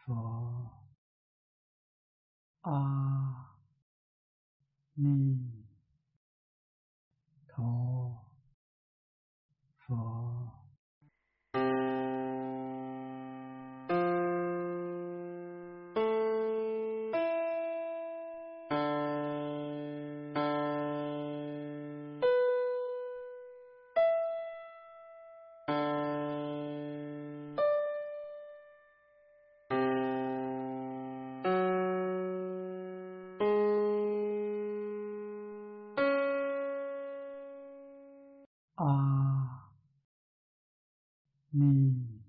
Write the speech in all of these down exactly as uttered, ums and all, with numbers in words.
佛，阿弥陀佛。阿弥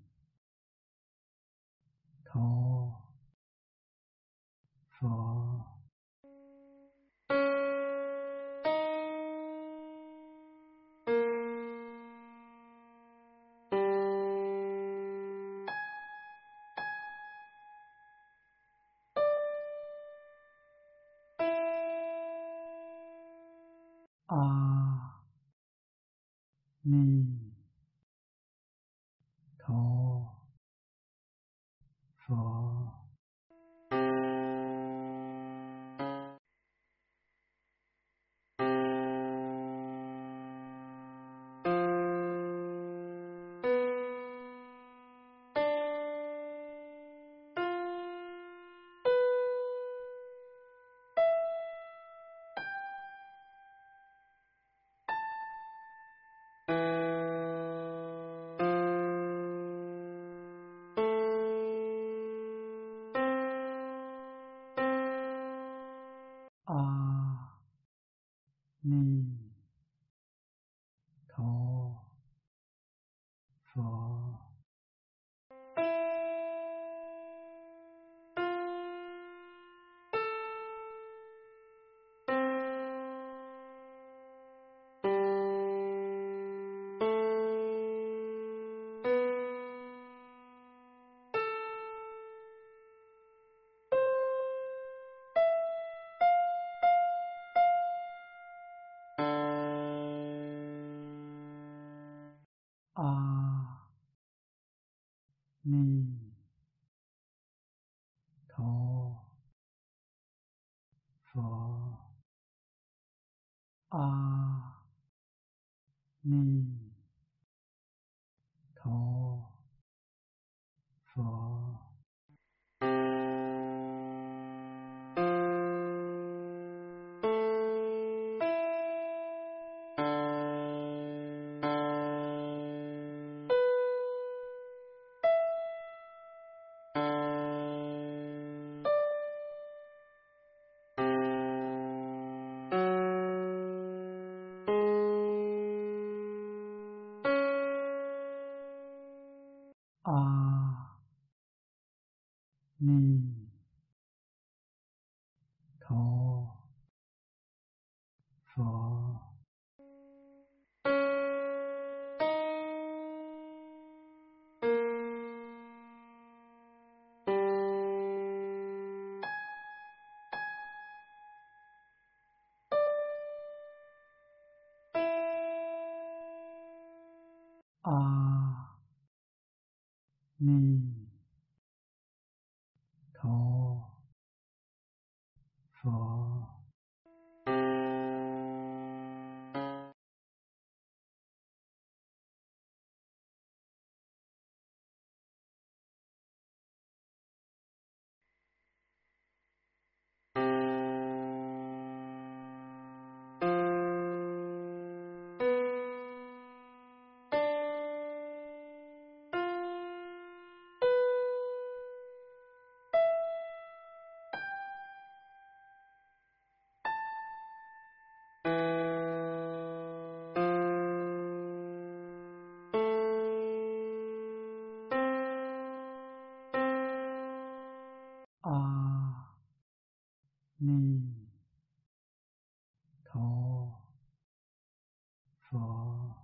陀佛。阿弥陀佛。阿弥陀佛。阿弥陀佛。阿弥陀佛。阿弥陀佛。阿弥陀佛。阿弥陀佛。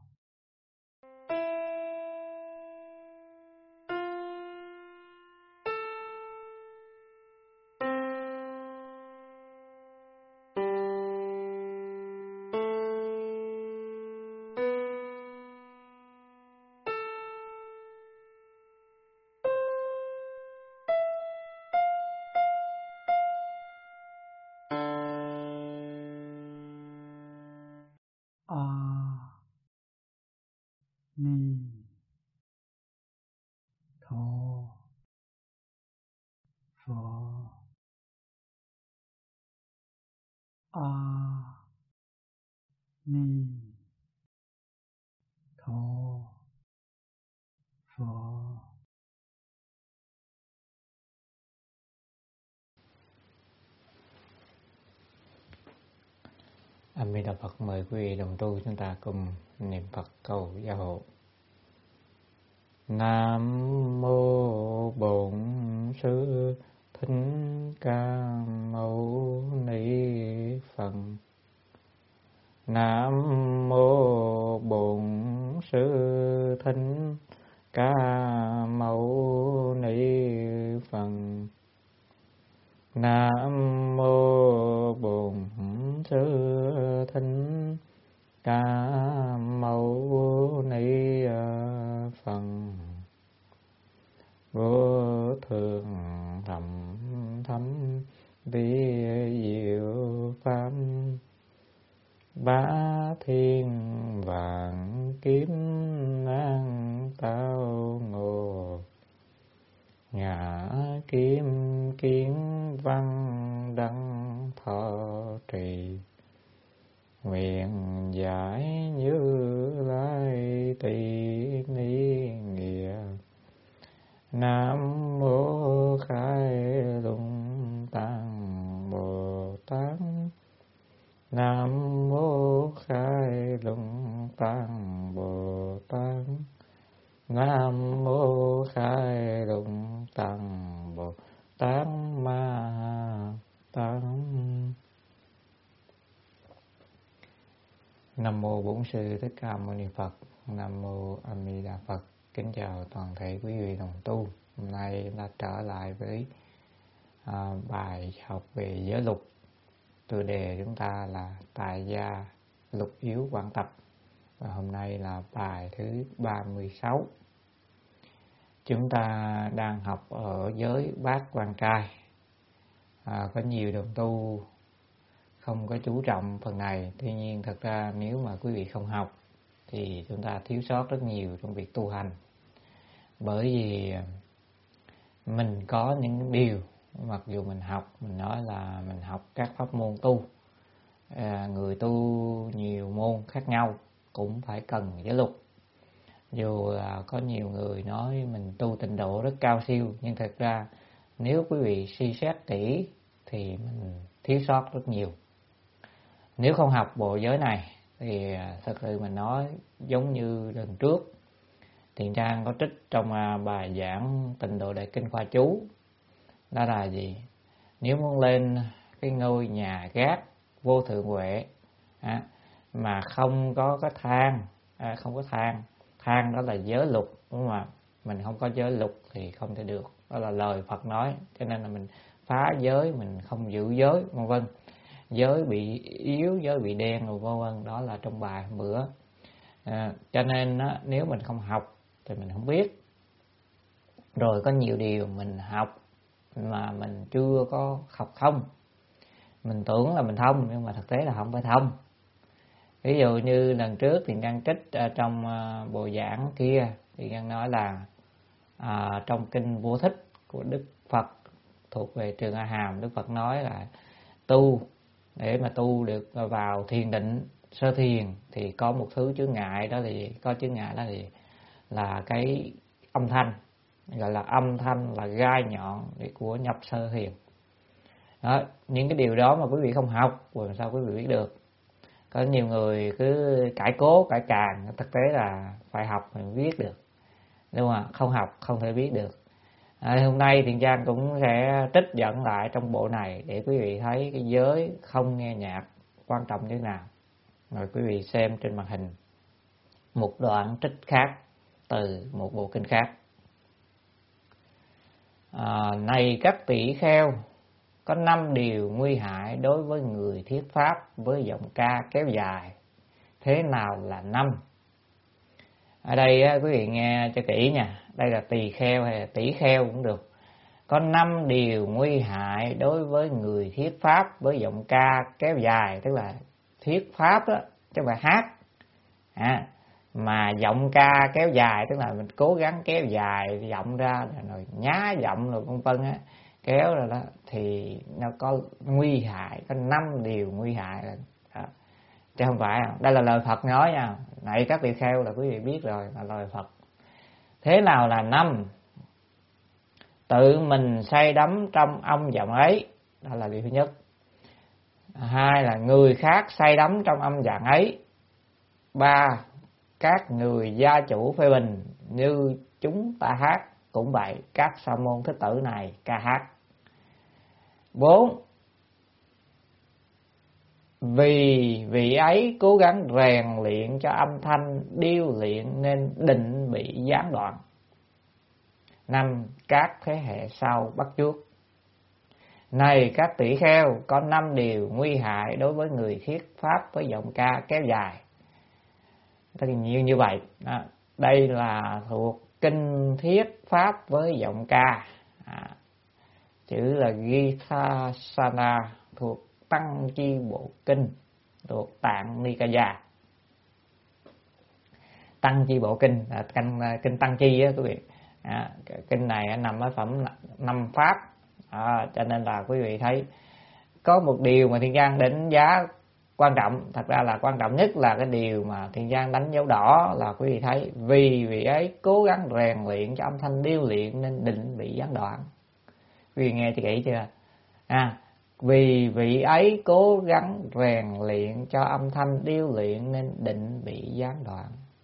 Phật. A Ni Tho Phật. A Di Đà Phật. Mời quý vị đồng tu chúng ta cùng niệm Phật cầu gia hộ. Nam mô Bổn Sư Thích Ca Mâu Ni Phật. Nam mô Bổn Sư Thích Ca Mâu Ni Phật. Nam mô Bổn Sư Thích Ca Mâu Ni Phật. Vô thượng thầm thấm vi diệu pháp, bá thiên vạn kiếm nan tao ngộ. Ngã kiếm kiến văn đăng thọ trì, nguyện giải Như Lai tỳ ni nghĩa. Nam mô Khai Lung Tạng Bồ Tát. Nam mô Khai Lung Tạng Bồ Tát. Nam mô Khai Lung Tạng Bồ Tát Ma Tát. Nam mô Bổn Sư Thích Ca Mâu Ni Phật. Nam mô A Di Đà Phật. Kính chào toàn thể quý vị đồng tu. Hôm nay chúng ta trở lại với à, bài học về giới luật. Tựa đề chúng ta là Tại gia luật yếu quan tập. Và hôm nay là bài thứ ba mươi sáu. Chúng ta đang học ở giới bát quan trai. À, có nhiều đồng tu không có chú trọng phần này. Tuy nhiên thật ra nếu mà quý vị không học thì chúng ta thiếu sót rất nhiều trong việc tu hành. Bởi vì mình có những điều, mặc dù mình học, mình nói là mình học các pháp môn tu, à, người tu nhiều môn khác nhau cũng phải cần giới luật. Dù là có nhiều người nói mình tu tịnh độ rất cao siêu, nhưng thật ra nếu quý vị suy xét kỹ thì mình thiếu sót rất nhiều. Nếu không học bộ giới này thì thật sự mình nói giống như lần trước Thiện Trang có trích trong bài giảng Tịnh Độ Đại Kinh Khoa Chú. Đó là gì? Nếu muốn lên cái ngôi nhà gác vô thượng huệ à, mà không có cái thang, à, không có thang, thang đó là giới luật, đúng không ạ? Mình không có giới luật thì không thể được. Đó là lời Phật nói. Cho nên là mình phá giới, mình không giữ giới, vân vân. Giới bị yếu, giới bị đen rồi vân vân. Đó là trong bài hôm bữa. À, cho nên á, nếu mình không học thì mình không biết. Rồi có nhiều điều mình học mà mình chưa có học thông. Mình tưởng là mình thông nhưng mà thực tế là không phải thông. Ví dụ như lần trước Thiện Căn trích trong bộ giảng kia, Thiện Căn nói là à, trong kinh Vô Thích của Đức Phật thuộc về trường A Hàm, Đức Phật nói là tu, để mà tu được vào thiền định sơ thiền thì có một thứ chướng ngại, đó là gì? Có chướng ngại đó là gì? Là cái âm thanh, gọi là âm thanh là gai nhọn để của nhập sơ thiền. Đó, những cái điều đó mà quý vị không học rồi làm sao quý vị biết được? Có nhiều người cứ cãi cố cãi càng, thực tế là phải học mới biết được, đúng không? Không học không thể biết được. À, hôm nay Thiện Trang cũng sẽ trích dẫn lại trong bộ này để quý vị thấy cái giới không nghe nhạc quan trọng như thế nào. Rồi quý vị xem trên màn hình một đoạn trích khác từ một bộ kinh khác. À, này các tỷ kheo, có năm điều nguy hại đối với người thiết pháp với giọng ca kéo dài. Thế nào là năm? Ở đây quý vị nghe cho kỹ nha. Đây là tỳ kheo hay là tỷ kheo cũng được. Có năm điều nguy hại đối với người thiết pháp với giọng ca kéo dài. Tức là thiết pháp đó, chứ không phải hát à, mà giọng ca kéo dài, tức là mình cố gắng kéo dài giọng ra rồi nhá giọng rồi vân vân á. kéo rồi đó thì nó có nguy hại, có năm điều nguy hại đó. Chứ không phải, đây là lời Phật nói nha. Này các tỳ kheo là quý vị biết rồi, là lời Phật. Thế nào là năm? Tự mình say đắm trong âm vọng ấy, đó là điều thứ nhất. Hai là người khác say đắm trong âm vọng ấy. Ba, các người gia chủ phê bình như chúng ta hát cũng vậy, các sa môn thích tử này ca hát. Bốn, vì vị ấy cố gắng rèn luyện cho âm thanh điêu luyện nên định bị gián đoạn. Năm, các thế hệ sau bắt chước. Này các tỷ kheo, có năm điều nguy hại đối với người thuyết pháp với giọng ca kéo dài. Tất nhiên như vậy. À, đây là thuộc kinh thuyết pháp với giọng ca. À, chữ là Githasana, thuộc Tăng Chi Bộ Kinh, thuộc Tạng Nikaya. Tăng Chi Bộ Kinh là kinh, kinh Tăng Chi á quý vị. À, kinh này nằm ở phẩm năm pháp. À, cho nên là quý vị thấy có một điều mà Thiện Giang đánh giá quan trọng, thật ra là quan trọng nhất là cái điều mà Thiện Giang đánh dấu đỏ là quý vị thấy vì vị ấy cố gắng rèn luyện cho âm thanh điêu luyện nên định bị gián đoạn. Quý vị nghe cho kỹ chưa? À, vì vị ấy cố gắng rèn luyện cho âm thanh điêu luyện nên định bị gián đoạn.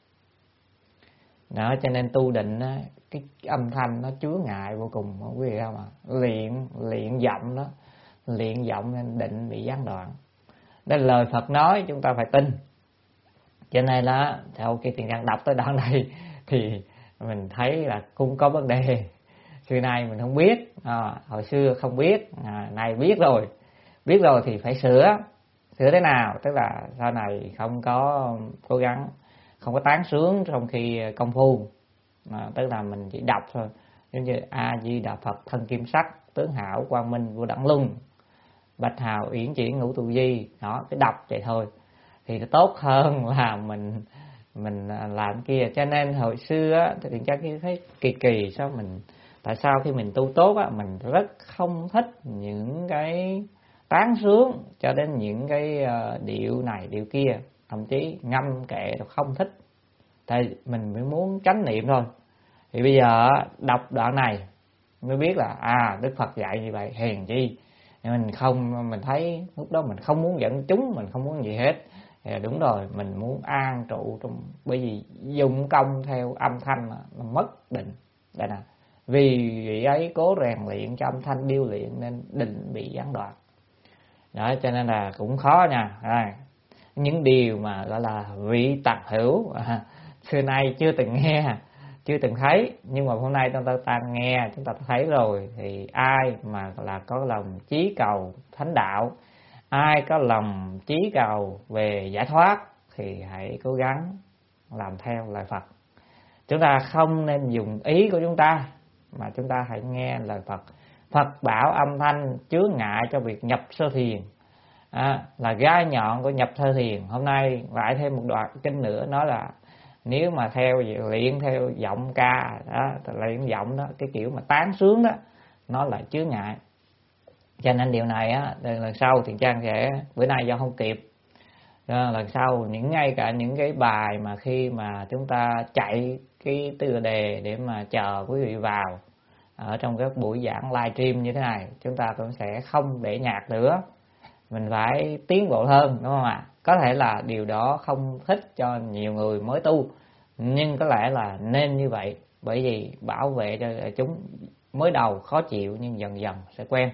Đó, cho nên tu định á, cái âm thanh nó chướng ngại vô cùng, không quý vị không ạ? Luyện luyện giọng đó, luyện giọng nên định bị gián đoạn. Đây là lời Phật nói, chúng ta phải tin. Cho nên là theo khi Thiện Giang đọc tới đoạn này thì mình thấy là cũng có vấn đề. Xưa nay mình không biết, à, hồi xưa không biết, à, nay biết rồi. Biết rồi thì phải sửa. Sửa thế nào? Tức là sau này không có cố gắng, không có tán sướng trong khi công phu. À, tức là mình chỉ đọc thôi. Giống như A Di Đà Phật thân kim sắc, tướng hảo quang minh vô đẳng luân, bạch hào uyển chuyển ngũ tụ di. Đó, cái đọc vậy thôi thì nó tốt hơn là mình mình làm kia. Cho nên hồi xưa á, thì chắc thấy kỳ kỳ sao mình, tại sao khi mình tu tốt á, mình rất không thích những cái tán sướng cho đến những cái điệu này điệu kia, thậm chí ngâm kệ tôi không thích, tại mình mới muốn chánh niệm thôi. Thì bây giờ đọc đoạn này mới biết là à Đức Phật dạy như vậy, hèn chi mình không, mình thấy lúc đó mình không muốn dẫn chúng, mình không muốn gì hết. Thì đúng rồi, mình muốn an trụ trong, bởi vì dụng công theo âm thanh nó mất định. Đây nè, vì vị ấy cố rèn luyện cho âm thanh điêu luyện nên định bị gián đoạn. Đó, cho nên là cũng khó nha. À, những điều mà gọi là vị tặc hữu, à, xưa nay chưa từng nghe, chưa từng thấy, nhưng mà hôm nay chúng ta, ta nghe, chúng ta thấy rồi, thì ai mà là có lòng chí cầu thánh đạo, ai có lòng chí cầu về giải thoát thì hãy cố gắng làm theo lời Phật. Chúng ta không nên dùng ý của chúng ta, mà chúng ta hãy nghe lời Phật. Phật bảo âm thanh chướng ngại cho việc nhập sơ thiền, à, là gai nhọn của nhập sơ thiền. Hôm nay lại thêm một đoạn kinh nữa nói là nếu mà theo luyện theo giọng ca đó, luyện giọng đó, cái kiểu mà tán sướng đó, nó lại chướng ngại. Cho nên điều này á, lần sau Thiện Trang sẽ, bữa nay do không kịp, à, lần sau những ngay cả những cái bài mà khi mà chúng ta chạy cái tiêu đề để mà chờ quý vị vào ở trong các buổi giảng live stream như thế này, chúng ta cũng sẽ không để nhạc nữa, mình phải tiến bộ hơn, đúng không ạ? Có thể là điều đó không thích cho nhiều người mới tu, nhưng có lẽ là nên như vậy, bởi vì bảo vệ cho chúng mới đầu khó chịu nhưng dần dần sẽ quen.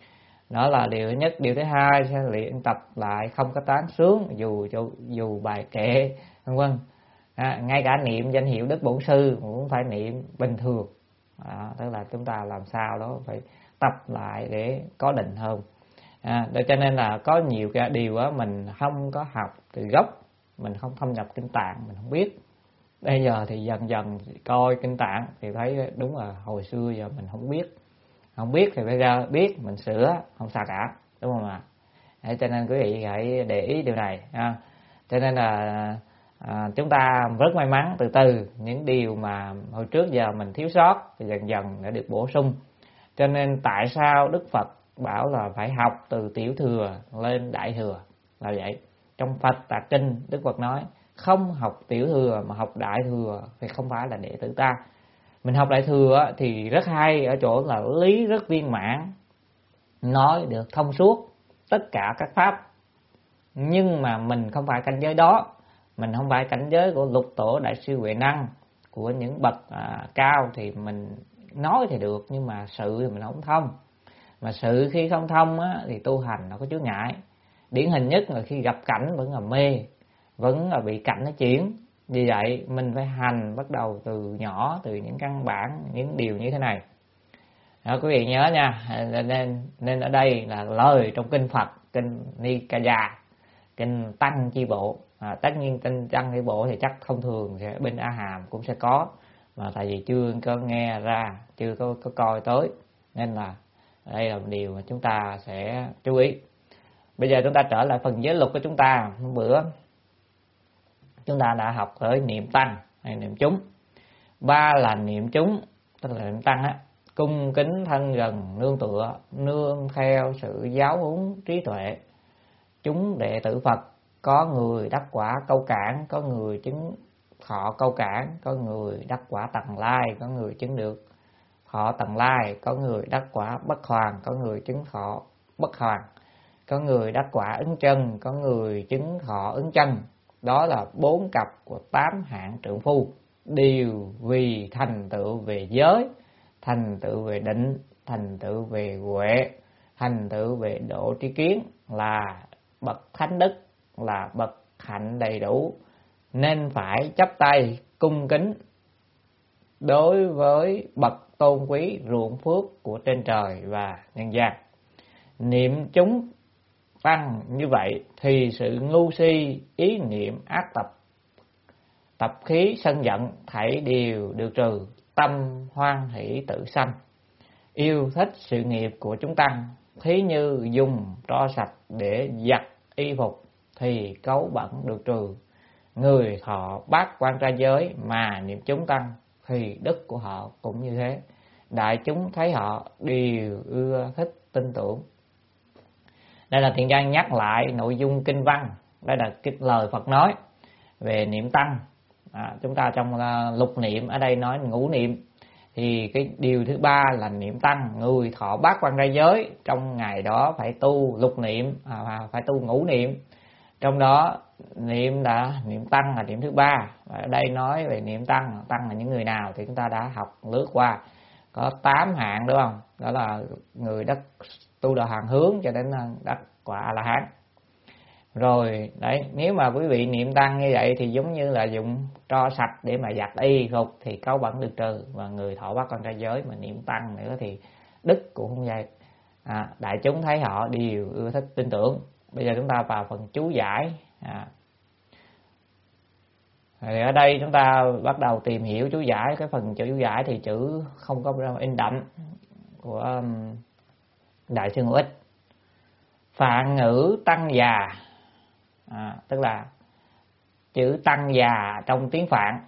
Đó là điều thứ nhất. Điều thứ hai sẽ luyện tập lại không có tán sướng, dù dù bài kệ vân vân. À, ngay cả niệm danh hiệu Đức Bổn Sư cũng phải niệm bình thường. À, tức là chúng ta làm sao đó phải tập lại để có định hơn. À, cho nên là có nhiều cái điều á mình không có học từ gốc, mình không thâm nhập kinh tạng, mình không biết. Bây giờ thì dần dần coi kinh tạng thì thấy đúng là hồi xưa giờ mình không biết. Không biết thì bây giờ biết, mình sửa, không sao cả, đúng không ạ? À? Cho nên quý vị hãy để ý điều này. À, cho nên là à, chúng ta rất may mắn, từ từ những điều mà hồi trước giờ mình thiếu sót thì dần dần đã được bổ sung. Cho nên tại sao Đức Phật bảo là phải học từ tiểu thừa lên đại thừa là vậy. Trong Phật Tạng Kinh, Đức Phật nói không học tiểu thừa mà học đại thừa thì không phải là đệ tử ta. Mình học đại thừa thì rất hay ở chỗ là lý rất viên mãn, nói được thông suốt tất cả các pháp. Nhưng mà mình không phải cảnh giới đó, mình không phải cảnh giới của lục tổ đại sư Huệ Năng, của những bậc à, cao thì mình nói thì được, nhưng mà sự thì mình không thông. Mà sự khi không thông á, thì tu hành nó có chướng ngại. Điển hình nhất là khi gặp cảnh vẫn là mê, vẫn là bị cảnh nó chuyển. Vì vậy mình phải hành bắt đầu từ nhỏ, từ những căn bản, những điều như thế này. Đó, quý vị nhớ nha. Nên, nên ở đây là lời trong kinh Phật, kinh Nikaya, kinh Tăng Chi Bộ. À, tất nhiên kinh Tăng Chi Bộ thì chắc thông thường sẽ bên A Hàm cũng sẽ có, mà tại vì chưa có nghe ra, chưa có, có coi tới, nên là đây là một điều mà chúng ta sẽ chú ý. Bây giờ chúng ta trở lại phần giới luật của chúng ta. Hôm bữa chúng ta đã học tới niệm tăng hay niệm chúng. Ba là niệm chúng, tức là niệm tăng á, cung kính thân gần nương tựa, nương theo sự giáo huấn trí tuệ. Chúng đệ tử Phật, có người đắc quả câu cản, có người chứng thọ câu cản, có người đắc quả tầng lai, có người chứng được thọ tầng lai, có người đắc quả bất hoàn, có người chứng thọ bất hoàn, có người đắc quả ứng chân, có người chứng thọ ứng chân. Đó là bốn cặp của tám hạng trượng phu, đều vì thành tựu về giới, thành tựu về định, thành tựu về huệ, thành tựu về độ tri kiến, là bậc thánh đức, là bậc hạnh đầy đủ, nên phải chắp tay cung kính đối với bậc tôn quý ruộng phước của trên trời và nhân gian. Niệm chúng tăng như vậy thì sự ngu si, ý niệm ác tập, tập khí sân giận thảy đều được trừ, tâm hoan hỷ tự sanh. Yêu thích sự nghiệp của chúng tăng, thí như dùng tro sạch để giặt y phục thì cấu bẩn được trừ. Người thọ bát quan trai giới mà niệm chúng tăng thì đức của họ cũng như thế. Đại chúng thấy họ đều ưa thích tin tưởng. Đây là Thiện Trang nhắc lại nội dung kinh văn. Đây là cái lời Phật nói về niệm tăng. À, chúng ta trong uh, lục niệm, ở đây nói ngũ niệm, thì cái điều thứ ba là niệm tăng. Người thọ bát quan trai giới trong ngày đó phải tu lục niệm, à, phải tu ngũ niệm. Trong đó niệm là niệm tăng là niệm thứ ba. Ở đây nói về niệm tăng, tăng là những người nào thì chúng ta đã học lướt qua. Có tám hạng đúng không? Đó là người đắc tu đạo hàng hướng cho đến đắc quả A La Hán. Rồi đấy, nếu mà quý vị niệm tăng như vậy thì giống như là dùng tro sạch để mà giặt y phục thì cấu bẩn được trừ. Và người thọ bát quan trai giới mà niệm tăng nữa thì đức cũng không vậy. À, đại chúng thấy họ đều ưa thích tin tưởng. Bây giờ chúng ta vào phần chú giải. À, thì ở đây chúng ta bắt đầu tìm hiểu chú giải. Cái phần chú giải thì chữ không có in đậm của um, Đại sư Ngũ Ích. Phạn ngữ tăng già, à, tức là chữ tăng già trong tiếng Phạn.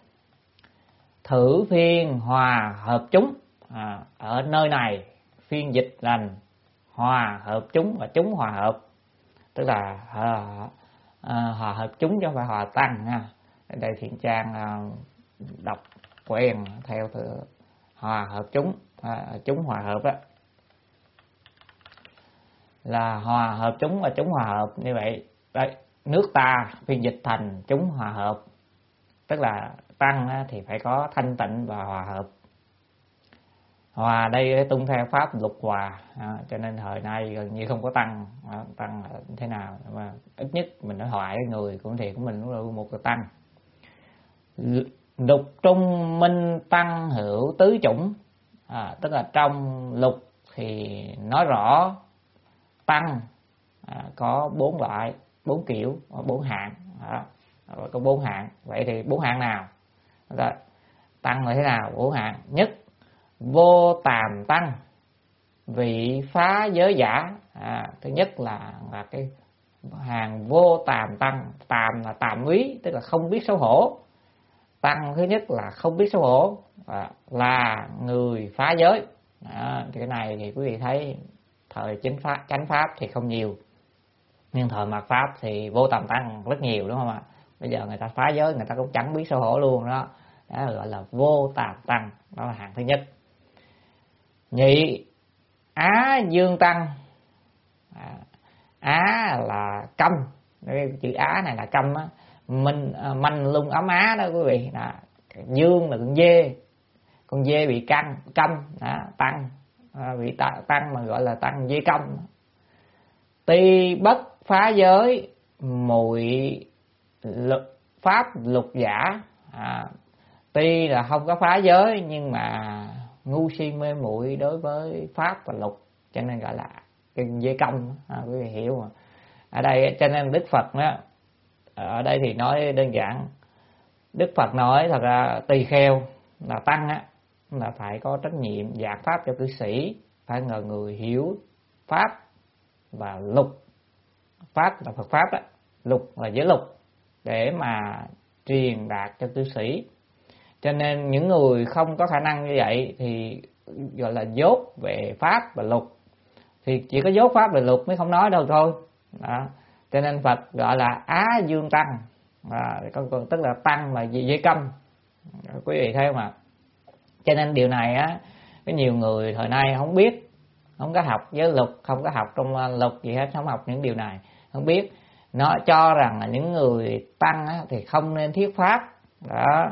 Thử phiên hòa hợp chúng, à, ở nơi này phiên dịch là hòa hợp chúng và chúng hòa hợp, tức là à, à, hòa hợp chúng chứ không phải hòa tăng nha. Ở đây Thiện Trang à, đọc quen theo từ hòa hợp chúng, à, chúng hòa hợp đó, là hòa hợp chúng và chúng hòa hợp như vậy. Đấy, nước ta phiên dịch thành chúng hòa hợp, tức là tăng thì phải có thanh tịnh và hòa hợp. Hòa đây tung theo pháp lục hòa, à, cho nên thời nay gần như không có tăng. À, tăng là thế nào mà ít nhất mình nói hòa với người cũng thiện của mình cũng là một cái tăng. Lục trung minh tăng hữu tứ chủng, à, tức là trong lục thì nói rõ tăng à, có bốn loại, bốn kiểu, bốn hạng, à, có bốn hạng. Vậy thì bốn hạng nào? Tăng là thế nào? Bốn hạng. Nhất, vô tàm tăng, vị phá giới giả. À, thứ nhất là, là cái hàng vô tàm tăng. Tàm là tàm úy, tức là không biết xấu hổ. Tăng thứ nhất là không biết xấu hổ, à, là người phá giới. Đó, thì cái này thì quý vị thấy thời chính pháp chánh pháp thì không nhiều, nhưng thời mạt pháp thì vô tầm tăng rất nhiều, đúng không ạ? Bây giờ người ta phá giới người ta cũng chẳng biết xấu hổ luôn đó. Đó gọi là vô tàm tăng, đó là hạng thứ nhất. Nhị, Á Dương tăng. À, Á là câm, cái chữ Á này là câm á, mình manh lung ấm á đó quý vị. Đó. Dương là con dê, con dê bị căng câm, đó, tăng à, bị tăng mà gọi là tăng dê câm. Tuy bất phá giới muội lục pháp lục giả. À, tuy là không có phá giới nhưng mà ngu si mê muội đối với pháp và lục, cho nên gọi là cái dê công. À, quý vị hiểu mà. Ở đây cho nên Đức Phật đó, ở đây thì nói đơn giản, Đức Phật nói thật ra tỳ kheo là tăng á, là phải có trách nhiệm giảng pháp cho cư sĩ, phải ngờ người hiểu pháp và lục. Pháp là Phật pháp đó, lục là giới lục, để mà truyền đạt cho cư sĩ. Cho nên những người không có khả năng như vậy thì gọi là dốt về pháp và lục, thì chỉ có dốt pháp và lục mới không nói đâu thôi. Đó. Cho nên Phật gọi là Á Dương tăng, à, tức là tăng mà dây câm, quý vị thấy không ạ? Cho nên điều này á, có nhiều người thời nay không biết, không có học giới lục, không có học trong lục gì hết, không học những điều này, không biết. Nó cho rằng là những người tăng á, thì không nên thuyết pháp. Đó,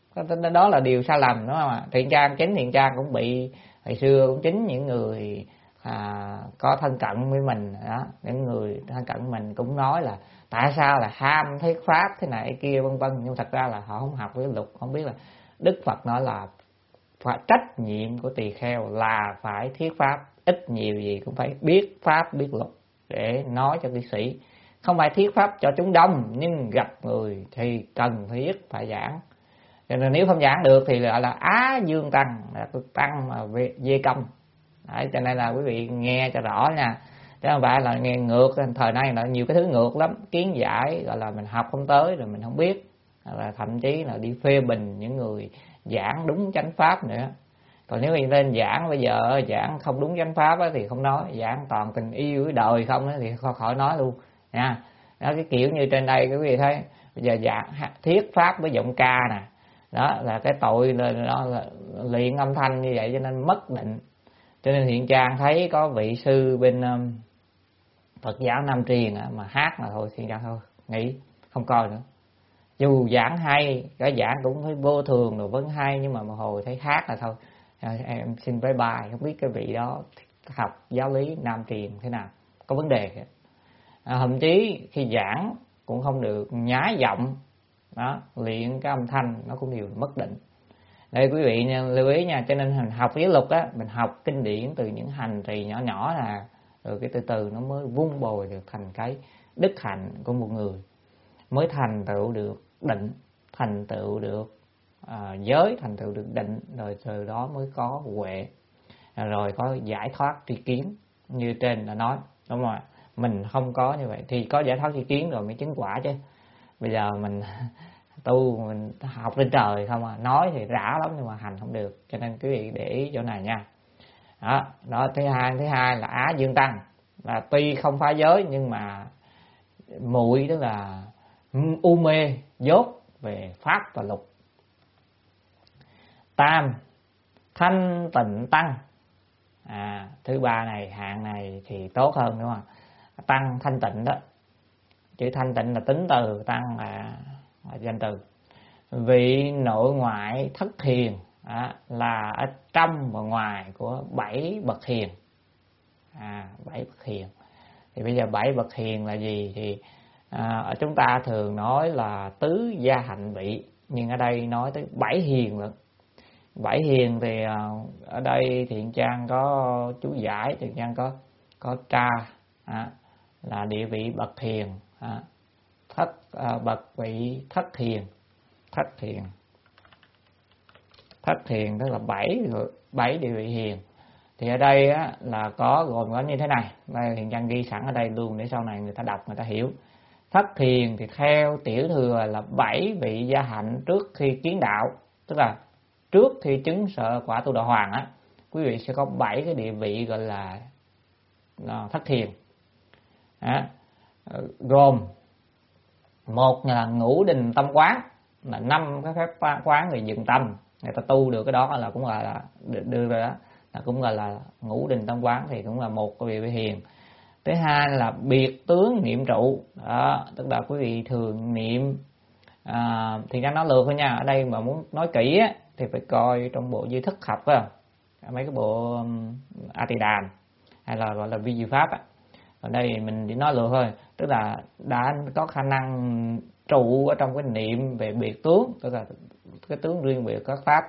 đó là điều sai lầm, đúng không ạ? Thiện Trang, chính Thiện Trang cũng bị, hồi xưa cũng chính những người à, có thân cận với mình đó, những người thân cận mình cũng nói là tại sao là ham thuyết pháp thế này kia vân vân, nhưng thật ra là họ không học với lục, không biết là Đức Phật nói là phải trách nhiệm của tỳ kheo là phải thuyết pháp, ít nhiều gì cũng phải biết pháp biết lục để nói cho cư sĩ, không phải thuyết pháp cho chúng đông, nhưng gặp người thì cần thiết phải giảng. Cho nên nếu không giảng được thì gọi là Á Dương tăng, là tăng mà dê công. Đấy, cho nên là quý vị nghe cho rõ nha, chứ không phải là nghe ngược. Thời nay là nhiều cái thứ ngược lắm, kiến giải gọi là mình học không tới rồi mình không biết, là thậm chí là đi phê bình những người giảng đúng chánh pháp nữa. Còn nếu mình lên giảng bây giờ giảng không đúng chánh pháp thì không nói, giảng toàn tình yêu với đời không thì khỏi nói luôn nha. Đó, cái kiểu như trên đây quý vị thấy bây giờ giảng thuyết pháp với giọng ca nè, đó là cái tội là, đó là luyện âm thanh như vậy, cho nên mất định. Cho nên Thiện Trang thấy có vị sư bên um, Phật giáo Nam Truyền à, mà hát mà thôi Thiện Trang thôi nghĩ không coi nữa. Dù giảng hay, cái giảng cũng thấy vô thường rồi vẫn hay, nhưng mà một hồi thấy hát là thôi em xin bye bye, không biết cái vị đó học giáo lý Nam Truyền thế nào, có vấn đề. À, thậm chí khi giảng cũng không được nhái giọng, đó luyện cái âm thanh nó cũng đều mất định. Đây quý vị nha, lưu ý nha. Cho nên mình học giới lục á, mình học kinh điển từ những hành trì nhỏ nhỏ là rồi cái từ từ nó mới vun bồi được thành cái đức hạnh của một người, mới thành tựu được định, thành tựu được à, giới, thành tựu được định, rồi từ đó mới có huệ, rồi có giải thoát tri kiến như trên đã nói, đúng không ạ? Mình không có như vậy thì có giải thoát tri kiến rồi mới chứng quả chứ. Bây giờ mình tu mình học lên trời không à, nói thì rã lắm nhưng mà hành không được. Cho nên quý vị để ý chỗ này nha. Đó, đó thứ hai, thứ hai là Á Dương tăng, là tuy không phá giới nhưng mà muội, tức là u mê dốt về pháp và lục. Tam, thanh tịnh tăng. À, thứ ba này, hạng này thì tốt hơn, đúng không? Tăng thanh tịnh đó, chữ thanh tịnh là tính từ, tăng là, là danh từ. Vị nội ngoại thất hiền, à, là ở trong và ngoài của bảy bậc hiền. À, bảy bậc hiền. Thì bây giờ bảy bậc hiền là gì? Thì à, ở chúng ta thường nói là tứ gia hạnh vị, nhưng ở đây nói tới bảy hiền lận. Bảy hiền thì à, ở đây Thiện Trang có chú giải, Thiện Trang có có tra, à, là địa vị bậc hiền, à, thất à, bậc vị thất hiền, thất hiền, thất hiền tức là bảy bảy địa vị hiền. Thì ở đây á, là có gồm có như thế này, đây Thiện Trang ghi sẵn ở đây luôn để sau này người ta đọc người ta hiểu. Thất hiền thì theo tiểu thừa là bảy vị gia hạnh trước khi kiến đạo, tức là trước khi chứng sợ quả tu đà hoàng á, quý vị sẽ có bảy cái địa vị gọi là thất thiền. Đó. Gồm một là ngũ đình tâm quán, là năm cái phép quán người dựng tâm, người ta tu được cái đó là cũng gọi là đưa ra đó, là cũng gọi là ngũ đình tâm quán, thì cũng là một cái vị hiền. Thứ hai là biệt tướng niệm trụ, đó, tức là quý vị thường niệm à, thì anh nói lượt thôi nha, ở đây mà muốn nói kỹ á, thì phải coi trong bộ duy thức học á, mấy cái bộ um, A Tỳ Đàm hay là gọi là vi diệu pháp á. Ở đây mình chỉ nói lượt thôi, tức là đã có khả năng trụ ở trong cái niệm về biệt tướng, tức là cái tướng riêng biệt các pháp.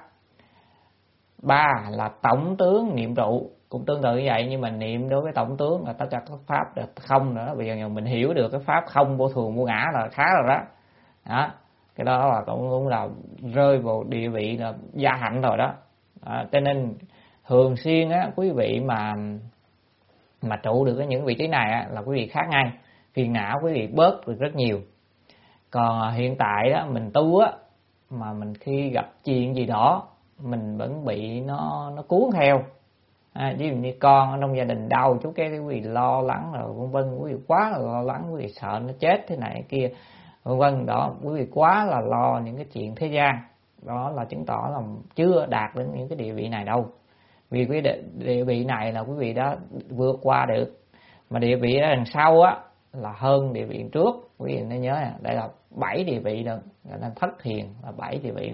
Ba là tổng tướng niệm trụ, cũng tương tự như vậy, nhưng mà niệm đối với tổng tướng là tất cả các pháp là không nữa. Bây giờ mình hiểu được cái pháp không vô thường vô ngã là khá rồi đó. Đó, cái đó là cũng, cũng là rơi vào địa vị là gia hạnh rồi đó. Đó, cho nên thường xuyên á, quý vị mà mà trụ được những vị trí này á, là quý vị khác ngay, phiền não quý vị bớt được rất nhiều. Còn hiện tại đó mình tu á, mà mình khi gặp chuyện gì đó mình vẫn bị nó nó cuốn theo. À, ví dụ như con ở trong gia đình đau chút cái quý vị lo lắng rồi vân vân, quý vị quá là lo lắng, quý vị sợ nó chết thế này kia vân vân, đó quý vị quá là lo những cái chuyện thế gian, đó là chứng tỏ là chưa đạt đến những cái địa vị này đâu. Vì cái địa, địa vị này là quý vị đã vượt qua được, mà địa vị ở đằng sau á là hơn địa vị trước. Quý vị nên nhớ nè, đây là bảy địa vị đó, là thất thiền là bảy địa vị đó.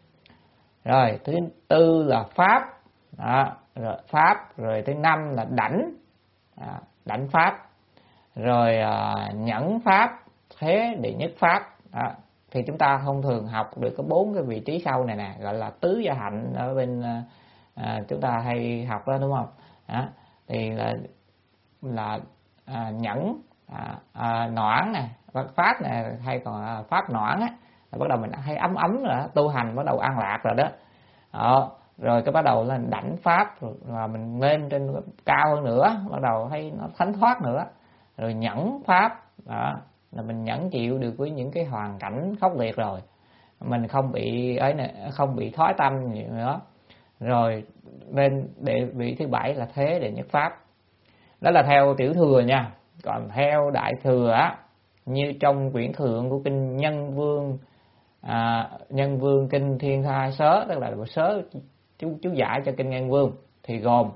Rồi thứ tư là pháp, đó, rồi pháp, rồi thứ năm là đảnh, à, đảnh pháp, rồi à, nhẫn pháp, thế đệ nhất pháp. Đó. Thì chúng ta thông thường học được có bốn cái vị trí sau này nè, gọi là tứ gia hạnh ở bên à, chúng ta hay học đó, đúng không? Đó. Thì là là à, nhẫn, à, à, noãn nè, pháp nè, hay còn à, pháp noãn á, là bắt đầu mình hay ấm ấm rồi đó, tu hành bắt đầu an lạc rồi đó. Đó. Rồi cái bắt đầu là đảnh pháp, rồi là mình lên trên cao hơn nữa, bắt đầu thấy nó thánh thoát nữa. Rồi nhẫn pháp, đó là mình nhẫn chịu được với những cái hoàn cảnh khốc liệt rồi, mình không bị ấy này, không bị thoái tâm nhiều nữa. Rồi lên đệ vị thứ bảy là thế đệ nhất pháp, đó là theo tiểu thừa nha. Còn theo đại thừa á, như trong quyển thượng của kinh Nhân Vương à, Nhân Vương kinh Thiên Thai Sớ, tức là sớ chú chú giải cho kinh Nhân Vương, thì gồm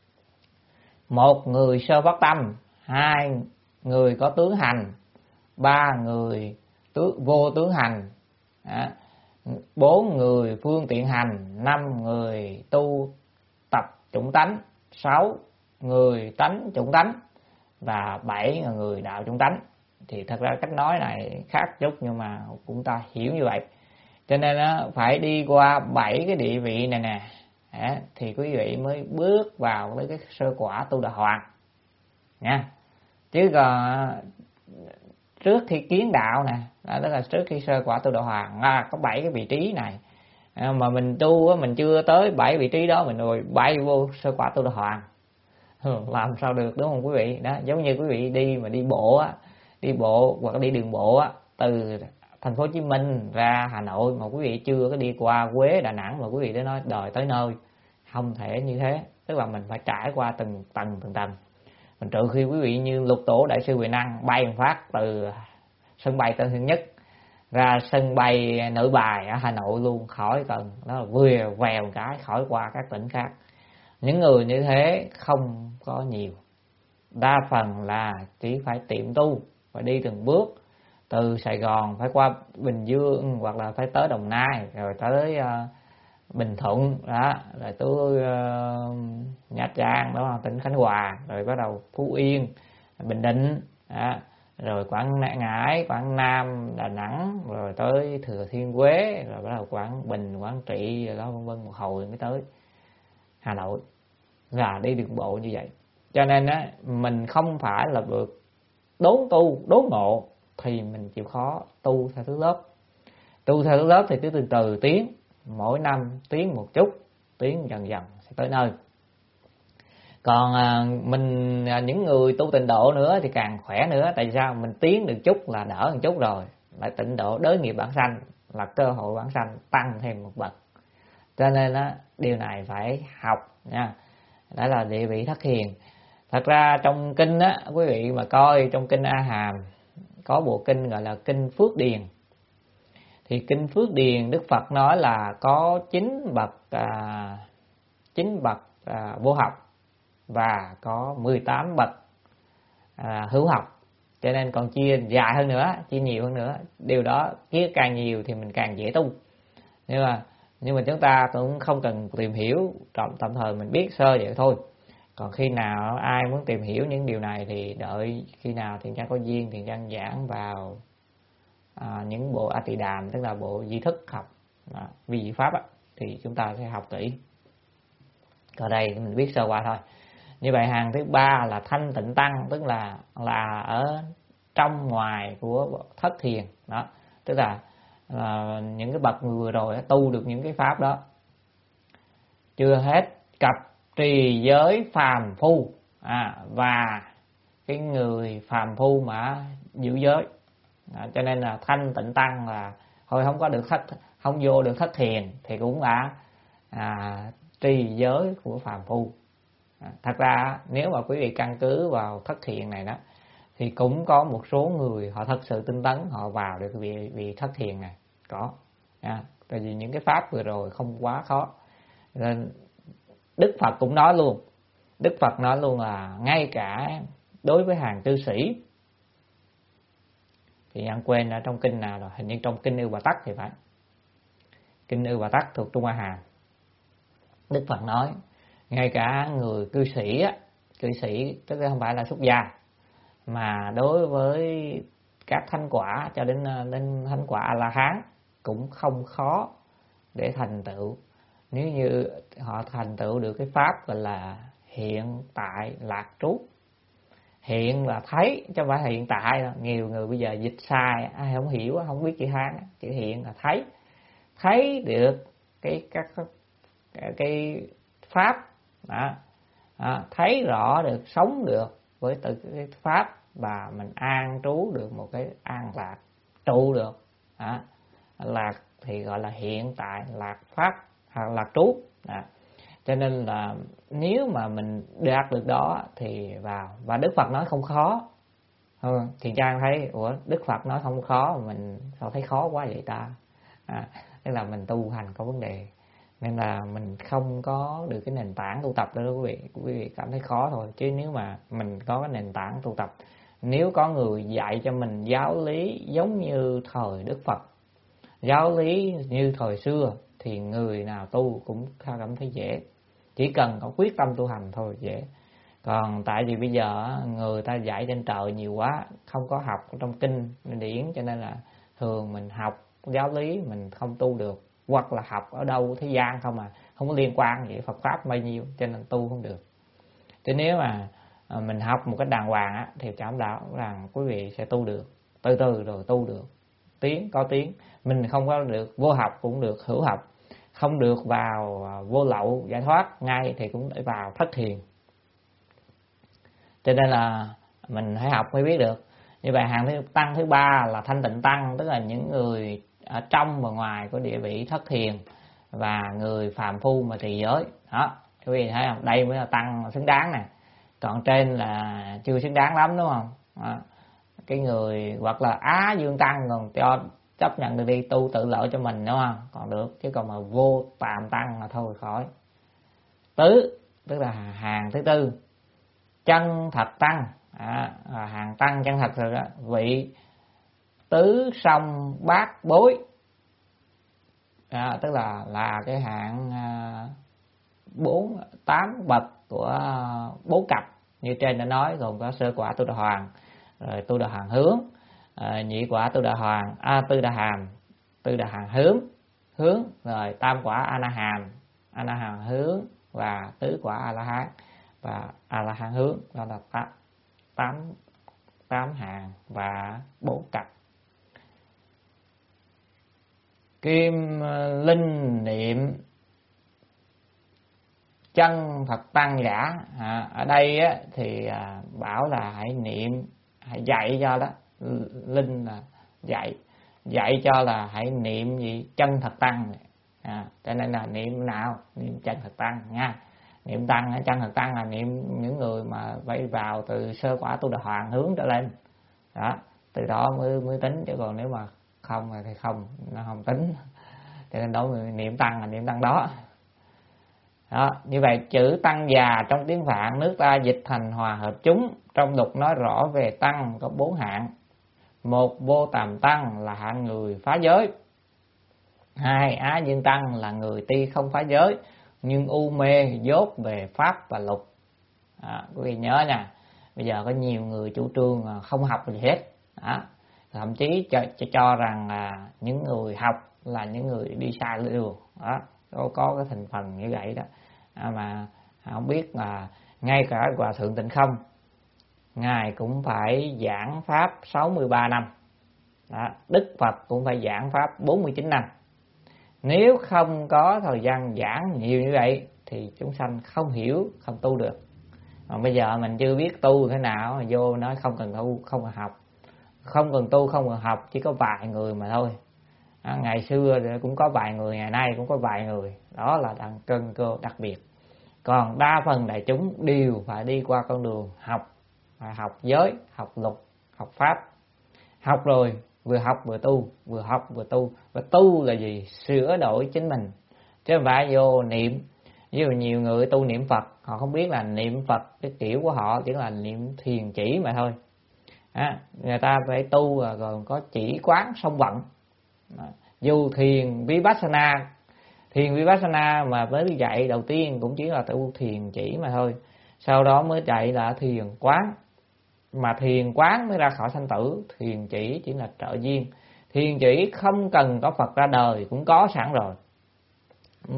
một người sơ phát tâm, hai người có tướng hành, ba người tướng, vô tướng hành, à, bốn người phương tiện hành, năm người tu tập chủng tánh, sáu người tánh chủng tánh, và bảy là người đạo chủng tánh. Thì thật ra cách nói này khác chút, nhưng mà cũng ta hiểu như vậy. Cho nên nó phải đi qua bảy cái địa vị này nè, à, thì quý vị mới bước vào với cái sơ quả tu đà hoàng nha. Chứ còn trước khi kiến đạo nè, đó là trước khi sơ quả tu đà hoàng, à, có bảy cái vị trí này, à, mà mình tu mình chưa tới bảy vị trí đó, mình rồi bay vô sơ quả tu đà hoàng, làm sao được, đúng không quý vị? Đó, giống như quý vị đi mà đi bộ á, đi bộ hoặc đi đường bộ á, từ thành phố Hồ Chí Minh ra Hà Nội mà quý vị chưa có đi qua Huế, Đà Nẵng mà quý vị đã nói đòi tới nơi, không thể như thế. Tức là mình phải trải qua từng tầng từng tầng. Mình trừ khi quý vị như Lục Tổ Đại sư Huệ Năng bay một phát từ sân bay Tân Sơn Nhất ra sân bay Nội Bài ở Hà Nội luôn, khỏi cần đó là vừa vèo một cái khỏi qua các tỉnh khác. Những người như thế không có nhiều, đa phần là chỉ phải tiệm tu, phải đi từng bước, từ Sài Gòn phải qua Bình Dương, hoặc là phải tới Đồng Nai, rồi tới uh, Bình Thuận, đó, rồi tới uh, Nha Trang, đó là tỉnh Khánh Hòa, rồi bắt đầu Phú Yên, Bình Định, đó, rồi Quảng Ngãi, Quảng Nam, Đà Nẵng, rồi tới Thừa Thiên Huế, rồi bắt đầu Quảng Bình, Quảng Trị, rồi đó vân vân, một hồi mới tới Hà Nội. Là đi đường bộ như vậy. Cho nên á, mình không phải là được đốn tu, đốn ngộ, thì mình chịu khó tu theo thứ lớp. Tu theo thứ lớp thì cứ từ từ tiến, mỗi năm tiến một chút, tiến dần dần sẽ tới nơi. Còn à, mình à, những người tu tịnh độ nữa thì càng khỏe nữa. Tại sao? Mình tiến được chút là đỡ một chút rồi. Lại tịnh độ đới nghiệp bản sanh, là cơ hội bản sanh tăng thêm một bậc. Cho nên á, điều này phải học nha. Đó là địa vị Thất Hiền. Thật ra trong kinh á, quý vị mà coi trong kinh A Hàm có bộ kinh gọi là kinh Phước Điền. Thì kinh Phước Điền Đức Phật nói là có chín bậc à, chín bậc à, vô học và có mười tám bậc à, hữu học. Cho nên còn chia dài hơn nữa, chia nhiều hơn nữa. Điều đó kia càng nhiều thì mình càng dễ tu. Nhưng mà nhưng mà chúng ta cũng không cần tìm hiểu, tạm thời mình biết sơ vậy thôi. Còn khi nào ai muốn tìm hiểu những điều này thì đợi khi nào Thiện Trang có duyên, Thiện Trang giảng vào à, những bộ A Tỳ Đàm, tức là bộ di thức học à, vi diệu pháp á, thì chúng ta sẽ học kỹ. Còn đây mình biết sơ qua thôi. Như vậy hàng thứ ba là thanh tịnh tăng, tức là là ở trong ngoài của Thất Hiền đó, tức là, là những cái bậc người vừa rồi tu được những cái pháp đó. Chưa hết, cặp trì giới phàm phu à, và cái người phàm phu mà giữ giới à, cho nên là thanh tịnh tăng là thôi không có được thất, không vô được Thất Hiền thì cũng là à, trì giới của phàm phu. À, thật ra nếu mà quý vị căn cứ vào Thất Hiền này đó thì cũng có một số người họ thật sự tinh tấn, họ vào được vị, vị Thất Hiền này có à, tại vì những cái pháp vừa rồi không quá khó. Nên Đức Phật cũng nói luôn, Đức Phật nói luôn là ngay cả đối với hàng cư sĩ, thì anh quên ở trong kinh nào rồi, hình như trong kinh Ưu Bà Tắc thì phải, kinh Ưu Bà Tắc thuộc Trung A Hàm, Đức Phật nói ngay cả người cư sĩ á, cư sĩ tức là không phải là xuất gia, mà đối với các thánh quả cho đến đến thánh quả A La Hán cũng không khó để thành tựu, nếu như họ thành tựu được cái pháp gọi là hiện tại lạc trú. Hiện là thấy chứ không phải hiện tại đâu. Nhiều người bây giờ dịch sai, ai không hiểu, không biết chữ Hán, chữ hiện là thấy, thấy được cái các cái, cái pháp đó, đó, thấy rõ được, sống được với tự cái pháp, và mình an trú được một cái an lạc, trụ được đó. Lạc thì gọi là hiện tại lạc pháp hoặc lạc trú đó. Cho nên là nếu mà mình đạt được đó thì vào, và Đức Phật nói không khó. Ừ, Thiện Trang thấy ủa Đức Phật nói không khó, mình sao thấy khó quá vậy ta? À, tức là mình tu hành có vấn đề, nên là mình không có được cái nền tảng tu tập đó quý vị. Quý vị cảm thấy khó thôi, chứ nếu mà mình có cái nền tảng tu tập, nếu có người dạy cho mình giáo lý giống như thời Đức Phật, giáo lý như thời xưa, thì người nào tu cũng cảm thấy dễ, chỉ cần có quyết tâm tu hành thôi dễ. Còn tại vì bây giờ người ta dạy trên trời nhiều quá, không có học trong kinh điển, cho nên là thường mình học giáo lý mình không tu được, hoặc là học ở đâu thế gian không mà không có liên quan vậy Phật pháp bao nhiêu, cho nên tu không được. Chứ nếu mà mình học một cách đàng hoàng á, thì đảm bảo rằng quý vị sẽ tu được, từ từ rồi tu được, tiến có tiến. Mình không có được vô học cũng được hữu học, không được vào vô lậu giải thoát ngay thì cũng phải vào Thất Hiền. Cho nên là mình phải học mới biết được. Như vậy hàng thứ tăng thứ ba là thanh tịnh tăng, tức là những người ở trong và ngoài của địa vị Thất Hiền và người phàm phu mà trì giới đó. Quý vị thấy không, đây mới là tăng xứng đáng nè, còn trên là chưa xứng đáng lắm đúng không? Đó. Cái người hoặc là Á Dương Tăng còn cho chấp nhận được đi, tu tự lợi cho mình đúng không, còn được, chứ còn mà vô tạm tăng là thôi khỏi. Tứ tức là hàng thứ tư chân thật tăng à, hàng tăng chân thật rồi đó, vị tứ song bát bối à, tức là là cái hạng bốn tám bậc của bốn cặp như trên đã nói, gồm có sơ quả Tu Đà Hoàng, rồi Tu Đà Hoàng hướng, à, nhị quả Tu Đà Hoàng, a tư Đà Hàm, tư Đà Hoàng hướng hướng rồi tam quả A Na Hàm, A Na Hàm hướng, và tứ quả A La Hán và A La Hán hướng. Đó là tám tám tám hàng và bốn cặp. Kim linh niệm chân thật tăng giả à, ở đây á, thì à, bảo là hãy niệm, hãy dạy cho đó, linh là dạy, dạy cho là hãy niệm gì chân thật tăng à, cho nên là niệm nào niệm chân thật tăng nha. Niệm tăng, chân thật tăng là niệm những người mà phải vào từ sơ quả tu đà hoàng hướng trở lên đó, từ đó mới mới tính, chứ còn nếu mà không thì không, nó không tính. Cho nên đó niệm tăng là niệm tăng đó. Đó, như vậy chữ tăng già trong tiếng Phạn nước ta dịch thành hòa hợp chúng. Trong luật nói rõ về tăng có bốn hạng. Một, vô tàm tăng là hạng người phá giới. Hai, á dương tăng là người tuy không phá giới nhưng u mê dốt về pháp và luật. Đó, quý vị nhớ nha, bây giờ có nhiều người chủ trương không học gì hết. Đó, thậm chí cho, cho cho rằng là những người học là những người đi sai đường. Đó, có, có cái thành phần như vậy đó. À, mà không biết là ngay cả Hòa Thượng Tịnh Không, ngài cũng phải giảng pháp sáu mươi ba năm. Đó, Đức Phật cũng phải giảng pháp bốn mươi chín năm. Nếu không có thời gian giảng nhiều như vậy thì chúng sanh không hiểu, không tu được. Mà bây giờ mình chưa biết tu thế nào mà vô nói không cần tu, không cần học. Không cần tu, không cần học, chỉ có vài người mà thôi. À, ngày xưa cũng có vài người, ngày nay cũng có vài người. Đó là đang cân cơ đặc biệt. Còn đa phần đại chúng đều phải đi qua con đường học. Phải học giới, học luật, học pháp. Học rồi vừa học vừa tu, vừa học vừa tu. Và tu là gì? Sửa đổi chính mình, chứ không phải vô niệm. Ví dụ nhiều người tu niệm Phật, họ không biết là niệm Phật cái kiểu của họ chỉ là niệm thiền chỉ mà thôi. À, người ta phải tu rồi có chỉ quán song vận. Dù thiền Vipassana, thiền Vipassana mà với dạy đầu tiên cũng chỉ là tu thiền chỉ mà thôi. Sau đó mới dạy là thiền quán. Mà thiền quán mới ra khỏi sanh tử, thiền chỉ chỉ là trợ duyên. Thiền chỉ không cần có Phật ra đời cũng có sẵn rồi. Ừ.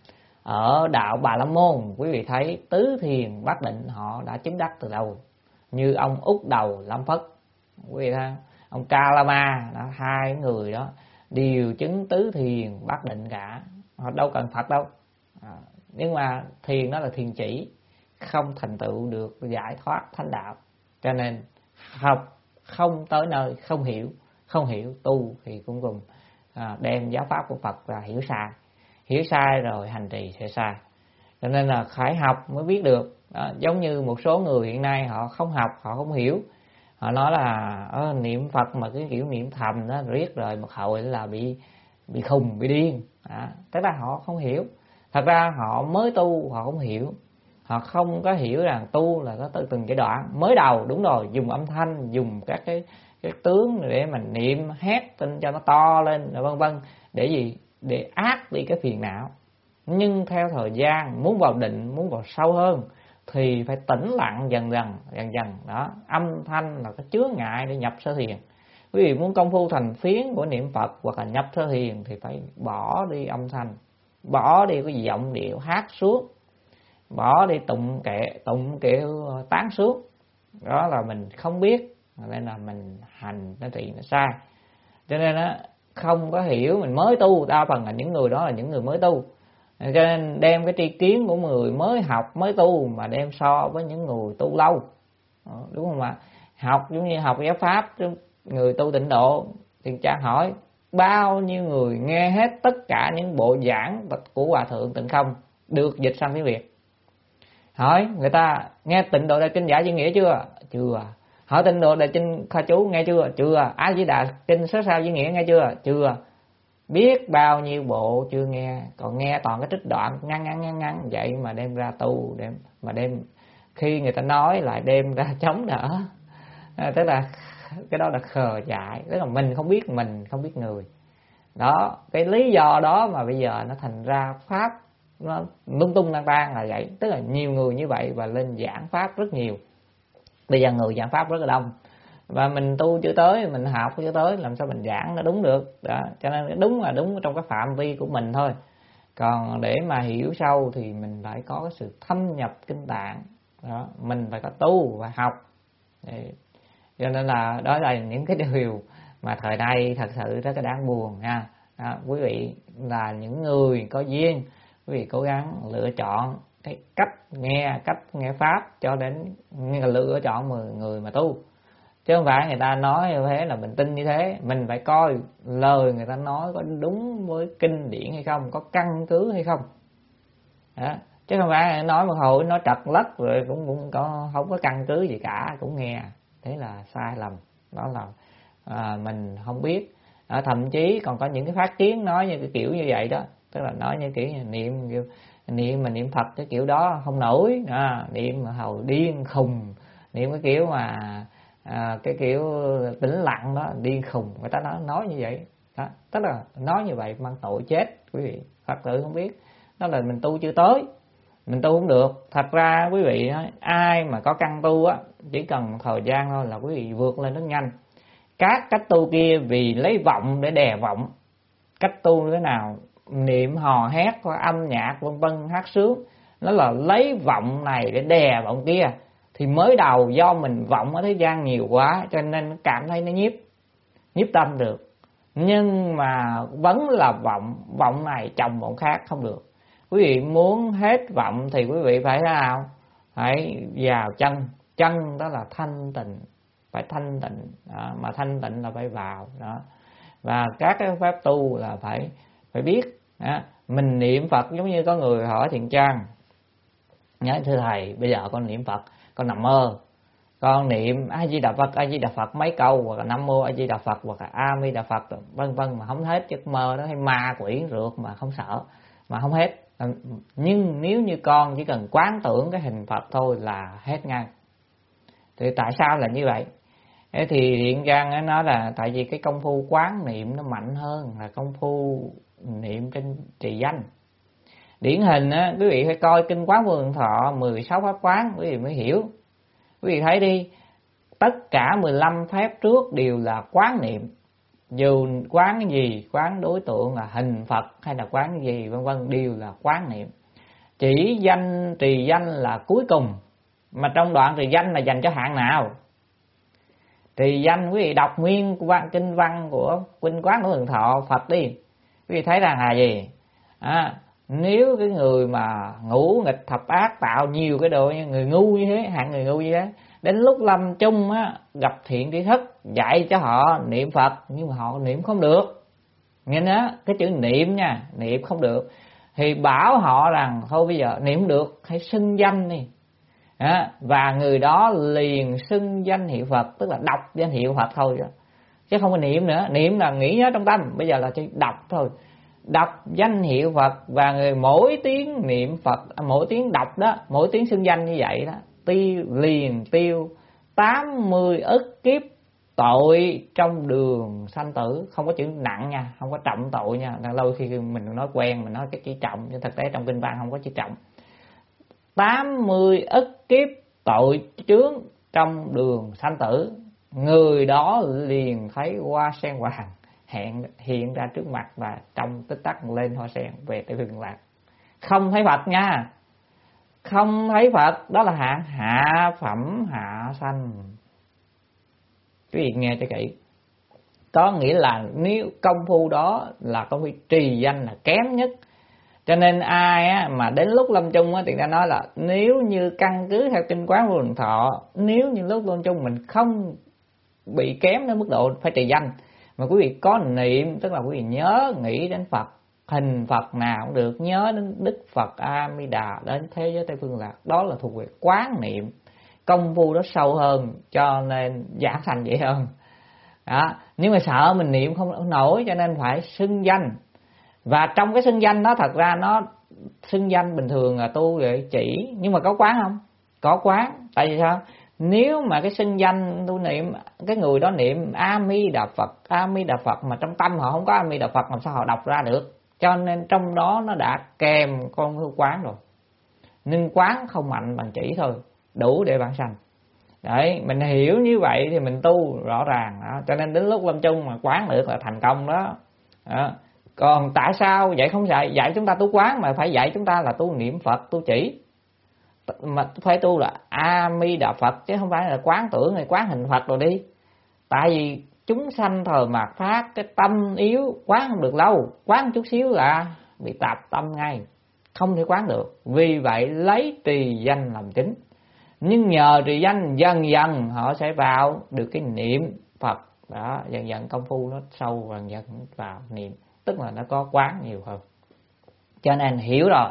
Ở đạo Bà La Môn quý vị thấy tứ thiền bát định họ đã chứng đắc từ đâu. Như ông Úc Đầu Lâm Phất, quý vị thấy, ông Ca La Ma, đó, hai người đó đều chứng tứ thiền bát định cả. Họ đâu cần Phật đâu. À, nhưng mà thiền đó là thiền chỉ, không thành tựu được giải thoát thánh đạo. Cho nên học không tới nơi, không hiểu, không hiểu tu thì cũng cùng à, đem giáo pháp của Phật ra hiểu sai. Hiểu sai rồi hành trì sẽ sai. Cho nên là phải học mới biết được. Đó, giống như một số người hiện nay họ không học, họ không hiểu. Họ nói là ờ, niệm Phật mà cái kiểu niệm thầm đó riết rồi một hồi là bị bị khùng, bị điên. Đó, tức là họ không hiểu. Thật ra họ mới tu, họ không hiểu. Họ không có hiểu rằng tu là có từ từng giai đoạn. Mới đầu đúng rồi, dùng âm thanh, dùng các cái, cái tướng để mình niệm hét tin cho nó to lên rồi vân vân. Để gì? Để át đi cái phiền não. Nhưng theo thời gian muốn vào định, muốn vào sâu hơn thì phải tĩnh lặng dần dần, dần dần. Đó, âm thanh là cái chướng ngại để nhập sơ thiền. Quý vị muốn công phu thành phiến của niệm Phật hoặc là nhập sơ thiền thì phải bỏ đi âm thanh, bỏ đi cái giọng điệu hát suốt, bỏ đi tụng kệ, tụng kiểu tán suốt. Đó là mình không biết, nên là mình hành nó thì nó sai. Cho nên á, không có hiểu, mình mới tu, đa phần là những người đó là những người mới tu. Cho nên đem cái tri kiến của người mới học, mới tu mà đem so với những người tu lâu. Đúng không ạ? Học giống như học giáo pháp, người tu tịnh độ thì cha hỏi bao nhiêu người nghe hết tất cả những bộ giảng của Hòa Thượng Tịnh Không được dịch sang tiếng Việt. Hỏi người ta nghe Tịnh Độ Đại Kinh Giải Duy Nghĩa chưa? Chưa. Hỏi Tịnh Độ Đại Kinh Kha Chú nghe chưa? Chưa. A Di Đà Kinh Sớ Sao Duy Nghĩa nghe chưa? Chưa. Biết bao nhiêu bộ chưa nghe, còn nghe toàn cái trích đoạn ngắn ngắn ngắn ngắn vậy mà đem ra tu, đem mà đem khi người ta nói lại đem ra chống đỡ. À, tức là cái đó là khờ dại, tức là mình không biết mình, không biết người. Đó, cái lý do đó mà bây giờ nó thành ra pháp nó lung tung lang tan là vậy. Tức là nhiều người như vậy và lên giảng pháp rất nhiều. Bây giờ người giảng pháp rất là đông. Và mình tu chưa tới, mình học chưa tới, làm sao mình giảng nó đúng được. Đó, cho nên đúng là đúng trong cái phạm vi của mình thôi. Còn để mà hiểu sâu thì mình phải có cái sự thâm nhập kinh tạng. Đó, mình phải có tu và học. Để cho nên là đó là những cái điều mà thời nay thật sự rất là đáng buồn nha. Đó, quý vị là những người có duyên, quý vị cố gắng lựa chọn cái cách nghe, cách nghe pháp cho đến lựa chọn người, người mà tu. Chứ không phải người ta nói như thế là mình tin như thế. Mình phải coi lời người ta nói có đúng với kinh điển hay không, có căn cứ hay không. Đó. chứ không phải nói một hồi nói trật lất rồi cũng cũng có không có căn cứ gì cả cũng nghe. Thế là sai lầm. Đó là à, mình không biết. À, thậm chí còn có những cái phát kiến nói như cái kiểu như vậy đó, tức là nói như kiểu niệm niệm mà niệm Phật cái kiểu đó không nổi, à, niệm mà hầu điên khùng, niệm cái kiểu mà à, cái kiểu tĩnh lặng đó điên khùng, người ta nói nói như vậy đó. Tức là nói như vậy mang tội chết quý vị. Phật tử không biết đó là mình tu chưa tới, mình tu không được. Thật ra quý vị nói, ai mà có căn tu á, chỉ cần thời gian thôi là quý vị vượt lên rất nhanh. Các cách tu kia vì lấy vọng để đè vọng. Cách tu như thế nào? Niệm hò hét, âm nhạc vân vân, hát sướng, nó là lấy vọng này để đè vọng kia. Thì mới đầu do mình vọng ở thế gian nhiều quá cho nên cảm thấy nó nhiếp nhiếp tâm được. Nhưng mà vẫn là vọng, vọng này chồng vọng khác không được. Quý vị muốn hết vọng thì quý vị phải thế nào? Phải vào chân. Chân đó là thanh tịnh, phải thanh tịnh đó. Mà thanh tịnh là phải vào đó. Và các cái pháp tu là phải phải biết đó. Mình niệm Phật giống như có người hỏi Thiện Trang, nhớ thưa thầy, bây giờ con niệm Phật con nằm mơ, con niệm A Di Đà Phật, A Di Đà Phật mấy câu, hoặc là Nam Mô A Di Đà Phật, hoặc là A Di Đà Phật vân vân mà không hết giấc mơ đó, hay ma quỷ rượt mà không sợ mà không hết. Nhưng nếu như con chỉ cần quán tưởng cái hình Phật thôi là hết ngay. Thì tại sao là như vậy? Thế thì Thiện Trang nói là tại vì cái công phu quán niệm nó mạnh hơn là công phu niệm trên trì danh. Điển hình á, quý vị phải coi kinh Quán Vô Lượng Thọ mười sáu pháp quán quý vị mới hiểu. Quý vị thấy đi, tất cả mười lăm phép trước đều là quán niệm. Dù quán cái gì, quán đối tượng là hình Phật hay là quán cái gì vân vân đều là quán niệm. Chỉ danh trì danh là cuối cùng. Mà trong đoạn trì danh là dành cho hạng nào? Trì danh quý vị đọc nguyên kinh văn của kinh Quán Vô Lượng Thọ Phật đi, quý vị thấy rằng là gì? À, nếu cái người mà ngũ nghịch thập ác tạo nhiều cái đồ, người ngu như thế, hạng người ngu như thế, đến lúc lâm chung á, gặp thiện tri thức dạy cho họ niệm Phật, nhưng mà họ niệm không được. Nghe nhớ cái chữ niệm nha, niệm không được thì bảo họ rằng thôi bây giờ niệm được hãy xưng danh đi. À, và người đó liền xưng danh hiệu Phật, tức là đọc danh hiệu Phật thôi đó. Chứ không có niệm nữa. Niệm là nghĩ nhớ trong tâm, bây giờ là chỉ đọc thôi. Đọc danh hiệu Phật, và người mỗi tiếng niệm Phật, mỗi tiếng đọc đó, mỗi tiếng xưng danh như vậy đó, tiêu liền tiêu tám mươi ức kiếp tội trong đường sanh tử. Không có chữ nặng nha, không có trọng tội nha. Lâu khi mình nói quen mình nói cái chữ trọng, nhưng thực tế trong kinh văn không có chữ trọng. tám mươi ức kiếp tội chướng trong đường sanh tử, người đó liền thấy hoa sen vàng hiện hiện ra trước mặt, và trong tích tắc lên hoa sen về Tây Phương Lạc. Không thấy Phật nha, không thấy Phật, đó là hạng hạ phẩm hạ sanh. Quý vị nghe cho kỹ. Có nghĩa là nếu công phu đó là công phu trì danh là kém nhất. Cho nên ai á, mà đến lúc lâm chung á, thì ta nói là nếu như căn cứ theo kinh Quán Vô Lượng Thọ, nếu như lúc lâm chung mình không bị kém đến mức độ phải trì danh, mà quý vị có niệm, tức là quý vị nhớ nghĩ đến Phật, hình Phật nào cũng được, nhớ đến Đức Phật A Di Đà, đến thế giới Tây Phương Lạc, đó là thuộc về quán niệm. Công phu đó sâu hơn, cho nên giảng sanh dễ hơn đó. Nhưng mà sợ mình niệm không nổi cho nên phải xưng danh. Và trong cái xưng danh đó, thật ra nó xưng danh bình thường là tu để chỉ, nhưng mà có quán không? Có quán. Tại vì sao? Nếu mà cái xưng danh tu niệm, cái người đó niệm A Di Đà Phật, A Di Đà Phật mà trong tâm họ không có A Di Đà Phật, làm sao họ đọc ra được? Cho nên trong đó nó đã kèm con hư quán rồi. Nhưng quán không mạnh bằng chỉ thôi, đủ để bạn sanh. Đấy, mình hiểu như vậy thì mình tu rõ ràng đó. Cho nên đến lúc lâm chung mà quán được là thành công đó, đó. Còn tại sao vậy không dạy dạy chúng ta tu quán, mà phải dạy chúng ta là tu niệm Phật, tu chỉ, mà phải tu là A Di Đà Phật, chứ không phải là quán tưởng hay quán hình Phật rồi đi. Tại vì chúng sanh thời mạt Pháp, cái tâm yếu, quán không được lâu, quán chút xíu là bị tạp tâm ngay, không thể quán được. Vì vậy lấy trì danh làm chính. Nhưng nhờ trì danh dần dần họ sẽ vào được cái niệm Phật đó, dần dần công phu nó sâu, dần dần vào niệm, tức là nó có quán nhiều hơn. Cho nên hiểu rồi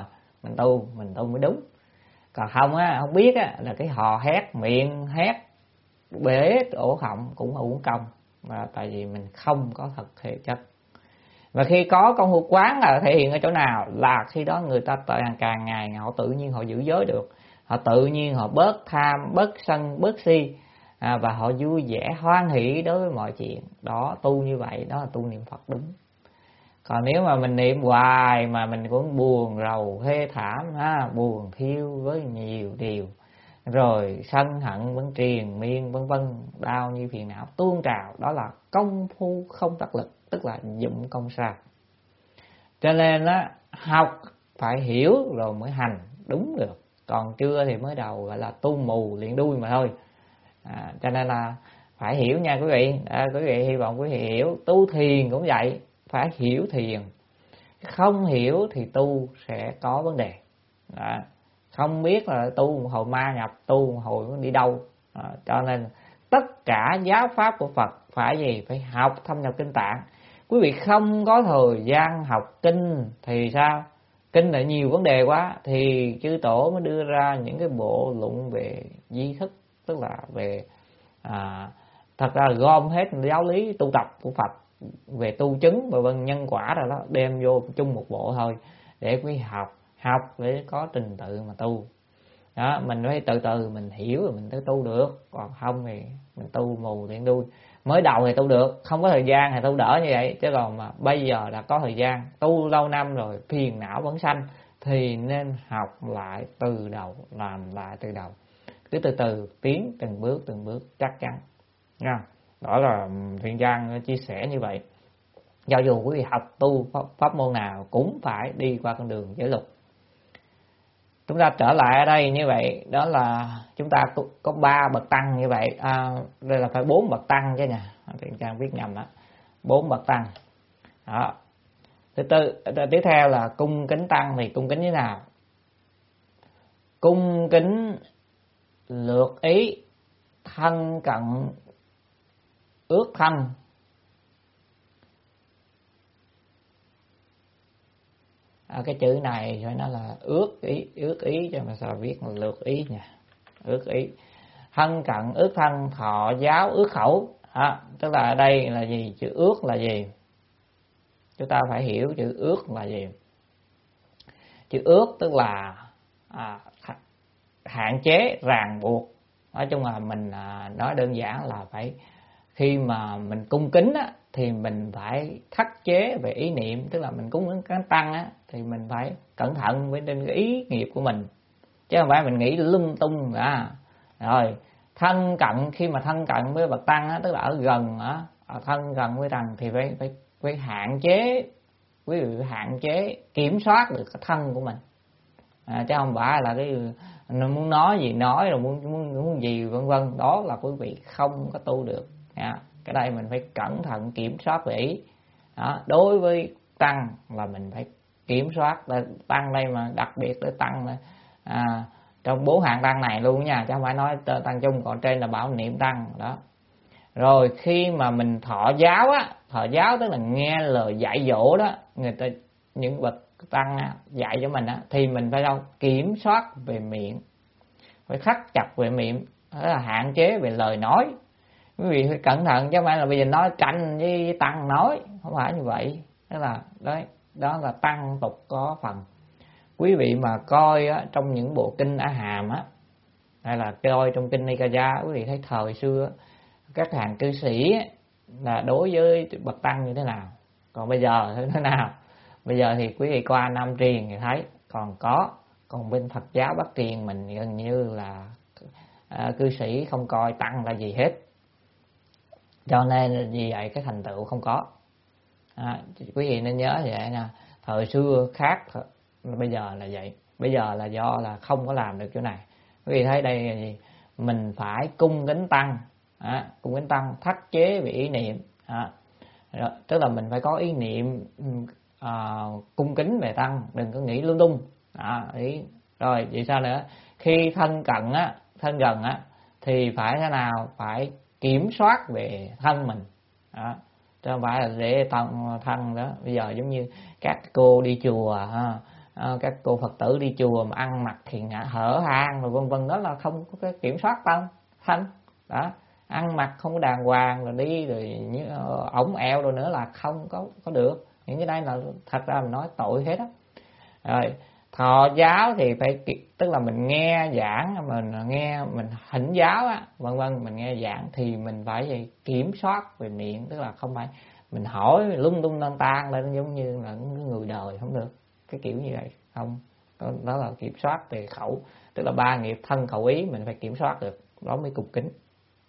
mình tu mình tu mới đúng. Còn không á, không biết á, là cái hò hét miệng hét bể ổ họng cũng uổng công, mà tại vì mình không có thực thể chất. Và khi có công phu quán là thể hiện ở chỗ nào, là khi đó người ta càng càng ngày họ tự nhiên họ giữ giới được, họ tự nhiên họ bớt tham, bớt sân, bớt si, à, và họ vui vẻ hoan hỷ đối với mọi chuyện. Đó, tu như vậy đó là tu niệm Phật đúng. Còn nếu mà mình niệm hoài mà mình cũng buồn rầu thê thảm ha, buồn thiêu với nhiều điều, rồi sân hận vẫn triền miên vân vân, đau như phiền não tuôn trào, đó là công phu không đắc lực, tức là dụng công sai. Cho nên á, học phải hiểu rồi mới hành đúng được, còn chưa thì mới đầu gọi là tu mù luyện đuôi mà thôi. À, cho nên là phải hiểu nha quý vị. À, quý vị hy vọng quý vị hiểu. Tu thiền cũng vậy, phải hiểu thiền. Không hiểu thì tu sẽ có vấn đề. Đó. Không biết là tu một hồi ma nhập, tu một hồi đi đâu. Đó. Cho nên tất cả giáo pháp của Phật phải gì? Phải học thâm nhập kinh tạng. Quý vị không có thời gian học kinh thì sao? Kinh lại nhiều vấn đề quá thì chư tổ mới đưa ra những cái bộ luận về di thức, tức là về à, thật ra gom hết giáo lý tu tập của Phật về tu chứng và vân nhân quả rồi đó, đem vô chung một bộ thôi để quý học học để có trình tự mà tu. Đó, mình phải từ từ mình hiểu rồi mình tới tu được, còn không thì mình tu mù tiện đuôi. Mới đầu thì tu được, không có thời gian thì tu đỡ như vậy, chứ còn mà bây giờ là có thời gian, tu lâu năm rồi phiền não vẫn sanh thì nên học lại từ đầu, làm lại từ đầu, cứ từ từ tiến từng bước từng bước chắc chắn nha. Đó là Thiện Trang chia sẻ như vậy. Cho dù quý vị học tu pháp, pháp môn nào cũng phải đi qua con đường giới luật. Chúng ta trở lại ở đây như vậy, đó là chúng ta có ba bậc tăng như vậy. À, đây là phải bốn bậc tăng chứ nha, Thiện Trang viết nhầm đó, bốn bậc tăng. Đó. Thứ tư, tiếp theo là cung kính tăng. Thì cung kính như thế nào? Cung kính lược ý, thân cận ước thân, à, cái chữ này phải nói là ước ý, ước ý cho mà sao viết là lược ý nha. Ước ý, thân cận ước thân, thọ giáo ước khẩu. À, tức là ở đây là gì? Chữ ước là gì? Chúng ta phải hiểu chữ ước là gì. Chữ ước tức là à, hạn chế, ràng buộc. Nói chung là mình à, nói đơn giản là phải khi mà mình cung kính á, thì mình phải khắc chế về ý niệm, tức là mình cúng ứng cái tăng á, thì mình phải cẩn thận với trên cái ý nghiệp của mình, chứ không phải mình nghĩ lung tung à. Rồi thân cận, khi mà thân cận với bậc tăng á, tức là ở gần á, ở thân cận với tăng thì phải phải phải hạn chế, quý vị phải hạn chế kiểm soát được cái thân của mình, à, chứ không phải là cái muốn nói gì nói, rồi muốn muốn, muốn gì vân vân. Đó là quý vị không có tu được. À, cái đây mình phải cẩn thận kiểm soát về ý. Đó, đối với tăng là mình phải kiểm soát. Tăng đây mà đặc biệt tới tăng là à, trong bốn hạng tăng này luôn nha, chứ không phải nói tăng chung, còn trên là bảo niệm tăng đó. Rồi khi mà mình thọ giáo á, thọ giáo tức là nghe lời dạy dỗ đó, người ta những bậc tăng á, dạy cho mình á, thì mình phải đâu kiểm soát về miệng, phải khắc chặt về miệng, đó là hạn chế về lời nói. Quý vị phải cẩn thận, chứ không phải là bây giờ nói tranh với tăng nói, không phải như vậy. Đó là đấy, đó là tăng tục có phần. Quý vị mà coi á, trong những bộ kinh A Hàm á, hay là coi trong kinh Nikaya, quý vị thấy thời xưa các hàng cư sĩ á, là đối với bậc tăng như thế nào, còn bây giờ thế thế nào. Bây giờ thì quý vị qua Nam Truyền thì thấy còn có, còn bên Phật giáo Bắc Truyền mình gần như là à, cư sĩ không coi tăng là gì hết. Cho nên vì vậy cái thành tựu không có. À, quý vị nên nhớ vậy nha, thời xưa khác, bây giờ là vậy. Bây giờ là do là không có làm được chỗ này. Quý vị thấy đây là gì? Mình phải cung kính tăng, à, cung kính tăng thắt chế về ý niệm, à, rồi, tức là mình phải có ý niệm à, cung kính về tăng, đừng có nghĩ lung tung. À, ý. Rồi vậy sao nữa? Khi thân cận á, thân gần á, thì phải thế nào? Phải kiểm soát về thân mình, đó. Chứ không phải là để thân thân đó. Bây giờ giống như các cô đi chùa ha, à, các cô Phật tử đi chùa mà ăn mặc thì ngã hở hang rồi vân vân, đó là không có cái kiểm soát tâm thanh đó. Ăn mặc không có đàng hoàng rồi đi rồi như ổng eo rồi nữa là không có có được. Những cái đây là thật ra mình nói tội hết á. Rồi thọ giáo thì phải, tức là mình nghe giảng, mình nghe mình thỉnh giáo á, vân vân, mình nghe giảng thì mình phải kiểm soát về miệng, tức là không phải mình hỏi lung tung tan tan lên giống như là người đời, không được cái kiểu như vậy, không. Đó là kiểm soát về khẩu, tức là ba nghiệp thân khẩu ý mình phải kiểm soát được, đó mới cung kính.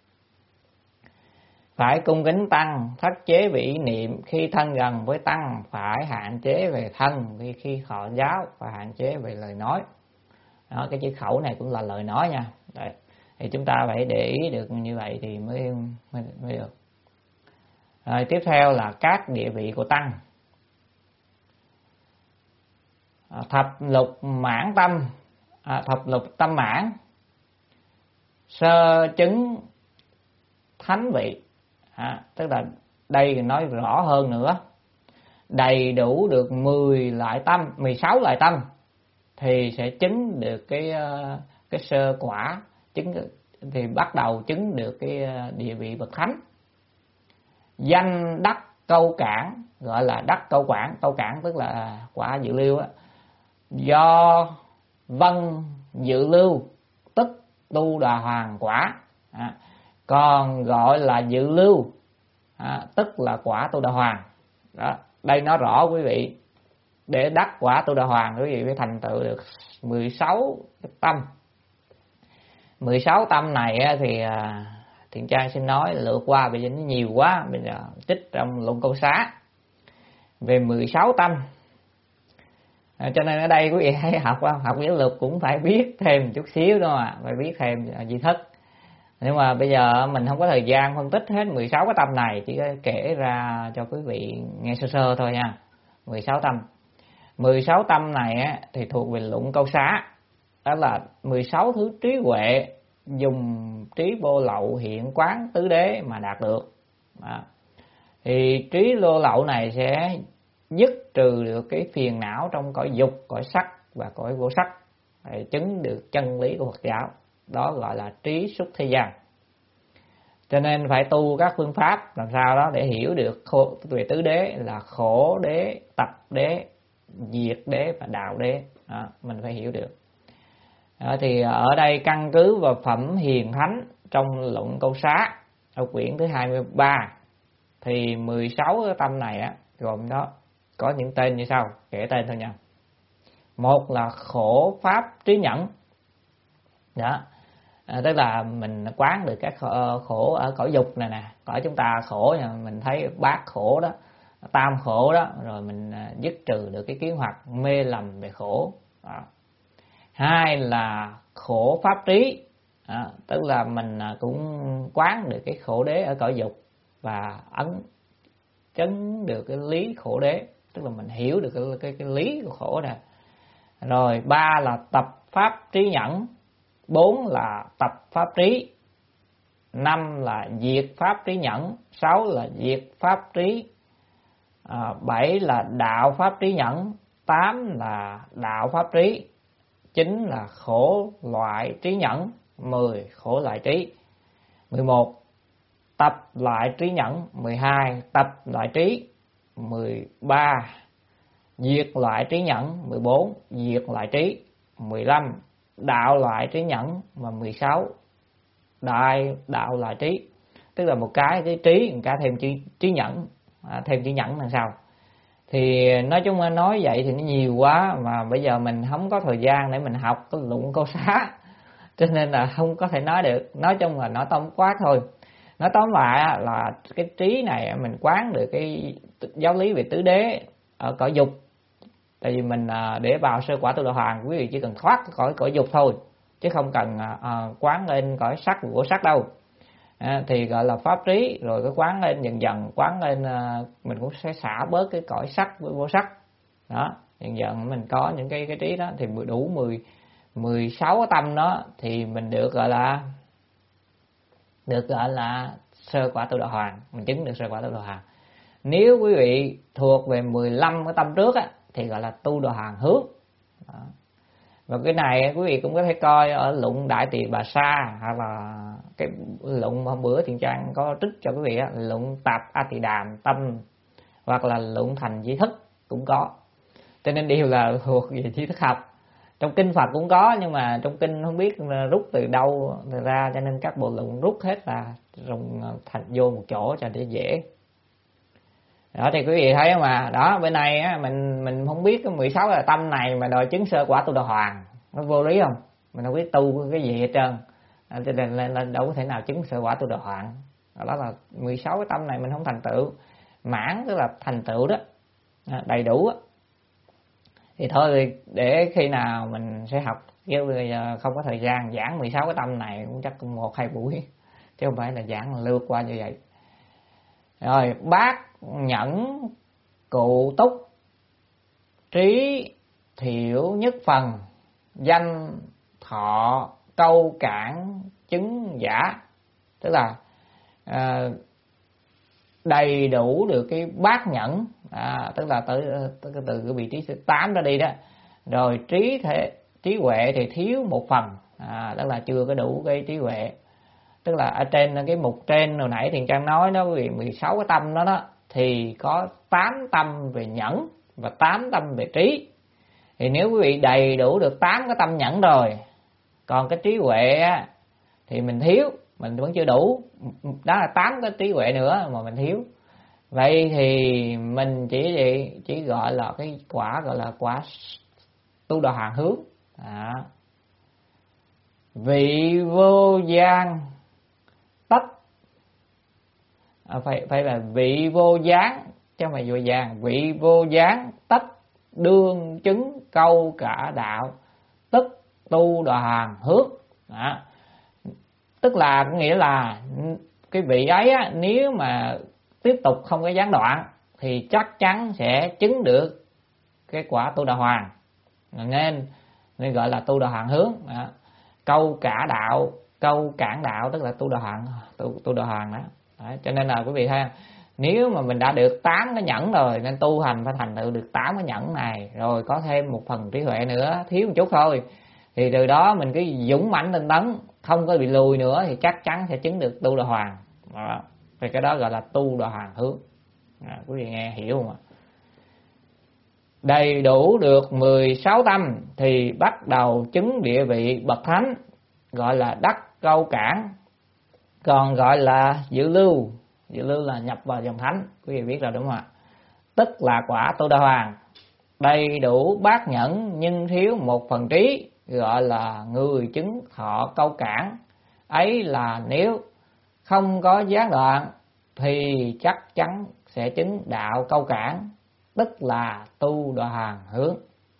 Phải cung kính tăng, thất chế về ý niệm, khi thân gần với tăng phải hạn chế về thân, khi khi thọ giáo phải hạn chế về lời nói. Đó, cái chữ khẩu này cũng là lời nói nha. Đấy. Thì chúng ta phải để ý được như vậy thì mới mới, mới được. Rồi, tiếp theo là các địa vị của tăng. À, thập lục mãn tâm, à, thập lục tâm mãn, sơ chứng thánh vị. À, tức là đây nói rõ hơn nữa, đầy đủ được mười loại tâm, mười sáu loại tâm thì sẽ chứng được cái cái sơ quả, chứng thì bắt đầu chứng được cái địa vị bậc thánh. Danh đắc câu cản, gọi là đắc câu cản, câu cản tức là quả dự lưu á. Do vân dự lưu tức tu đà hoàng quả. À, còn gọi là dự lưu, à, tức là quả tu đà hoàng. Đó, đây nó rõ quý vị, để đắc quả tu đà hoàng quý vị phải thành tựu được mười sáu tâm. mười sáu tâm này thì Thiện Trang xin nói lượt qua, bây giờ nó nhiều quá, bây giờ trích trong Luận Câu Xá về mười sáu tâm. À, cho nên ở đây quý vị hãy học học giáo luật cũng phải biết thêm một chút xíu đó mà, phải biết thêm di thức. Nhưng mà bây giờ mình không có thời gian phân tích hết mười sáu cái tâm này, chỉ kể ra cho quý vị nghe sơ sơ thôi nha. mười sáu tâm. mười sáu tâm này thì thuộc về Luận Câu Xá. Đó là mười sáu thứ trí huệ dùng trí vô lậu hiện quán tứ đế mà đạt được. Đó. Thì trí vô lậu này sẽ dứt trừ được cái phiền não trong cõi dục, cõi sắc và cõi vô sắc, để chứng được chân lý của Phật giáo. Đó gọi là trí xuất thế gian. Cho nên phải tu các phương pháp làm sao đó để hiểu được về tứ đế là khổ đế, tập đế, diệt đế và đạo đế. Đó, mình phải hiểu được. Đó, thì ở đây căn cứ vào phẩm Hiền Thánh trong Luận Câu Xá ở quyển thứ hai mươi ba thì mười sáu cái tâm này á, gồm đó có những tên như sau, kể tên thôi nha. Một là khổ pháp trí nhẫn. Đó. À, tức là mình quán được các khổ ở cõi dục này nè, cõi chúng ta khổ, mình thấy bát khổ đó, tam khổ đó, rồi mình dứt trừ được cái kiến hoặc mê lầm về khổ. Đó. Hai là khổ pháp trí. Đó. Tức là mình cũng quán được cái khổ đế ở cõi dục và ấn chấn được cái lý khổ đế, tức là mình hiểu được cái, cái, cái lý của khổ này. Rồi ba là tập pháp trí nhẫn. Bốn là tập pháp trí. Năm là diệt pháp trí nhẫn. Sáu là diệt pháp trí. À, bảy là đạo pháp trí nhẫn. Tám là đạo pháp trí. Chín là khổ loại trí nhẫn. Mười khổ loại trí. Mười một tập lại trí nhẫn. Mười hai tập lại trí. Mười ba diệt loại trí nhẫn. Mười bốn diệt loại trí. Mười lăm đạo loại trí nhẫn. Và mười sáu đại đạo loại trí. Tức là một cái cái trí, một cái thêm trí, trí nhẫn, à, thêm trí nhẫn làm sao. Thì nói chung nói vậy thì nó nhiều quá, mà bây giờ mình không có thời gian để mình học cái Luận Câu Xá, cho nên là không có thể nói được. Nói chung là nói tóm quát thôi. Nói tóm lại là cái trí này mình quán được cái giáo lý về tứ đế ở cõi dục. Tại vì mình để vào sơ quả tu đà hoàng, quý vị chỉ cần thoát khỏi cõi dục thôi, chứ không cần à, quán lên cõi sắc của sắc đâu. À, thì gọi là pháp trí. Rồi cái quán lên dần dần, quán lên à, mình cũng sẽ xả bớt cái cõi sắc với vô sắc. Đó, dần dần mình có những cái cái trí đó thì đủ mười mười sáu cái tâm đó thì mình được gọi là được gọi là sơ quả tu đà hoàng, mình chứng được sơ quả tu đà hoàng. Nếu quý vị thuộc về mười lăm cái tâm trước á thì gọi là tu đà hoàng hướng. Đó. Và cái này quý vị cũng có thể coi ở luận Đại Tỳ Bà Sa, hoặc là cái luận hôm bữa Thiện Trang có trích cho quý vị á, luận Tạp A Tỳ Đàm Tâm, hoặc là luận Thành Di Thức cũng có. Cho nên đều là thuộc về tri thức học. Trong kinh Phật cũng có, nhưng mà trong kinh không biết rút từ đâu ra, cho nên các bộ luận rút hết là dùng thành vô một chỗ cho để dễ. Đó thì quý vị thấy không mà, đó bên này á, mình mình không biết cái mười sáu là tâm này mà đòi chứng sơ quả tu đà hoàng, nó vô lý không? Mình không biết tu cái gì hết trơn, cho nên là, là đâu có thể nào chứng sơ quả tu đà hoàng. Đó là mười sáu cái tâm này mình không thành tựu mãn, tức là thành tựu đó đầy đủ á. Thì thôi, để khi nào mình sẽ học, chứ bây giờ không có thời gian giảng mười sáu cái tâm này, cũng chắc một hai buổi, chứ không phải là giảng lướt qua như vậy. Rồi bát nhẫn cụ túc trí thiểu nhất phần danh thọ câu cản chứng giả, tức là à, đầy đủ được cái bát nhẫn, à, tức là từ, từ, từ cái vị trí thứ tám ra đi đó. Rồi trí thể trí huệ thì thiếu một phần, à, tức là chưa có đủ cái trí huệ. Tức là ở trên cái mục trên hồi nãy Thiện Trang nói đó, vì mười sáu cái tâm đó đó thì có tám tâm về nhẫn và tám tâm về trí. Thì nếu quý vị đầy đủ được tám cái tâm nhẫn rồi, còn cái trí huệ á, thì mình thiếu, mình vẫn chưa đủ. Đó là tám cái trí huệ nữa mà mình thiếu. Vậy thì mình chỉ gì chỉ gọi là cái quả gọi là quả tu đà hoàng hướng. À. Vị vô gian tách, à, phải phải là vị vô gián chứ không phải vô gian. Vị vô gián tách đương chứng câu cả đạo, tức tu đà hoàng hướng. Đó. Tức là có nghĩa là cái vị ấy á, nếu mà tiếp tục không có gián đoạn thì chắc chắn sẽ chứng được cái quả tu đà hoàng, nên nên gọi là tu đà hoàng hướng. Đó. Câu cả đạo, câu cản đạo tức là tu đà hoàng, tu, tu đà hoàng đó. Đấy, cho nên là quý vị thấy, nếu mà mình đã được tám cái nhẫn rồi, nên tu hành phải thành tựu được tám cái nhẫn này, rồi có thêm một phần trí huệ nữa, thiếu một chút thôi, thì từ đó mình cứ dũng mãnh tinh tấn, không có bị lùi nữa, thì chắc chắn sẽ chứng được tu đà hoàng. Đó. Thì cái đó gọi là tu đà hoàng hướng. À, quý vị nghe hiểu không ạ? Đầy đủ được mười sáu tâm thì bắt đầu chứng địa vị bậc thánh, gọi là đắc câu cản, còn gọi là dự lưu. Dự lưu là nhập vào dòng thánh, quý vị biết rồi đúng không ạ? Tức là quả tu đà hoàng. Đầy đủ bát nhẫn nhưng thiếu một phần trí, gọi là người chứng thọ câu cản. Ấy là nếu không có gián đoạn thì chắc chắn sẽ chứng đạo câu cản, tức là tu đà hoàng hướng.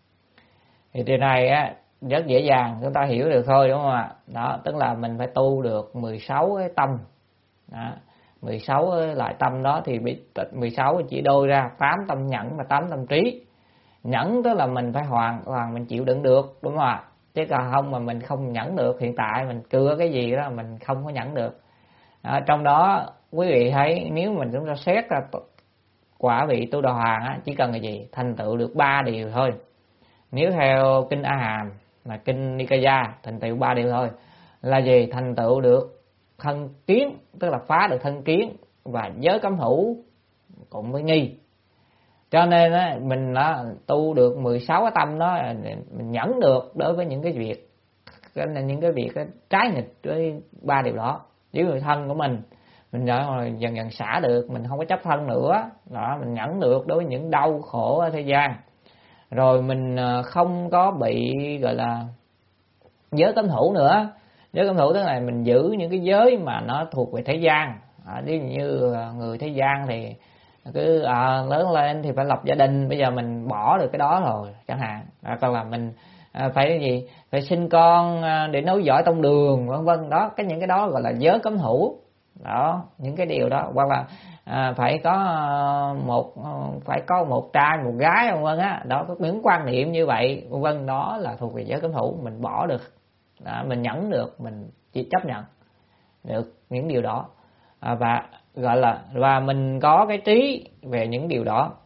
Thì điều này á, rất dễ dàng chúng ta hiểu được thôi, đúng không ạ? Đó, tức là mình phải tu được mười sáu cái tâm. Đó, mười sáu loại tâm đó thì mười sáu chỉ đôi ra tám tâm nhẫn và tám tâm trí. Nhẫn tức là mình phải hoàn toàn mình chịu đựng được, đúng không ạ? Chứ còn không mà mình không nhẫn được, hiện tại mình cưa cái gì đó mình không có nhẫn được. Đó, trong đó quý vị thấy nếu mình chúng ta xét ra quả vị tu đà hoàng á, chỉ cần là gì? Thành tựu được ba điều thôi. Nếu theo kinh A Hàm là kinh Nikaya, thành tựu ba điều thôi. Là gì? Thành tựu được thân kiến, tức là phá được thân kiến và giới cấm thủ cùng với nghi. Cho nên á, mình đó, tu được mười sáu cái tâm đó, mình nhẫn được đối với những cái việc, những cái việc trái nghịch với ba điều đó. Với người thân của mình, mình rồi dần dần xả được, mình không có chấp thân nữa, đó, mình nhẫn được đối với những đau khổ ở thế gian. Rồi mình không có bị gọi là giới cấm thủ nữa. Giới cấm thủ tức là mình giữ những cái giới mà nó thuộc về thế gian. À, ví dụ như người thế gian thì cứ à, lớn lên thì phải lập gia đình, bây giờ mình bỏ được cái đó rồi chẳng hạn. À, còn là mình à, phải cái gì, phải sinh con để nối dõi tông đường, vân vân. Đó, cái những cái đó gọi là giới cấm thủ. Đó, những cái điều đó, hoặc là à, phải có một phải có một trai một gái, vân vân á. Đó, có những quan niệm như vậy, vân vân, đó là thuộc về giới cấm thủ, mình bỏ được. Đó, mình nhẫn được, mình chỉ chấp nhận được những điều đó. À, và gọi là và mình có cái trí về những điều đó.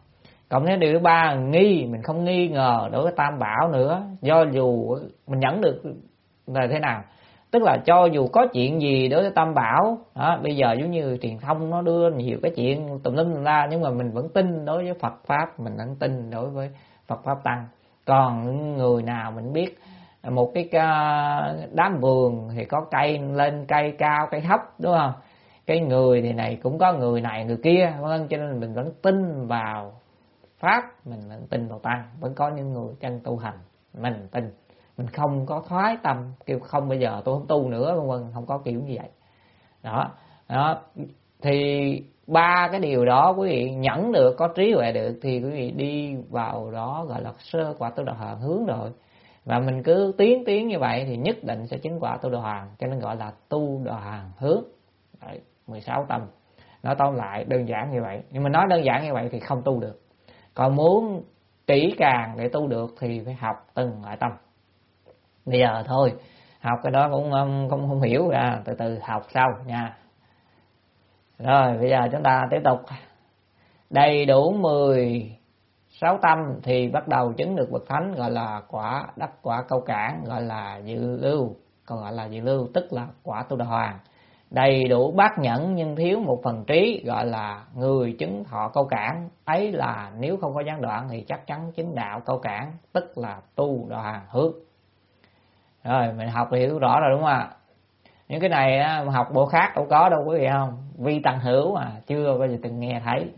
Cộng thêm điều thứ ba, nghi, mình không nghi ngờ đối với Tam Bảo nữa. Do dù mình nhẫn được là thế nào, tức là cho dù có chuyện gì đối với Tam Bảo đó, bây giờ giống như truyền thông nó đưa nhiều cái chuyện tùm lum ra, nhưng mà mình vẫn tin đối với Phật Pháp, mình vẫn tin đối với Phật Pháp Tăng. Còn người nào mình biết một cái đám vườn thì có cây lên cây cao cây thấp, đúng không? Cái người thì này cũng có người này người kia, vâng, cho nên mình vẫn tin vào Pháp, mình vẫn tin vào Tăng. Vẫn có những người chân tu hành mình tin, mình không có thoái tâm kêu không bây giờ tôi không tu nữa, vân vân, không có kiểu như vậy. Đó, đó thì ba cái điều đó quý vị nhẫn được, có trí huệ được thì quý vị đi vào đó gọi là sơ quả tu đà hoàng hướng rồi. Và mình cứ tiến tiến như vậy thì nhất định sẽ chứng quả tu đà hoàng, cho nên gọi là tu đà hoàng hướng. Đấy, mười sáu tâm. Nói tóm lại đơn giản như vậy, nhưng mà nói đơn giản như vậy thì không tu được. Còn muốn kỹ càng để tu được thì phải học từng loại tâm. Bây giờ thôi, học cái đó cũng không không, không hiểu ra, từ từ học sau nha. Rồi bây giờ chúng ta tiếp tục. Đầy đủ mười sáu tâm thì bắt đầu chứng được bậc thánh, gọi là quả đắc quả câu cản, gọi là dự lưu, còn gọi là dự lưu tức là quả tu đà hoàng. Đầy đủ bát nhẫn nhưng thiếu một phần trí, gọi là người chứng thọ câu cản. Ấy là nếu không có gián đoạn thì chắc chắn chứng đạo câu cản, tức là tu đà hoàng hướng. Rồi mình học hiểu rõ rồi đúng không ạ? Những cái này á, học bộ khác đâu có đâu quý vị không? Vi Tăng Hữu mà chưa bao giờ từng nghe thấy.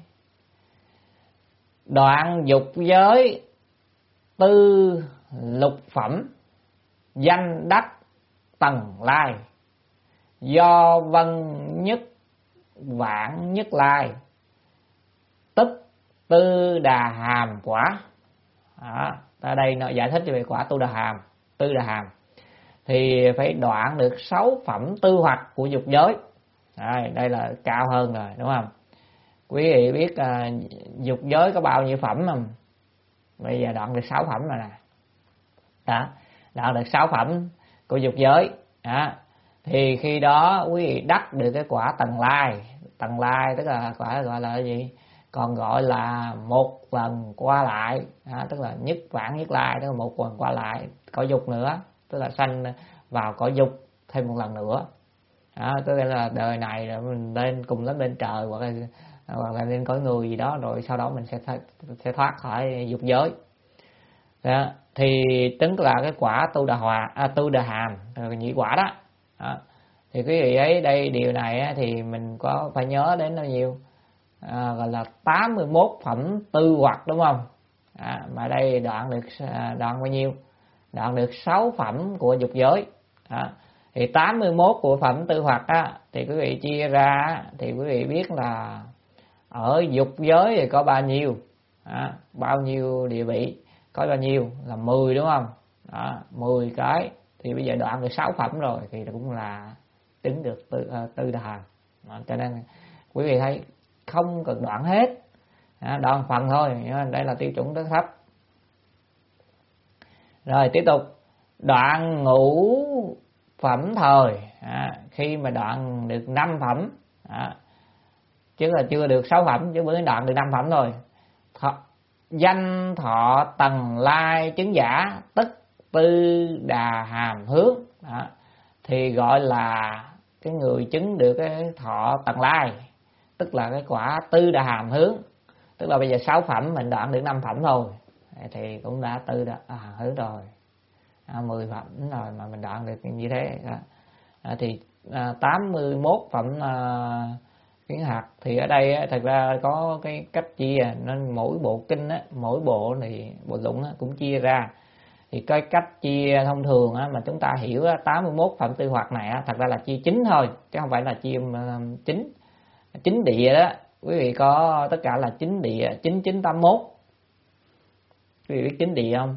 Đoạn dục giới tư lục phẩm, danh đắc tầng lai, do vân nhất vãng nhất lai, tức tư đà hàm quả. Đó, ta đây nó giải thích về quả tu đà hàm, tư đà hàm thì phải đoạn được sáu phẩm tư hoặc của dục giới. Đây, đây là cao hơn rồi đúng không? Quý vị biết à, dục giới có bao nhiêu phẩm không? Bây giờ đoạn được sáu phẩm rồi nè. Đó, đoạn được sáu phẩm của dục giới. Đó, thì khi đó quý vị đắc được cái quả tầng lai. Tầng lai tức là quả gọi là cái gì? Còn gọi là một lần qua lại. Đó, tức là nhất vãng nhất lai, tức là một lần qua lại. Có dục nữa, tức là sanh vào cõi dục thêm một lần nữa. Đó, tức là đời này là mình lên cùng lên bên trời hoặc là hoặc là lên cõi người gì đó, rồi sau đó mình sẽ th- sẽ thoát khỏi dục giới. Đó, thì tính là cái quả tu đà hòa à, tu đà hàm rồi nhị quả đó. Đó thì quý vị ấy đây điều này á, thì mình có phải nhớ đến bao nhiêu à, gọi là tám mươi mốt phẩm tư hoặc đúng không? À, mà đây đoạn được đoạn bao nhiêu? Đoạn được sáu phẩm của dục giới. Đó, thì tám mươi mốt của phẩm tư hoặc á, thì quý vị chia ra thì quý vị biết là ở dục giới thì có bao nhiêu, à, bao nhiêu địa vị, có bao nhiêu là mười đúng không? Đó, mười cái thì bây giờ đoạn được sáu phẩm rồi thì cũng là tính được tư, uh, tư đà hàm. Cho nên quý vị thấy không cần đoạn hết, à, đoạn phần thôi, đây là tiêu chuẩn rất thấp. Rồi tiếp tục đoạn ngũ phẩm thời, à, khi mà đoạn được năm phẩm, à, chứ là chưa được sáu phẩm, chứ mới đoạn được năm phẩm rồi. Thọ, danh thọ tầng lai chứng giả, tức tư đà hàm hướng. Đó, thì gọi là cái người chứng được cái thọ tầng lai, tức là cái quả tư đà hàm hướng. Tức là bây giờ sáu phẩm mình đoạn được năm phẩm thôi thì cũng đã tư đà hàm hướng rồi. À, mười phẩm rồi mà mình đoạn được như thế đó. À, thì à, tám mươi mốt phẩm à, kiến hạt thì ở đây á, thật ra có cái cách chia, nên mỗi bộ kinh á, mỗi bộ thì bộ luận á, cũng chia ra. Thì cái cách chia thông thường á, mà chúng ta hiểu á, tám mươi mốt phẩm tư hoặc này á, thật ra là chia chín thôi chứ không phải là chia chín chín địa đó. Quý vị có tất cả là chín địa, chín chín tám mốt. Quý vị biết chín địa không?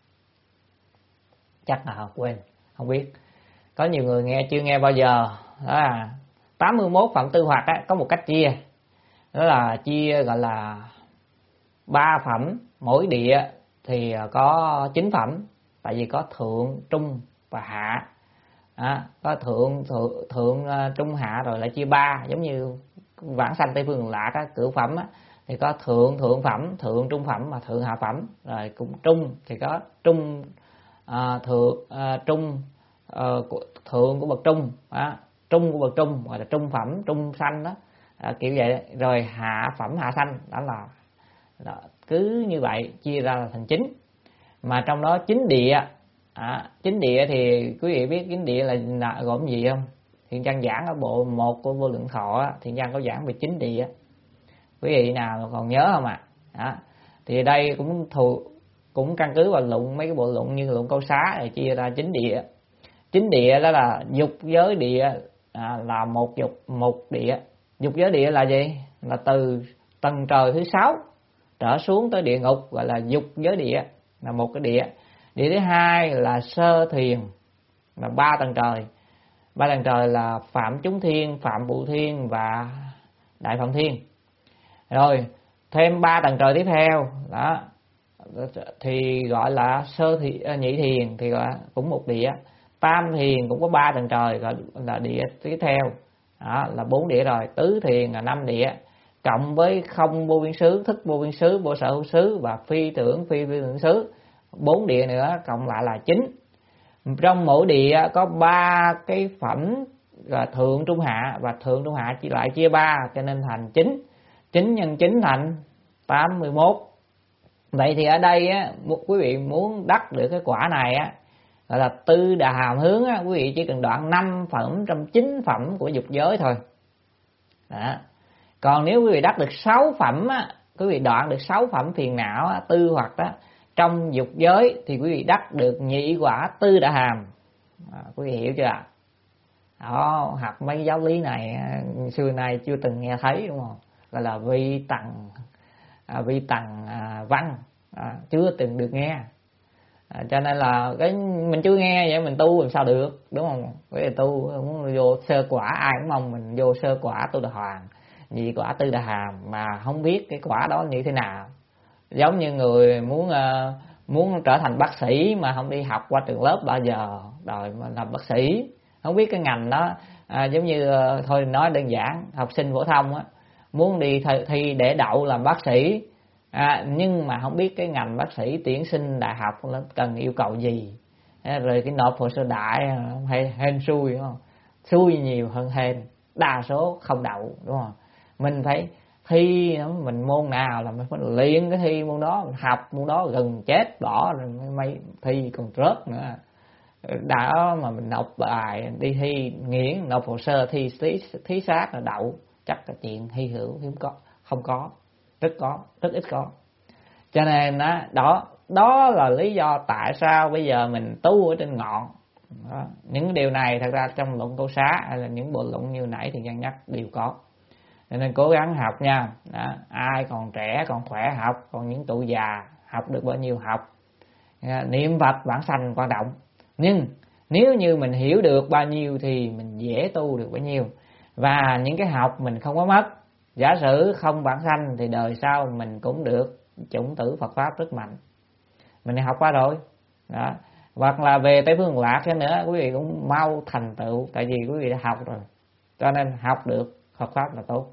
Chắc là quên, không biết. Có nhiều người nghe chưa nghe bao giờ. Đó là tám mươi mốt phẩm tư hoặc á, có một cách chia. Đó là chia gọi là ba phẩm, mỗi địa thì có chín phẩm. Tại vì có thượng, trung và hạ. Đó, có thượng, thượng, thượng, trung, hạ rồi lại chia ba. Giống như vãng sanh Tây Phương Lạc á, cửu phẩm á, thì có thượng thượng phẩm, thượng trung phẩm và thượng hạ phẩm. Rồi cũng trung thì có trung à, thượng à, trung à, thượng của bậc trung, à, trung của bậc trung gọi là trung phẩm, trung sanh đó, à, kiểu vậy. Rồi hạ phẩm hạ sanh đó là đó, cứ như vậy chia ra là thành chín. Mà trong đó chín địa, à, chín địa thì quý vị biết chín địa là, là gồm gì không? Thiện Trang giảng ở bộ một của Vô Lượng Thọ, Thiện Trang có giảng về chín địa, quý vị nào còn nhớ không ạ? À? Đó. Thì đây cũng thù, cũng căn cứ vào luận mấy cái bộ luận như luận Câu Xá thì chia ra chín địa. Chín địa đó là dục giới địa, à, là một dục một địa. Dục giới địa là gì? Là từ tầng trời thứ sáu trở xuống tới địa ngục gọi là dục giới địa, là một cái địa. Địa thứ hai là sơ thiền, là ba tầng trời. Ba tầng trời là Phạm Chúng Thiên, Phạm Vụ Thiên và Đại Phạm Thiên. Rồi thêm ba tầng trời tiếp theo đó thì gọi là sơ thiền, nhị thiền thì gọi cũng một địa. Tam thiền cũng có ba tầng trời gọi là địa tiếp theo, đó là bốn địa rồi. Tứ thiền là năm địa, cộng với không vô biên xứ, thức vô biên xứ, vô sở hữu xứ và phi tưởng phi phi tưởng xứ, bốn địa nữa cộng lại là chín. Trong mỗi địa có ba cái phẩm là thượng trung hạ, và thượng trung hạ chỉ lại chia ba cho nên thành chín. Chín nhân chín thành tám mươi mốt. Vậy thì ở đây á, quý vị muốn đắc được cái quả này á, gọi là tư đà hàm hướng á, quý vị chỉ cần đoạn năm phẩm trong chín phẩm của dục giới thôi. Đó. Còn nếu quý vị đắc được sáu phẩm á, quý vị đoạn được sáu phẩm phiền não á, tư hoặc đó trong dục giới thì quý vị đắc được nhị quả tư đà hàm. À, quý vị hiểu chưa ạ? Đó, học mấy giáo lý này xưa nay chưa từng nghe thấy đúng không? Gọi là vi tầng à, vi tầng à, văn à, chưa từng được nghe. À, cho nên là cái mình chưa nghe vậy mình tu làm sao được, đúng không? Bởi vì tu muốn vô sơ quả, ai cũng mong mình vô sơ quả tu đà hoàng, nhị quả tư đà hàm mà không biết cái quả đó như thế nào. Giống như người muốn uh, muốn trở thành bác sĩ mà không đi học qua trường lớp bao giờ, rồi mà làm bác sĩ không biết cái ngành đó. À, giống như uh, thôi nói đơn giản, học sinh phổ thông á muốn đi th- thi để đậu làm bác sĩ, à, nhưng mà không biết cái ngành bác sĩ tuyển sinh đại học nó cần yêu cầu gì, à, rồi cái nộp hồ sơ đại hay hên xui, đúng không? Xui nhiều hơn hên, đa số không đậu, đúng không? Mình phải thi mình môn nào là mình phải luyện cái thi môn đó, mình học môn đó gần chết bỏ rồi mới thi còn rớt nữa. Đã mà mình nộp bài đi thi nghiễn, nộp hồ sơ thi thí, thí sát là đậu, chắc là chuyện hy hữu hiếm có, không có, rất có, rất ít có. Cho nên đó, đó đó là lý do tại sao bây giờ mình tu ở trên ngọn đó. Những điều này thật ra trong luận Câu Xá hay là những bộ luận như nãy thì Giang nhắc đều có. Cho nên cố gắng học nha. Đó. Ai còn trẻ còn khỏe học, còn những tụi già học được bao nhiêu học. Niệm Phật vãng sanh quan trọng, nhưng nếu như mình hiểu được bao nhiêu thì mình dễ tu được bấy nhiêu. Và những cái học mình không có mất, giả sử không vãng sanh thì đời sau mình cũng được chủng tử Phật pháp rất mạnh. Mình đã học qua rồi đó. Hoặc là về Tây Phương Lạc cho nữa, quý vị cũng mau thành tựu, tại vì quý vị đã học rồi, cho nên học được Phật pháp là tốt.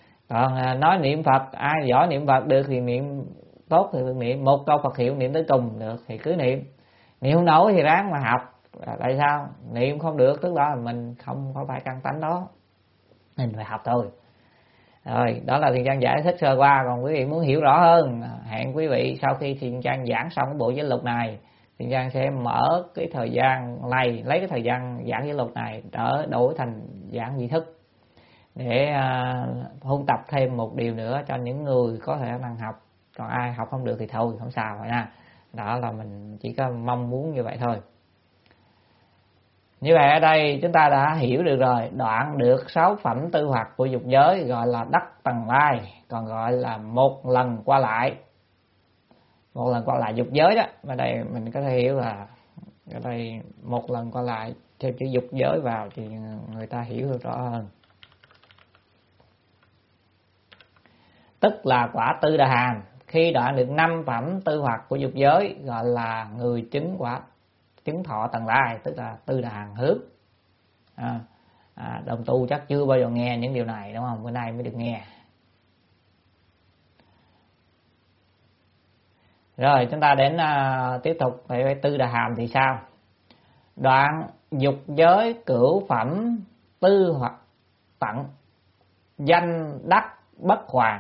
Còn nói niệm Phật, ai giỏi niệm Phật được thì niệm tốt thì niệm một câu Phật hiệu niệm tới cùng được thì cứ niệm. Niệm không nổi thì ráng mà học. Tại sao? Niệm không được tức đó là mình không có phải căn tánh đó, mình phải học thôi. Rồi, đó là Thiện Trang giải thích sơ qua. Còn quý vị muốn hiểu rõ hơn, hẹn quý vị sau khi Thiện Trang giảng xong cái bộ giới luật này, Thiện Trang sẽ mở cái thời gian này, lấy cái thời gian giảng giới luật này trở đổi thành giảng vị thức, để uh, huân tập thêm một điều nữa cho những người có thể năng học. Còn ai học không được thì thôi, không sao vậy nha. Đó là mình chỉ có mong muốn như vậy thôi. Như vậy ở đây chúng ta đã hiểu được rồi, đoạn được sáu phẩm tư hoặc của dục giới gọi là đắc tầng lai, còn gọi là một lần qua lại. Một lần qua lại dục giới đó, ở đây mình có thể hiểu là ở đây một lần qua lại thêm chữ dục giới vào thì người ta hiểu được rõ hơn. Tức là quả tư đà hàm, khi đoạn được năm phẩm tư hoặc của dục giới gọi là người chứng quả chứng thọ tầng lai, tức là tư đà hàm hướng. À, à, đồng tu chắc chưa bao giờ nghe những điều này đúng không? Bữa nay mới được nghe. Rồi chúng ta đến uh, tiếp tục về tư đà hàm thì sao? Đoạn dục giới cửu phẩm tư hoặc tận danh đắc bất hoàn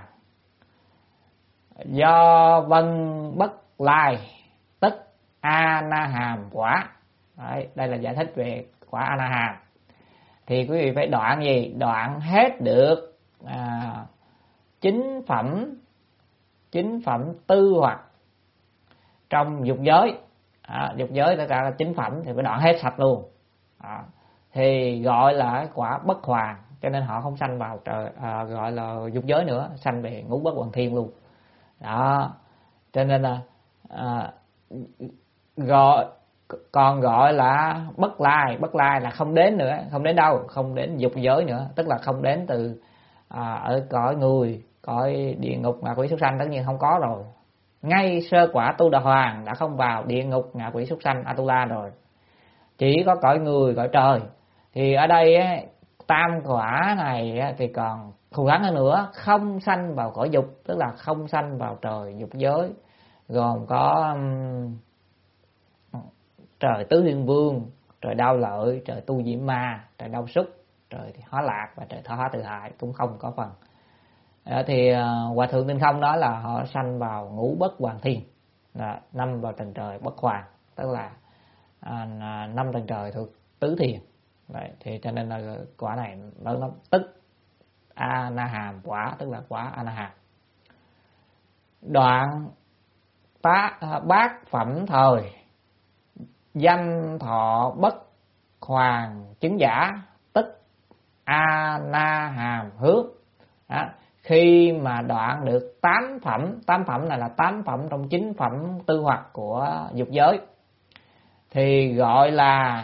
do vân bất lai tức a na hàm quả. Đấy, đây là giải thích về quả a na hàm. Thì quý vị phải đoạn gì? Đoạn hết được à, chính phẩm chính phẩm tư hoặc trong dục giới. À, dục giới tất cả là chính phẩm thì phải đoạn hết sạch luôn. À, thì gọi là quả bất hoàn, cho nên họ không sanh vào trời à, gọi là dục giới nữa, sanh về ngũ bất hoàn thiên luôn. Đó, cho nên là à, gọi còn gọi là bất lai. Bất lai là không đến nữa, không đến đâu, không đến dục giới nữa, tức là không đến từ à, ở cõi người, cõi địa ngục, ngạ quỷ súc sanh tất nhiên không có rồi. Ngay sơ quả tu đà hoàng đã không vào địa ngục, ngạ quỷ súc sanh, Atula rồi, chỉ có cõi người, cõi trời. Thì ở đây ấy, tam quả này ấy, thì còn thù gắn hơn nữa, không sanh vào cõi dục, tức là không sanh vào trời dục giới, gồm có um, trời tứ thiên vương, trời đao lợi, trời tu diễm ma, trời đau súc, trời hóa lạc và trời thọ hóa tự hại cũng không có phần. Đó thì uh, hòa thượng Tinh Không đó là họ sanh vào ngũ bất hoàn thiên, là năm vào tầng trời bất hoàn, tức là uh, năm tầng trời thuộc tứ thiền. Đấy, thì cho nên là quả này lớn lắm, tức a na hàm quả, tức là quả a na hàm. Đoạn tá, bát phẩm thời danh thọ bất hoàn chứng giả, tức a na hàm hướng. Đó, khi mà đoạn được tám phẩm, tám phẩm này là tám phẩm trong chín phẩm tư hoặc của dục giới, thì gọi là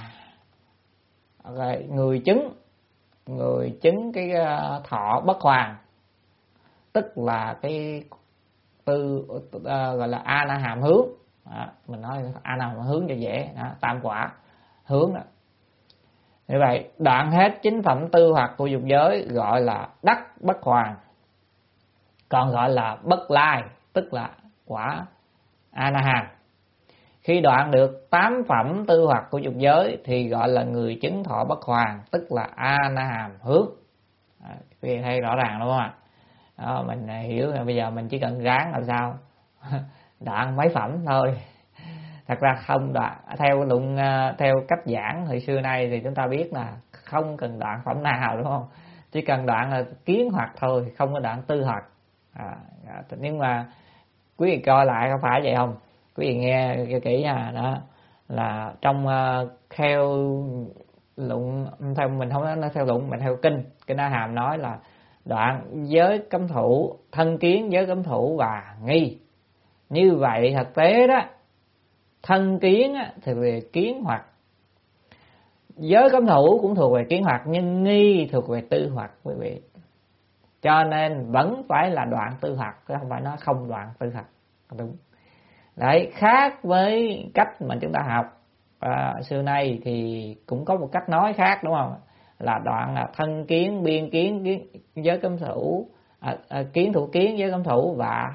người chứng, người chứng cái thọ bất hoàn, tức là cái tư uh, gọi là a na hàm hướng. Đó, mình nói a na hàm hướng cho dễ. Đó, tam quả hướng đó. Như vậy đoạn hết chín phẩm tư hoặc của dục giới gọi là đắc bất hoàn, còn gọi là bất lai, tức là quả a na hàm. Khi đoạn được tám phẩm tư hoặc của dục giới thì gọi là người chứng thọ bất hoàn, tức là a na hàm hướng. À, quý vị thấy rõ ràng đúng không ạ? Đó, mình hiểu là bây giờ mình chỉ cần ráng làm sao đoạn mấy phẩm thôi. Thật ra không đoạn theo luận, theo cách giảng hồi xưa nay thì chúng ta biết là không cần đoạn phẩm nào, đúng không? Chỉ cần đoạn là kiến hoặc thôi, không có đoạn tư hoặc. À, nhưng mà quý vị coi lại có phải vậy không? Quý vị nghe kỹ nha, đó là trong uh, theo luận, theo mình không nói theo luận, mình theo kinh kinh A Hàm nói là đoạn giới cấm thủ, thân kiến, giới cấm thủ và nghi. Như vậy thực tế đó, thân kiến thì về kiến hoặc, giới cấm thủ cũng thuộc về kiến hoặc, nhưng nghi thuộc về tư hoặc quý vị. Cho nên vẫn phải là đoạn tư hoặc, chứ không phải nói không đoạn tư hoặc. Đúng. Đấy, khác với cách mà chúng ta học à, xưa nay thì cũng có một cách nói khác, đúng không? Là đoạn là thân kiến, biên kiến, kiến giới cấm thủ, à, à, kiến thủ kiến, giới cấm thủ và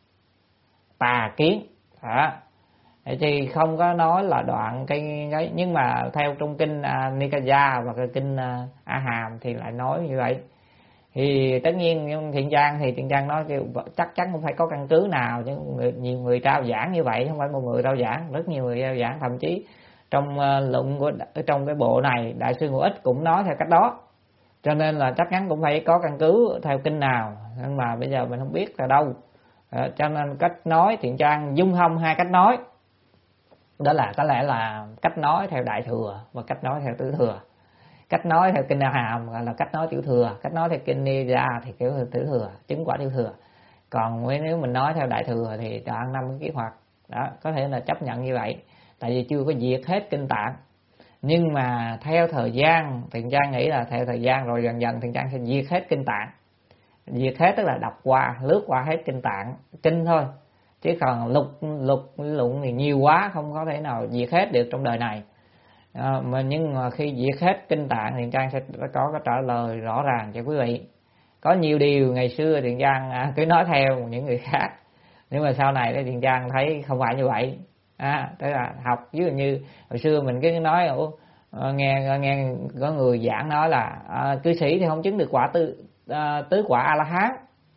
tà kiến. Đó. Thì không có nói là đoạn cái ấy, nhưng mà theo trong kinh uh, Nikaya và cái kinh uh, A Hàm thì lại nói như vậy. Thì tất nhiên Thiện Trang thì Thiện Trang nói kêu chắc chắn cũng phải có căn cứ nào, chứ người, nhiều người trao giảng như vậy, không phải một người trao giảng, rất nhiều người trao giảng, thậm chí trong uh, luận của trong cái bộ này Đại sư Ngũ Ích cũng nói theo cách đó. Cho nên là chắc chắn cũng phải có căn cứ theo kinh nào, nhưng mà bây giờ mình không biết là đâu. Uh, cho nên cách nói Thiện Trang dung hông hai cách nói. Đó là có lẽ là cách nói theo Đại Thừa và cách nói theo Tứ Thừa. Cách nói theo kinh A Hàm gọi là cách nói tiểu thừa, cách nói theo kinh Nida thì kiểu tiểu thừa, chứng quả tiểu thừa. Còn nếu mình nói theo Đại Thừa thì đoạn năm cái kế hoạch đó, có thể là chấp nhận như vậy, tại vì chưa có diệt hết kinh tạng. Nhưng mà theo thời gian, Thiện Trang nghĩ là theo thời gian rồi dần dần Thiện Trang sẽ diệt hết kinh tạng. Diệt hết tức là đọc qua, lướt qua hết kinh tạng, kinh thôi. Chứ còn lục lục luận thì nhiều quá, không có thể nào diệt hết được trong đời này. À, mà nhưng mà khi diệt hết kinh tạng thì Trang sẽ có cái trả lời rõ ràng cho quý vị. Có nhiều điều ngày xưa Thiện Trang à, cứ nói theo những người khác, Nhưng mà sau này cái Thiện Trang thấy không phải như vậy. À, tức là học ví dụ như hồi xưa mình cứ nói ủa, nghe nghe có người giảng nói là à, cư sĩ thì không chứng được quả tư à, tứ quả A La Hán.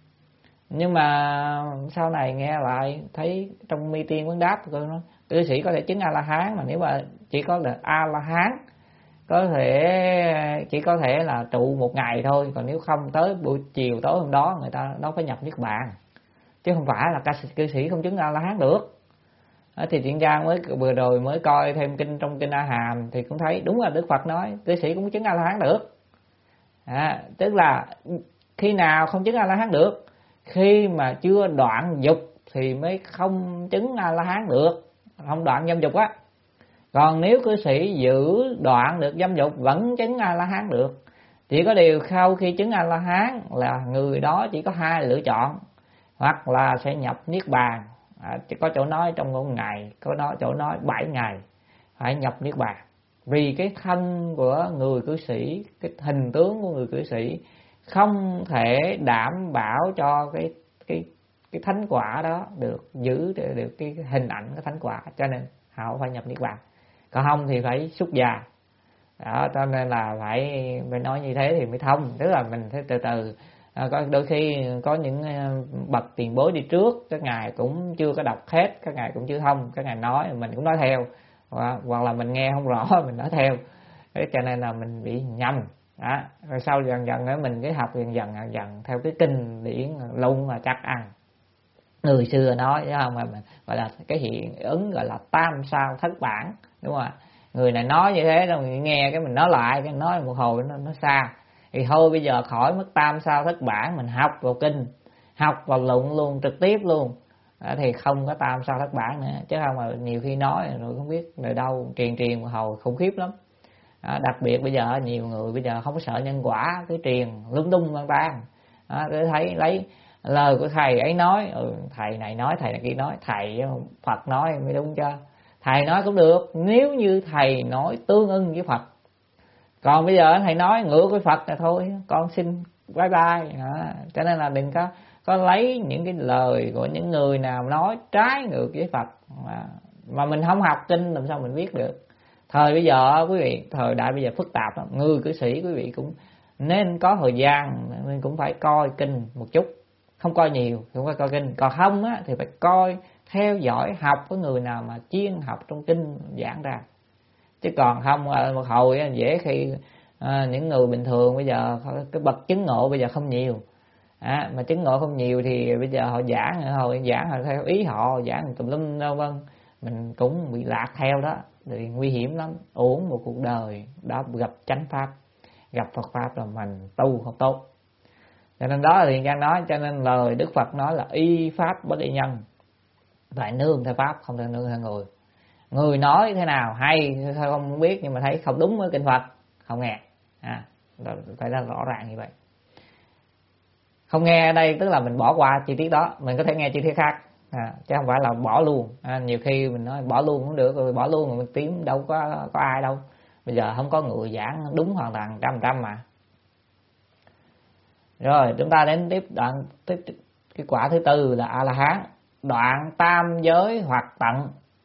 Nhưng mà sau này nghe lại thấy trong Mi Tiên Vấn Đáp tôi nói cư sĩ có thể chứng A La Hán, mà nếu mà chỉ có là A La Hán có thể chỉ có thể là trụ một ngày thôi, còn nếu không tới buổi chiều tối hôm đó người ta nó phải nhập niết bàn, chứ không phải là cư sĩ không chứng A La Hán được. Thì Thiện Trang mới vừa rồi mới coi thêm kinh trong kinh A Hàm thì cũng thấy đúng là Đức Phật nói cư sĩ cũng chứng A La Hán được. À, tức là khi nào không chứng A La Hán được? Khi mà chưa đoạn dục thì mới không chứng A La Hán được, không đoạn dâm dục á. Còn nếu cư sĩ giữ đoạn được dâm dục vẫn chứng A La Hán được. Chỉ có điều sau khi chứng A La Hán là người đó chỉ có hai lựa chọn, hoặc là sẽ nhập niết bàn, à, có chỗ nói trong một ngày, có nói chỗ nói bảy ngày phải nhập niết bàn. Vì cái thân của người cư sĩ, cái hình tướng của người cư sĩ không thể đảm bảo cho cái cái cái thánh quả đó được giữ được cái hình ảnh cái thánh quả, cho nên họ phải nhập niết bàn. Còn không thì phải xuất gia. Đó, cho nên là phải phải nói như thế thì mới thông. Tức là mình phải từ từ. À, có đôi khi có những bậc tiền bối đi trước, các ngài cũng chưa có đọc hết, các ngài cũng chưa thông, các ngài nói mình cũng nói theo, hoặc, hoặc là mình nghe không rõ mình nói theo. Thế cho nên là mình bị nhầm. Đó. Rồi sau dần dần nữa mình cứ học dần dần dần dần theo cái kinh điển lung là chắc ăn. Người xưa nói chứ không, mà mình gọi là cái hiện ứng gọi là tam sao thất bản, đúng không ạ? Người này nói như thế rồi mình nghe cái mình nói lại, cái nói một hồi nó nó xa. Thì thôi bây giờ khỏi mất tam sao thất bản, mình học vào kinh, học vào luận luôn, trực tiếp luôn. Đó, thì không có tam sao thất bản nữa. Chứ không mà nhiều khi nói rồi không biết nơi đâu truyền truyền một hồi khủng khiếp lắm. Đó, đặc biệt bây giờ nhiều người bây giờ không có sợ nhân quả, cứ truyền lung tung lan tan. Đó, để thấy lấy lời của thầy ấy nói, ừ, thầy này nói, thầy này kia nói, thầy Phật nói mới đúng cho. Thầy nói cũng được nếu như thầy nói tương ưng với Phật. Còn bây giờ thầy nói ngược với Phật là thôi, con xin bye bye. Đó. Cho nên là đừng có có lấy những cái lời của những người nào nói trái ngược với Phật mà, mà mình không học kinh làm sao mình biết được. Thời bây giờ quý vị, thời đại bây giờ phức tạp lắm. Người cư sĩ quý vị cũng nên có thời gian mình cũng phải coi kinh một chút, không coi nhiều, không phải coi kinh. Còn không á thì phải coi, theo dõi, học với người nào mà chuyên học trong kinh giảng ra. Chứ còn không một hồi dễ khi à, những người bình thường bây giờ cái bậc chứng ngộ bây giờ không nhiều, à, mà chứng ngộ không nhiều thì bây giờ họ giảng hồi giảng họ theo ý họ, giảng tùm lum đâu vân, mình cũng bị lạc theo đó thì nguy hiểm lắm, uổng một cuộc đời đó gặp chánh pháp, gặp Phật pháp là mình tu không tốt. Cho nên đó là Thiện Trang nói, cho nên lời Đức Phật nói là y pháp bất y nhân, phải nương theo pháp không thể nương theo người. Người nói thế nào hay sao không biết, nhưng mà thấy không đúng với kinh Phật không nghe, à, phải là rõ ràng như vậy. Không nghe ở đây tức là mình bỏ qua chi tiết đó, mình có thể nghe chi tiết khác, à, chứ không phải là bỏ luôn. À, nhiều khi mình nói bỏ luôn cũng được, rồi bỏ luôn mà mình tím đâu có có ai đâu. Bây giờ không có người giảng đúng hoàn toàn trăm trăm mà. Rồi chúng ta đến tiếp đoạn tiếp cái quả thứ tư là A La Hán, đoạn tam giới hoặc tận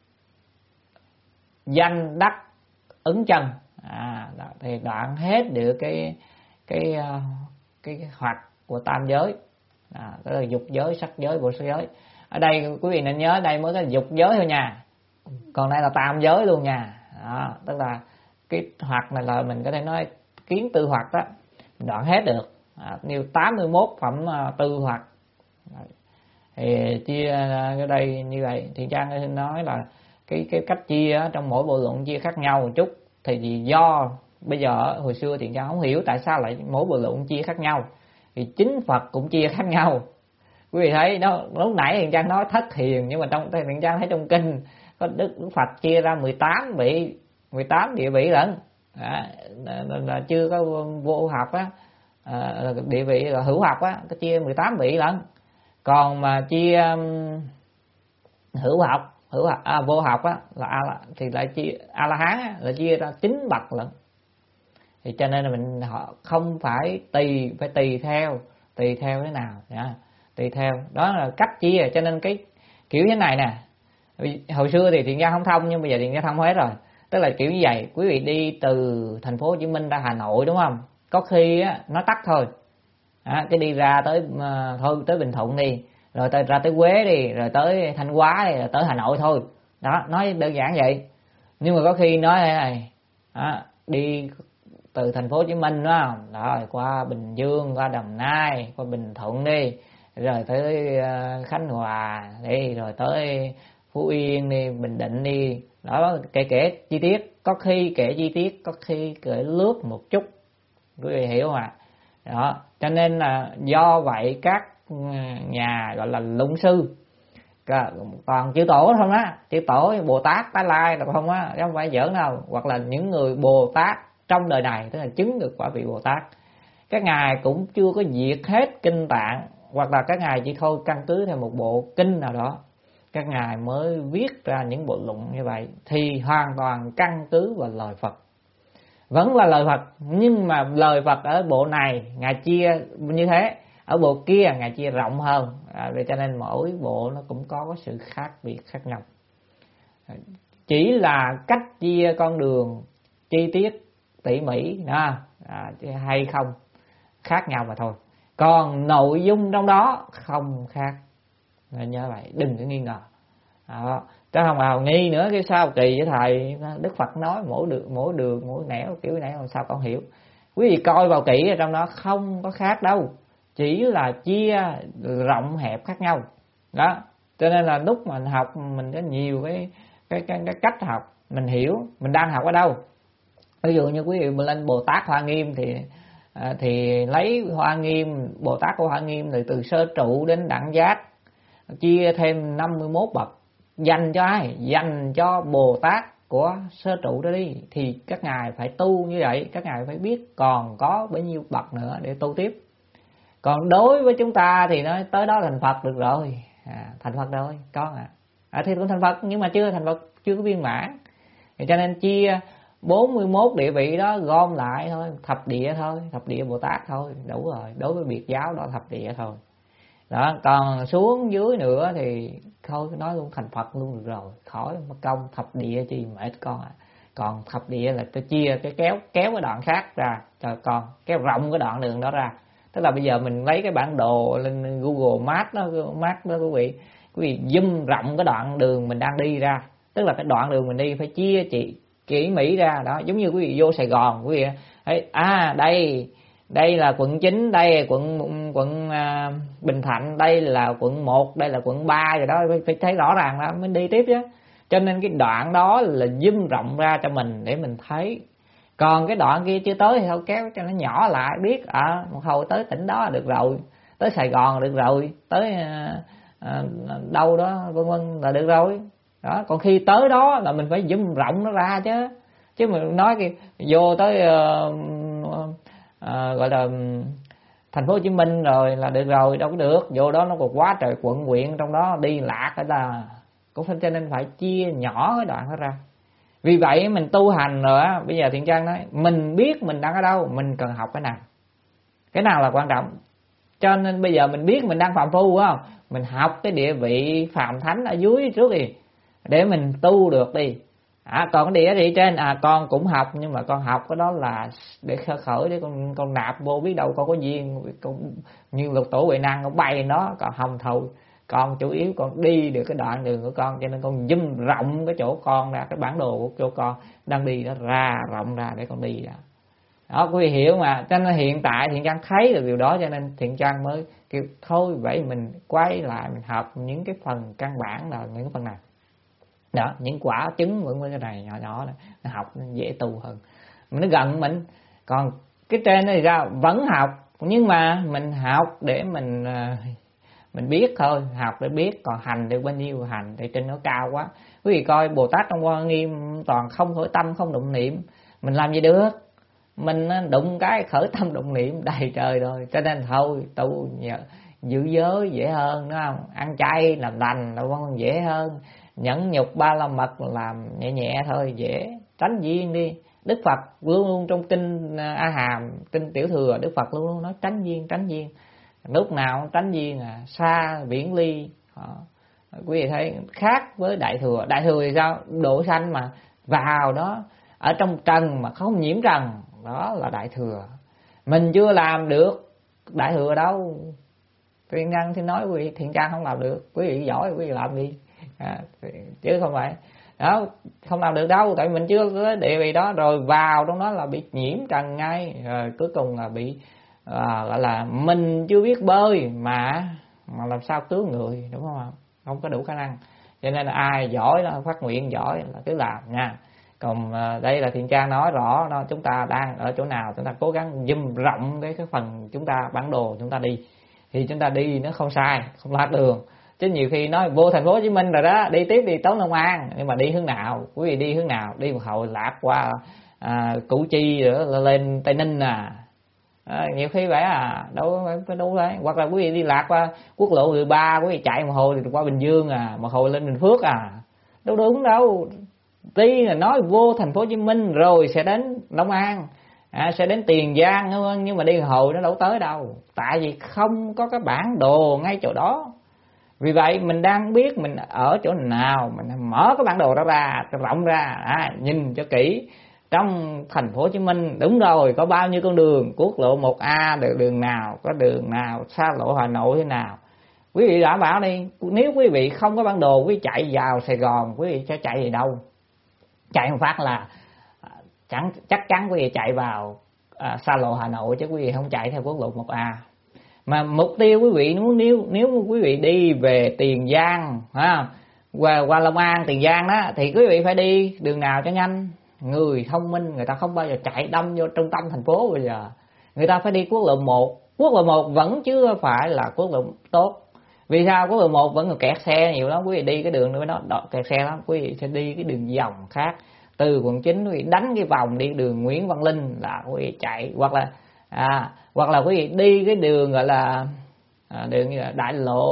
danh đắc ứng chân. À, thì đoạn hết được cái cái cái, cái hoạt của tam giới, à, tức là dục giới, sắc giới, vô sắc giới. Ở đây quý vị nên nhớ đây mới có dục giới thôi nha, còn đây là tam giới luôn nha. Đó, tức là cái hoạt này là mình có thể nói kiến tư hoạt đó, đoạn hết được. À, như tám mươi mốt phẩm tư hoạt thì chia ở đây như vậy. Thì Trang nói là cái cái cách chia trong mỗi bộ luận chia khác nhau một chút, thì vì do bây giờ hồi xưa thì Trang không hiểu tại sao lại mỗi bộ luận chia khác nhau, thì chính Phật cũng chia khác nhau. Quý vị thấy nó lúc nãy Thiện Trang nói thất hiền, nhưng mà trong Thiện Trang thấy trong kinh có Đức, Đức Phật chia ra mười tám vị, mười tám địa vị lận, à, là, là chưa có vô học á, à, địa vị là hữu học á, có chia mười tám vị lận. Còn mà chia um, hữu học, hữu học à, vô học á là A, thì lại chia A La Hán á, là chia ra chín bậc lận. Thì cho nên là mình họ không phải tùy phải tùy theo tùy theo thế nào nha, tùy theo đó là cách chia. Cho nên cái Kiểu như thế này nè, hồi xưa thì Thiện Nhân không thông nhưng bây giờ Thiện Nhân thông hết rồi. Tức là kiểu như vậy, quý vị đi từ thành phố Hồ Chí Minh ra Hà Nội đúng không? Có khi á, nó tắt thôi. À, cái đi ra tới uh, thôi tới Bình Thuận đi, rồi tới ra tới Quế đi, rồi tới Thanh Hóa đi, rồi tới Hà Nội thôi. Đó, nói đơn giản vậy. Nhưng mà có khi nói này, à, đi từ thành phố Hồ Chí Minh đúng không? Rồi qua Bình Dương, qua Đồng Nai, qua Bình Thuận đi, rồi tới uh, Khánh Hòa đi, rồi tới Phú Yên đi, Bình Định đi. Đó, kể kể chi tiết, có khi kể chi tiết, có khi kể lướt một chút, quý vị hiểu mà. Đó, cho nên là do vậy các nhà gọi là luận sư toàn chư tổ không á, chư tổ Bồ Tát Tái Lai là không á, không phải giỡn đâu, hoặc là những người Bồ Tát trong đời này, tức là chứng được quả vị Bồ Tát, các ngài cũng chưa có diệt hết kinh tạng, hoặc là các ngài chỉ thôi căn cứ theo một bộ kinh nào đó, các ngài mới viết ra những bộ luận như vậy, thì hoàn toàn căn cứ vào lời Phật. Vẫn là lời Phật, nhưng mà lời Phật ở bộ này ngài chia như thế, ở bộ kia ngài chia rộng hơn, à, vậy cho nên mỗi bộ nó cũng có sự khác biệt khác nhau. Chỉ là cách chia con đường chi tiết tỉ mỉ đó, à, hay không khác nhau mà thôi, còn nội dung trong đó không khác. Nên nhớ vậy, đừng có nghi ngờ. Đó. Chứ không nào nghi nữa cái sao kỳ với thầy, Đức Phật nói mỗi đường mỗi đường mỗi nẻo kiểu này làm sao con hiểu. Quý vị coi vào kỹ ở trong đó không có khác đâu, chỉ là chia rộng hẹp khác nhau. Đó, cho nên là lúc mà mình học mình có nhiều cái cái cái, cái cách học, mình hiểu mình đang học ở đâu. Ví dụ như quý vị mình lên Bồ Tát Hoa Nghiêm thì à, thì lấy Hoa Nghiêm, Bồ Tát của Hoa Nghiêm từ từ sơ trụ đến đẳng giác, chia thêm năm mươi mốt bậc. Dành cho ai? Dành cho Bồ Tát của sơ trụ đó đi. Thì các ngài phải tu như vậy, các ngài phải biết còn có bấy nhiêu bậc nữa để tu tiếp. Còn đối với chúng ta thì nói tới đó thành Phật được rồi, à, thành Phật rồi con ạ. À. À, thì cũng thành Phật nhưng mà chưa thành Phật, chưa có viên mãn. Thì cho nên chia bốn mươi mốt địa vị đó gom lại thôi, thập địa thôi, thập địa Bồ Tát thôi, đủ rồi. Đối với biệt giáo đó thập địa thôi. Đó, còn xuống dưới nữa thì thôi nói luôn thành Phật luôn được rồi, khỏi mất công thập địa chi mệt con ạ. À. Còn thập địa là tôi chia cái kéo kéo cái đoạn khác ra cho con, kéo rộng cái đoạn đường đó ra. Tức là bây giờ mình lấy cái bản đồ lên Google Maps đó, Maps đó quý vị, quý vị zoom rộng cái đoạn đường mình đang đi ra. Tức là cái đoạn đường mình đi phải chia chỉ kỹ mỹ ra đó, giống như quý vị vô Sài Gòn quý vị thấy à đây đây là quận chín, đây là quận quận uh, Bình Thạnh, đây là quận một, đây là quận ba rồi đó, phải, phải thấy rõ ràng đó mới đi tiếp chứ. Cho nên cái đoạn đó là zoom rộng ra cho mình để mình thấy. Còn cái đoạn kia chưa tới thì thôi kéo cho nó nhỏ lại, biết à một hồi tới tỉnh đó là được rồi, tới Sài Gòn là được rồi, tới uh, uh, đâu đó vân vân là được rồi. Đó, còn khi tới đó là mình phải zoom rộng nó ra chứ. Chứ mình nói cái vô tới uh, À, gọi là thành phố Hồ Chí Minh rồi là được rồi, đâu có được, vô đó nó còn quá trời quận huyện trong đó đi lạc hay là cũng phải, cho nên phải chia nhỏ cái đoạn đó ra. Vì vậy mình tu hành rồi á, bây giờ Thiện Trang nói mình biết mình đang ở đâu, mình cần học cái nào, cái nào là quan trọng. Cho nên bây giờ mình biết mình đang phạm phu phải không, mình học cái địa vị phàm thánh ở dưới trước đi để mình tu được đi. À, còn cái địa vị trên à con cũng học, nhưng mà con học cái đó là để khởi khởi để con con nạp vô, biết đâu con có duyên con như lục tổ huệ năng con bay nó, còn không thôi. Con chủ yếu con đi được cái đoạn đường của con, cho nên con zoom rộng cái chỗ con ra, cái bản đồ của chỗ con đang đi đó ra rộng ra để con đi ra. Đó quý vị hiểu mà. Cho nên hiện tại Thiện Trang thấy được điều đó, cho nên Thiện Trang mới kêu thôi vậy mình quay lại mình học những cái phần căn bản là những cái phần này. Đó, những quả trứng vẫn với cái này nhỏ nhỏ này, nó học nó dễ tu hơn, nó gần mình. Còn cái trên này ra vẫn học, nhưng mà mình học để mình mình biết thôi, học để biết, còn hành được bao nhiêu hành thì trên nó cao quá. Quý vị coi Bồ Tát trong Hoa Nghiêm toàn không khởi tâm không động niệm, mình làm gì được, mình đụng cái khởi tâm động niệm đầy trời rồi. Cho nên thôi tu nhờ giữ giới dễ hơn, đúng không, ăn chay làm lành là vẫn dễ hơn, nhẫn nhục ba la mật làm nhẹ nhẹ thôi, dễ. Tránh duyên đi. Đức Phật luôn luôn trong kinh A Hàm, kinh Tiểu Thừa, Đức Phật luôn luôn nói tránh duyên, tránh duyên. Lúc nào tránh duyên à, xa biển ly, Quý vị thấy khác với đại thừa. Đại thừa thì sao? Độ sanh mà vào đó ở trong trần mà không nhiễm trần, đó là đại thừa. Mình chưa làm được đại thừa đâu. Thiện Nhân thì nói quý vị Thiện Trang không làm được, quý vị giỏi quý vị làm đi à, chứ không phải đó, không làm được đâu, tại mình chưa có địa vị đó, rồi vào trong đó là bị nhiễm trần ngay, rồi cuối cùng là bị à, gọi là mình chưa biết bơi mà mà làm sao cứu người, đúng không? Không có đủ khả năng. Cho nên là ai giỏi đó, phát nguyện giỏi là cứ làm nha. Còn à, đây là Thiện Trang nói rõ đó, chúng ta đang ở chỗ nào chúng ta cố gắng zoom rộng cái cái phần chúng ta bản đồ chúng ta đi, thì chúng ta đi nó không sai, không lạc đường. Chứ nhiều khi nói vô thành phố Hồ Chí Minh rồi đó, đi tiếp đi Tống Long An, nhưng mà đi hướng nào? Quý vị đi hướng nào? Đi một hồi lạc qua à, Củ Chi rồi lên Tây Ninh à. À, nhiều khi vậy à, đâu phải đâu đấy. Hoặc là quý vị đi lạc qua quốc lộ mười ba, quý vị chạy một hồi thì qua Bình Dương à, một hồi lên Bình Phước à, đâu đúng đâu. Tuy là nói vô thành phố Hồ Chí Minh rồi sẽ đến Long An, à, sẽ đến Tiền Giang, nhưng mà đi một hồi nó đâu tới đâu, tại vì không có cái bản đồ ngay chỗ đó. Vì vậy mình đang biết mình ở chỗ nào, mình mở cái bản đồ đó ra rộng ra, à, nhìn cho kỹ. Trong thành phố Hồ Chí Minh đúng rồi, có bao nhiêu con đường, quốc lộ một A được đường nào, có đường nào, xa lộ Hà Nội thế nào. Quý vị đảm bảo đi, nếu quý vị không có bản đồ, quý vị chạy vào Sài Gòn, quý vị sẽ chạy gì đâu. Chạy một phát là chẳng chắc chắn quý vị chạy vào à, xa lộ Hà Nội, chứ quý vị không chạy theo quốc lộ một A. Mà mục tiêu quý vị nếu nếu nếu quý vị đi về Tiền Giang ha, qua qua Long An Tiền Giang đó, thì quý vị phải đi đường nào cho nhanh. Người thông minh người ta không bao giờ chạy đâm vô trung tâm thành phố bây giờ. Người ta phải đi quốc lộ một. Quốc lộ một vẫn chưa phải là quốc lộ tốt. Vì sao? Quốc lộ một vẫn còn kẹt xe nhiều lắm. Quý vị đi cái đường nữa đó kẹt xe lắm. Quý vị sẽ đi cái đường vòng khác, từ quận chín quý vị đánh cái vòng đi đường Nguyễn Văn Linh là quý vị chạy, hoặc là à, hoặc là quý vị đi cái đường gọi là à, đường như là đại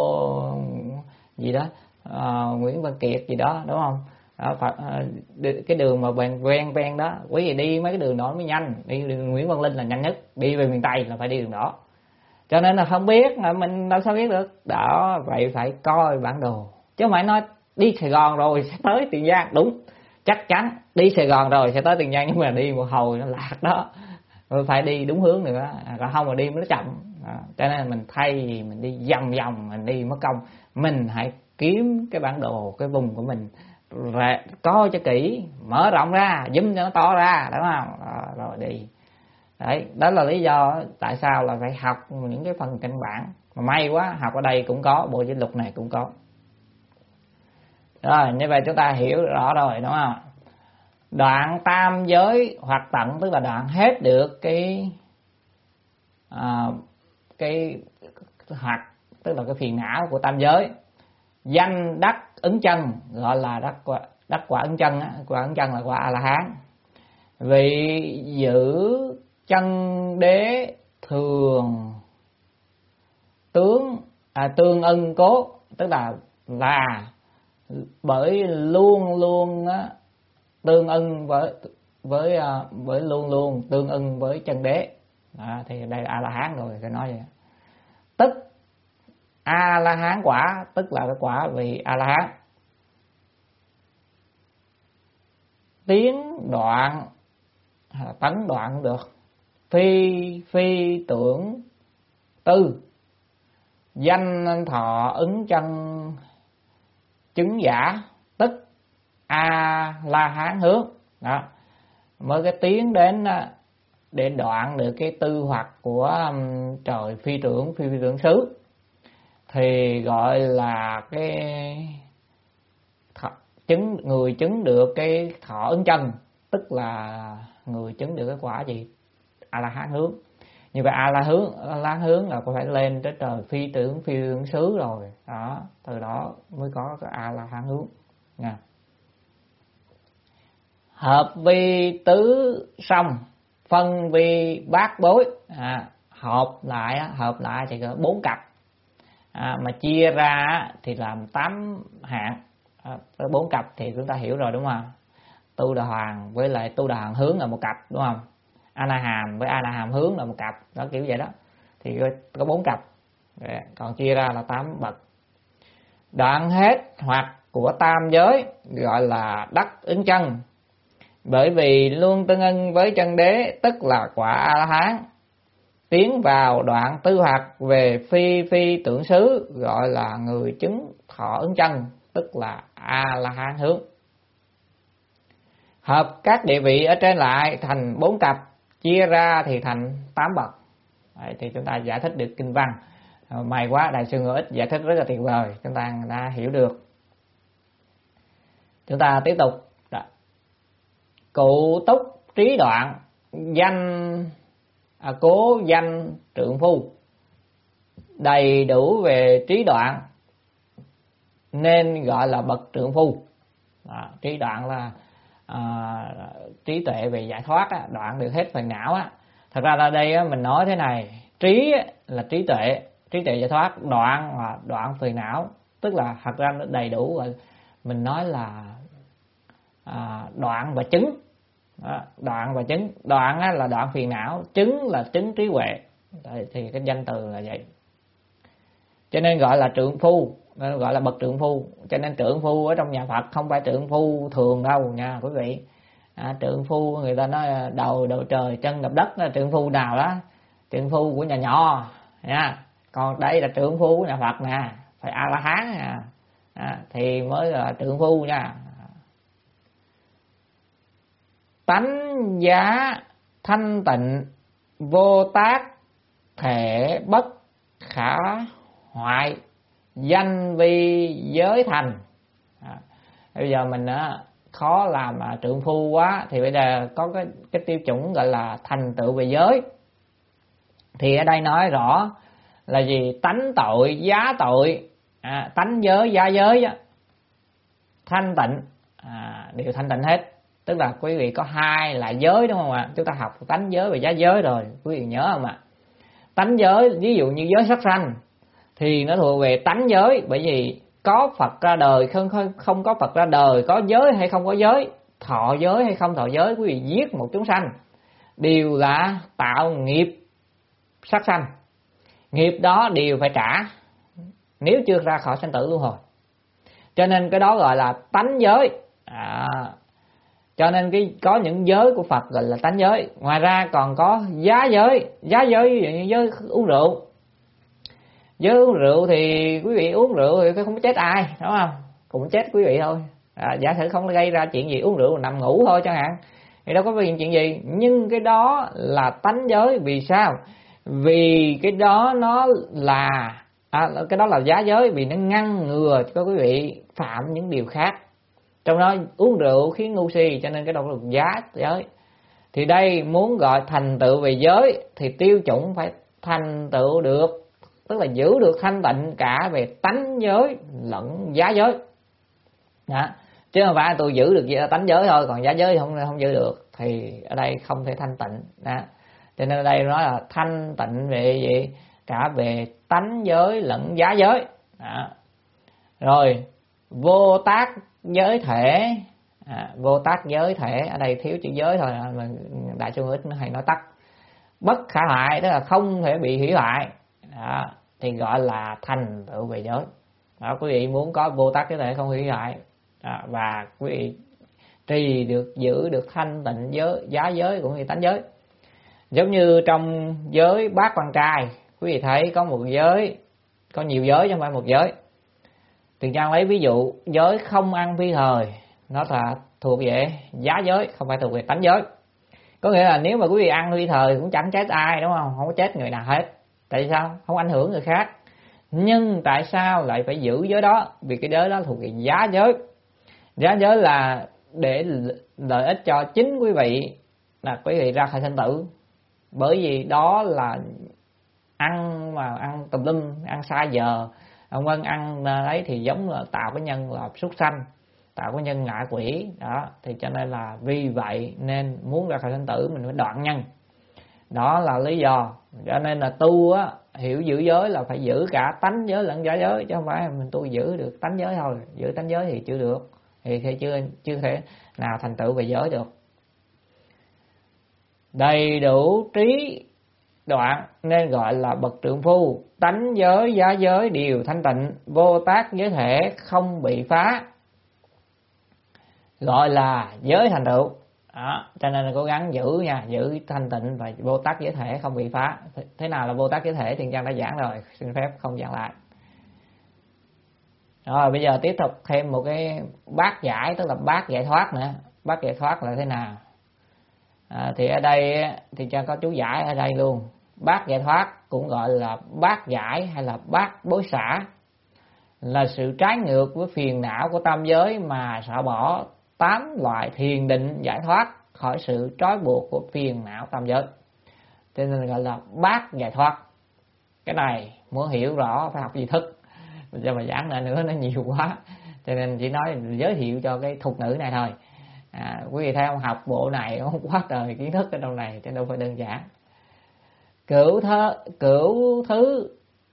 lộ gì đó, à, Nguyễn Văn Kiệt gì đó, đúng không? Đó, à, cái đường mà ven ven ven đó, quý vị đi mấy cái đường đó mới nhanh. Đi đường Nguyễn Văn Linh là nhanh nhất, đi về miền Tây là phải đi đường đó. Cho nên là không biết là mình đâu sao biết được đó. Vậy phải coi bản đồ, chứ không phải nói đi Sài Gòn rồi sẽ tới Tiền Giang. Đúng, chắc chắn đi Sài Gòn rồi sẽ tới Tiền Giang, nhưng mà đi một hồi nó lạc đó, rồi phải đi đúng hướng nữa, còn không mà đi nó chậm. À, cho nên mình thay mình đi vòng vòng, mình đi mất công. Mình hãy kiếm cái bản đồ cái vùng của mình, rồi coi cho kỹ, mở rộng ra, zoom cho nó to ra, đúng không? Đó, rồi đi. Đấy, đó là lý do tại sao là phải học những cái phần căn bản. Mà may quá học ở đây cũng có, bộ giáo lục này cũng có. Rồi như vậy chúng ta hiểu rõ rồi, đúng không? Đoạn tam giới hoặc tận, tức là đoạn hết được cái à, cái hoặc tức là cái phiền não của tam giới. Danh đắc ứng chân, gọi là đắc quả, đắc quả ứng chân á, quả ứng chân là quả A La Hán. Vị giữ chân đế thường tướng à, tương ưng cố, tức là là bởi luôn luôn á, tương ưng với với với luôn luôn tương ưng với chân đế. À, thì đây là A La Hán rồi, phải nói vậy. Tức A La Hán quả, tức là cái quả vị A La Hán. Tiến đoạn tấn đoạn cũng được. Phi phi tưởng tư, danh thọ ứng chân chứng giả, tức A La Hán hướng. Đó, mới cái tiến đến để đoạn được cái tư hoặc của um, trời phi tưởng phi, phi tưởng xứ, thì gọi là cái thọ, chứng người chứng được cái thọ ứng chân, tức là người chứng được cái quả gì? A La Hán hướng. Như vậy A La hướng A La hướng là có phải lên tới trời phi tưởng phi tưởng xứ rồi đó, từ đó mới có cái A La Hán hướng nha. Hợp vi tứ song, phân vi bát bối. À, hợp lại hợp lại thì có bốn cặp, à, mà chia ra thì làm tám hạng. À, bốn cặp thì chúng ta hiểu rồi, đúng không? Tu Đà Hoàng với lại Tu Đà Hoàng hướng là một cặp, đúng không? A Na Hàm với A Na Hàm hướng là một cặp, đó kiểu vậy đó. Thì có bốn cặp, còn chia ra là tám bậc. đoạn hết hoặc của tam giới gọi là đắc ứng chân. Bởi vì luôn tương ưng với chân đế tức là quả A-la-hán. Tiến vào đoạn tư hoặc về phi phi tưởng xứ gọi là người chứng thọ ứng chân, tức là A-la-hán hướng. Hợp các địa vị ở trên lại thành bốn cặp, chia ra thì thành tám bậc. Đấy, thì chúng ta giải thích được kinh văn. May quá, Đại sư Ngô Ích giải thích rất là tuyệt vời, chúng ta đã hiểu được. Chúng ta tiếp tục. Cụ túc trí đoạn, danh à, cố danh trượng phu, đầy đủ về trí đoạn nên gọi là bậc trượng phu. À, trí đoạn là à, trí tuệ về giải thoát á, đoạn được hết phần não á. Thật ra là đây á, mình nói thế này, trí á, là trí tuệ, trí tuệ giải thoát, đoạn là đoạn phiền não, tức là thật ra nó đầy đủ rồi. Mình nói là à, đoạn và chứng. Đó, đoạn và chứng. Đoạn á, là đoạn phiền não, chứng là chứng trí huệ. Đấy, thì cái danh từ là vậy. Cho nên gọi là trượng phu, gọi là bậc trượng phu. Cho nên trượng phu ở trong nhà Phật không phải trượng phu thường đâu nha quý vị. À, trượng phu người ta nói đầu đầu trời chân đập đất là trượng phu nào đó, trượng phu của nhà nho nha. Còn đây là trượng phu của nhà Phật nè, phải A-la-hán nè. À, thì mới là trượng phu nha. Tánh giá thanh tịnh vô tác thể bất khả hoại, danh vi giới thành. À, bây giờ mình á, khó làm mà trượng phu quá thì bây giờ có cái, cái tiêu chuẩn gọi là thành tựu về giới. Thì ở đây nói rõ là gì? Tánh tội, giá tội, à, tánh giới, giá giới á, thanh tịnh, à, đều thanh tịnh hết. Tức là quý vị có hai loại giới đúng không ạ? Chúng ta học tánh giới và giá giới rồi, quý vị nhớ không ạ? Tánh giới ví dụ như giới sát sanh thì nó thuộc về tánh giới, bởi vì có Phật ra đời, không không có Phật ra đời, có giới hay không có giới, thọ giới hay không thọ giới, quý vị giết một chúng sanh đều là tạo nghiệp sát sanh. Nghiệp đó đều phải trả nếu chưa ra khỏi sanh tử luân hồi. Cho nên cái đó gọi là tánh giới. À, cho nên cái có những giới của Phật gọi là tánh giới. Ngoài ra còn có giá giới. Giá giới ví dụ như giới uống rượu. Giới uống rượu thì quý vị uống rượu thì không chết ai, đúng không? Cũng chết quý vị thôi. À, giả sử không gây ra chuyện gì, uống rượu nằm ngủ thôi chẳng hạn, thì đâu có chuyện chuyện gì. Nhưng cái đó là tánh giới. Vì sao? Vì cái đó nó là à, cái đó là giá giới, vì nó ngăn ngừa cho quý vị phạm những điều khác. Trong đó uống rượu khiến ngu si, cho nên cái đó là giá giới. Thì đây muốn gọi thành tựu về giới thì tiêu chuẩn phải thành tựu được, tức là giữ được thanh tịnh cả về tánh giới lẫn giá giới. Đó. Chứ không phải tôi giữ được tánh giới thôi, còn giá giới không không giữ được, thì ở đây không thể thanh tịnh. Đó. Cho nên ở đây nói là thanh tịnh về gì? Cả về tánh giới lẫn giá giới. Đó. Rồi vô tác giới thể, à, vô tác giới thể, ở đây thiếu chữ giới thôi, mà Đại sư Ngô Ích nó hay nói tắc. Bất khả hoại, tức là không thể bị hủy hoại. Đó, thì gọi là thành tựu về giới. Đó, quý vị muốn có vô tác giới thể không hủy hoại, đó, và quý vị trì được, giữ được thanh tịnh giới, giá giới cũng như tánh giới. Giống như trong giới bát quan trai, quý vị thấy có một giới, có nhiều giới chứ không phải một giới. Tiền Trang lấy ví dụ giới không ăn phi thời, nó là thuộc về giá giới, không phải thuộc về tánh giới. Có nghĩa là nếu mà quý vị ăn phi thời cũng chẳng chết ai, đúng không? Không có chết người nào hết. Tại sao? Không ảnh hưởng người khác. Nhưng tại sao lại phải giữ giới đó? Vì cái giới đó thuộc về giá giới. Giá giới là để lợi ích cho chính quý vị, là quý vị ra khỏi sanh tử. Bởi vì đó là ăn mà ăn tùm lum, ăn sai giờ, ông vân ăn ấy thì giống là tạo cái nhân là súc sanh, tạo cái nhân ngạ quỷ. Đó, thì cho nên là vì vậy nên muốn ra khỏi sanh tử mình phải đoạn nhân. Đó là lý do. Cho nên là tu á, hiểu giữ giới là phải giữ cả tánh giới lẫn giá giới, chứ không phải mình tu giữ được tánh giới thôi. Giữ tánh giới thì chưa được, thì, thì chưa chưa thể nào thành tựu về giới được. Đầy đủ trí đoạn, nên gọi là bậc trượng phu. Tánh giới giá giới đều thanh tịnh, vô tác giới thể không bị phá, gọi là giới thành tựu. Đó, cho nên là cố gắng giữ nha, giữ thanh tịnh và vô tác giới thể không bị phá. Thế nào là vô tác giới thể thì Trang đã giảng rồi, xin phép không giảng lại. Rồi bây giờ tiếp tục thêm một cái bát giải, tức là bát giải thoát nữa. Bát giải thoát là thế nào? À, thì ở đây thì Trang có chú giải ở đây luôn. Bát giải thoát cũng gọi là bát giải hay là bát bối xả, là sự trái ngược với phiền não của tam giới mà xả bỏ tám loại thiền định giải thoát khỏi sự trói buộc của phiền não tam giới, cho nên gọi là bát giải thoát. Cái này muốn hiểu rõ phải học duy thức, giờ mà giảng lại nữa nó nhiều quá, cho nên chỉ nói giới thiệu cho cái thuật ngữ này thôi. À, quý vị thấy không, học bộ này không quá trời kiến thức ở trong này, cho nên đâu phải đơn giản. Cửu thơ cửu thứ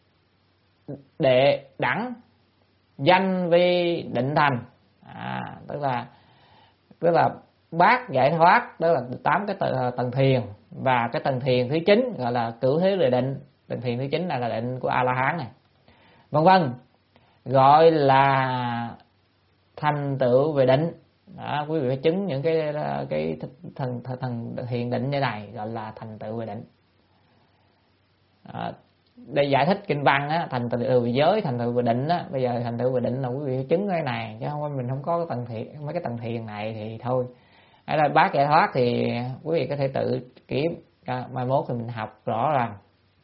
đệ đẳng danh vi định thành, à, tức là tức là bát giải thoát, đó là tám cái tầng thiền, và cái tầng thiền thứ chín gọi là cửu thế đệ định. Tầng thiền thứ chín là, là định của A La Hán này, vân vân, gọi là thành tựu về định. Đó, quý vị phải chứng những cái cái thần thần, thần thiền định như này gọi là thành tựu về định. Đó, để giải thích kinh văn á, thành tựu về giới, thành tựu về định á, bây giờ thành tựu về định là quý vị phải chứng cái này, chứ không mình không có cái tầng thiền, mấy cái tầng thiền này thì thôi. Ở đây bát giải thoát thì quý vị có thể tự kiếm, à, mai mốt thì mình học rõ ràng.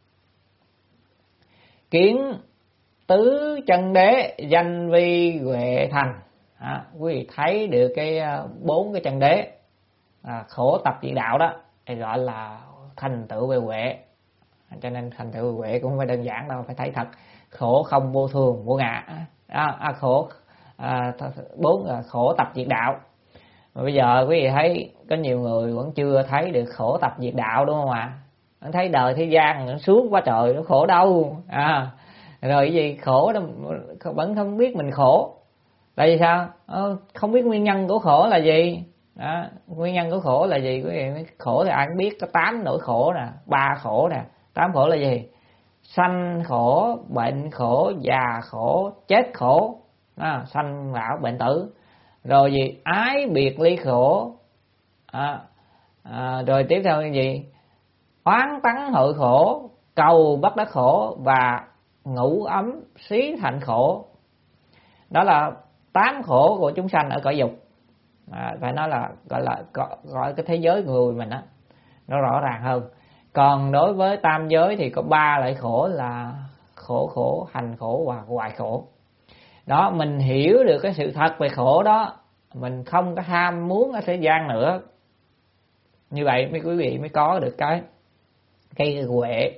Kiến tứ chân đế danh vi huệ thành. À, quý vị thấy được cái bốn cái chân đế, à, khổ tập diệt đạo đó thì gọi là thành tựu về huệ. Cho nên thành tựu về huệ cũng không phải đơn giản đâu, phải thấy thật. Khổ không vô thường vô ngã, à, à, khổ à, bốn là khổ tập diệt đạo. Mà bây giờ quý vị thấy có nhiều người vẫn chưa thấy được khổ tập diệt đạo, đúng không ạ? Nó thấy đời thế gian nó suốt quá trời, nó khổ đâu, à, rồi cái gì khổ đó vẫn không biết mình khổ. Tại vì sao? Ờ, không biết nguyên nhân của khổ là gì. Đó, nguyên nhân của khổ là gì? Quý vị khổ thì ai cũng biết, có tám nỗi khổ nè, ba khổ nè. Tám khổ là gì? Sanh khổ, bệnh khổ, già khổ, chết khổ. Đó, sanh lão bệnh tử. Rồi gì? Ái biệt ly khổ. À, à, rồi tiếp theo là gì? Oán tắng hội khổ, cầu bất đắc khổ và ngủ ấm xí thành khổ. Đó là tám khổ của chúng sanh ở cõi dục. À, phải nói là gọi là gọi cái thế giới người mình á, nó rõ ràng hơn. Còn đối với tam giới thì có ba loại khổ là khổ khổ, hành khổ và hoại khổ. Đó, mình hiểu được cái sự thật về khổ đó, mình không có ham muốn ở thế gian nữa. Như vậy mấy quý vị mới có được cái cái huệ.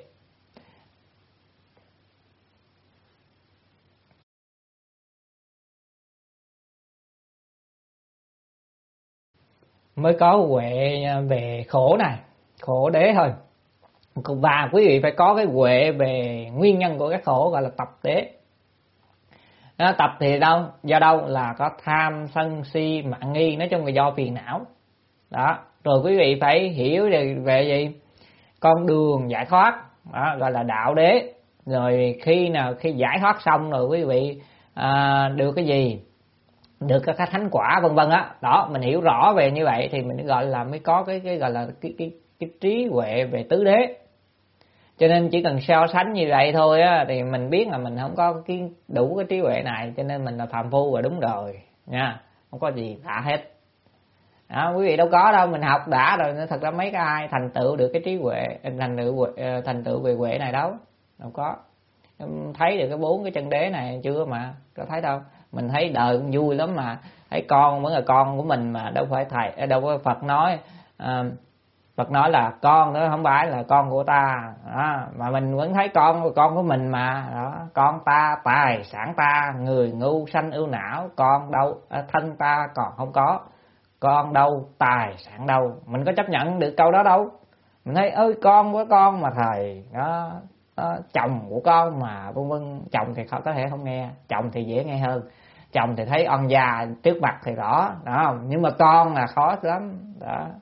Mới có huệ về khổ này, khổ đế thôi. Và quý vị phải có cái huệ về nguyên nhân của cái khổ, gọi là tập đế. Đó, tập thì đâu? Do đâu? Là có tham, sân, si, mạn nghi, nói chung là do phiền não. Đó, rồi quý vị phải hiểu về gì? Con đường giải thoát, đó, gọi là đạo đế. Rồi khi nào khi giải thoát xong rồi quý vị à, được cái gì? Được các thánh quả vân vân á. Đó, mình hiểu rõ về như vậy thì mình gọi là mới có cái cái gọi là cái cái cái trí huệ về tứ đế. Cho nên chỉ cần so sánh như vậy thôi á thì mình biết là mình không có cái đủ cái trí huệ này, cho nên mình là phàm phu và đúng rồi nha, không có gì lạ hết. Đó, quý vị đâu có đâu, mình học đã rồi, nên thật ra mấy cái ai thành tựu được cái trí huệ, thành tựu thành tựu về huệ này đâu, đâu có. Thấy được cái bốn cái chân đế này chưa mà, có thấy đâu. Mình thấy đời cũng vui lắm mà, thấy con vẫn là con của mình mà, đâu phải thầy, đâu có Phật nói à, Phật nói là con nữa không phải là con của ta đó, mà mình vẫn thấy con con của mình mà đó. Con ta tài sản ta, người ngu sanh ưu não, con đâu thân ta còn không có, con đâu tài sản đâu. Mình có chấp nhận được câu đó đâu. Mình thấy ơi con của con mà thầy đó, đó chồng của con mà vân vân. Chồng thì có thể không nghe, chồng thì dễ nghe hơn, chồng thì thấy on già trước mặt thì rõ đó, nhưng mà con là khó lắm đó.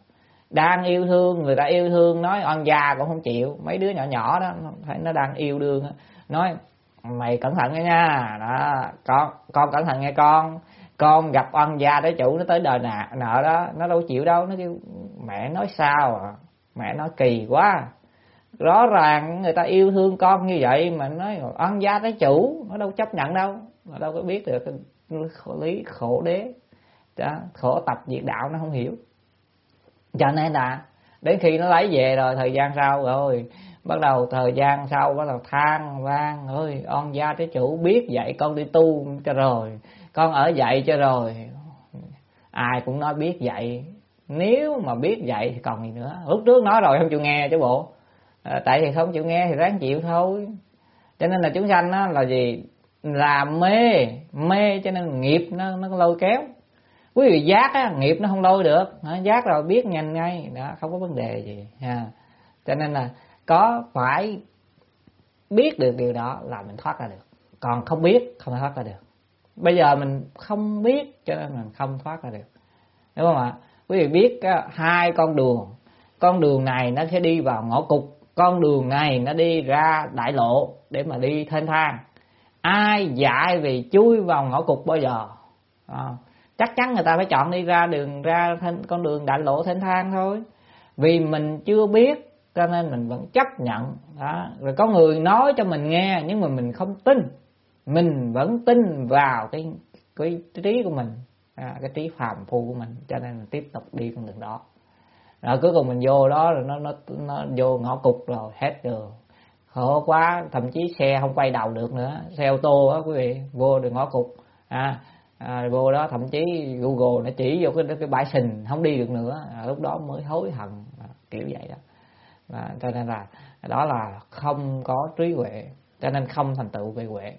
Đang yêu thương, người ta yêu thương nói oan gia cũng không chịu. Mấy đứa nhỏ nhỏ đó thấy nó đang yêu đương nói mày cẩn thận nha, đó, con con cẩn thận nghe con, con gặp oan gia đối chủ nó tới đời nợ, nợ đó, nó đâu chịu đâu. Nó kêu mẹ nói sao à, mẹ nói kỳ quá, rõ ràng người ta yêu thương con như vậy mà nói oan gia đối chủ, nó đâu chấp nhận đâu, nó đâu có biết được cái lý khổ đế đó, khổ tập diệt đạo nó không hiểu. Cho nên là đến khi nó lấy về rồi, thời gian sau rồi bắt đầu thời gian sau bắt đầu than van ơi oan gia trái chủ biết vậy con đi tu cho rồi, con ở vậy cho rồi. Ai cũng nói biết vậy, nếu mà biết vậy thì còn gì nữa. Lúc trước nói rồi không chịu nghe chứ bộ, à, tại vì không chịu nghe thì ráng chịu thôi. Cho nên là chúng sanh đó là gì, là mê mê cho nên nghiệp nó nó lôi kéo. Quý vị giác á, nghiệp nó không lôi được, giác rồi biết nhanh ngay đó, không có vấn đề gì ha. Cho nên là có phải biết được điều đó là mình thoát ra được, còn không biết không thoát ra được. Bây giờ mình không biết cho nên mình không thoát ra được, đúng không ạ? Quý vị biết á, hai con đường, con đường này nó sẽ đi vào ngõ cụt, con đường này nó đi ra đại lộ để mà đi thênh thang. Ai dạy vì chui vào ngõ cụt bao giờ à, chắc chắn người ta phải chọn đi ra đường ra thênh, con đường đại lộ thênh thang thôi. Vì mình chưa biết cho nên mình vẫn chấp nhận đó. Rồi có người nói cho mình nghe nhưng mà mình không tin, mình vẫn tin vào cái cái trí của mình, à, cái trí phàm phu của mình, cho nên mình tiếp tục đi con đường đó. Rồi cuối cùng mình vô đó rồi nó nó nó vô ngõ cụt rồi hết đường, khổ quá, thậm chí xe không quay đầu được nữa, xe ô tô á quý vị, vô đường ngõ cụt à, à vô đó thậm chí Google nó chỉ vô cái cái bãi sình không đi được nữa, à, lúc đó mới hối hận à, kiểu vậy đó. À, cho nên là đó là không có trí huệ, cho nên không thành tựu về huệ.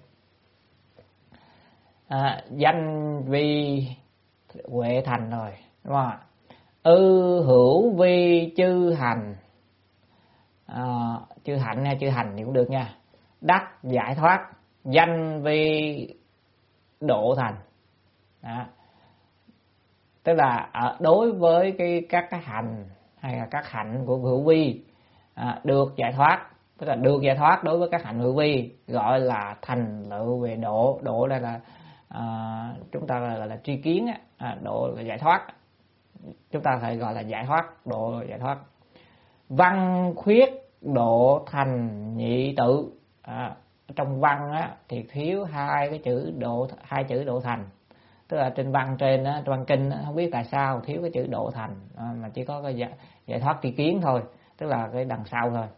À, danh vi huệ thành rồi, đúng không ạ? Ư hữu vi chư hành, à, chư hạnh hay chư hành thì cũng được nha. Đắc giải thoát, danh vi độ thành. Đó. Tức là đối với cái các cái hành hay là các hạnh của hữu vi à, được giải thoát, tức là được giải thoát đối với các hạnh hữu vi gọi là thành tựu về độ. Độ đây là à, chúng ta gọi là, là tri kiến à, độ là giải thoát, chúng ta phải gọi là giải thoát, độ giải thoát. Văn khuyết độ thành nhị tự, à, trong văn á, thì thiếu hai cái chữ độ, hai chữ độ thành. Tức là trên văn trên á, văn kinh á, không biết tại sao thiếu cái chữ độ thành à, mà chỉ có cái giải, giải thoát tri kiến thôi, tức là cái đằng sau thôi.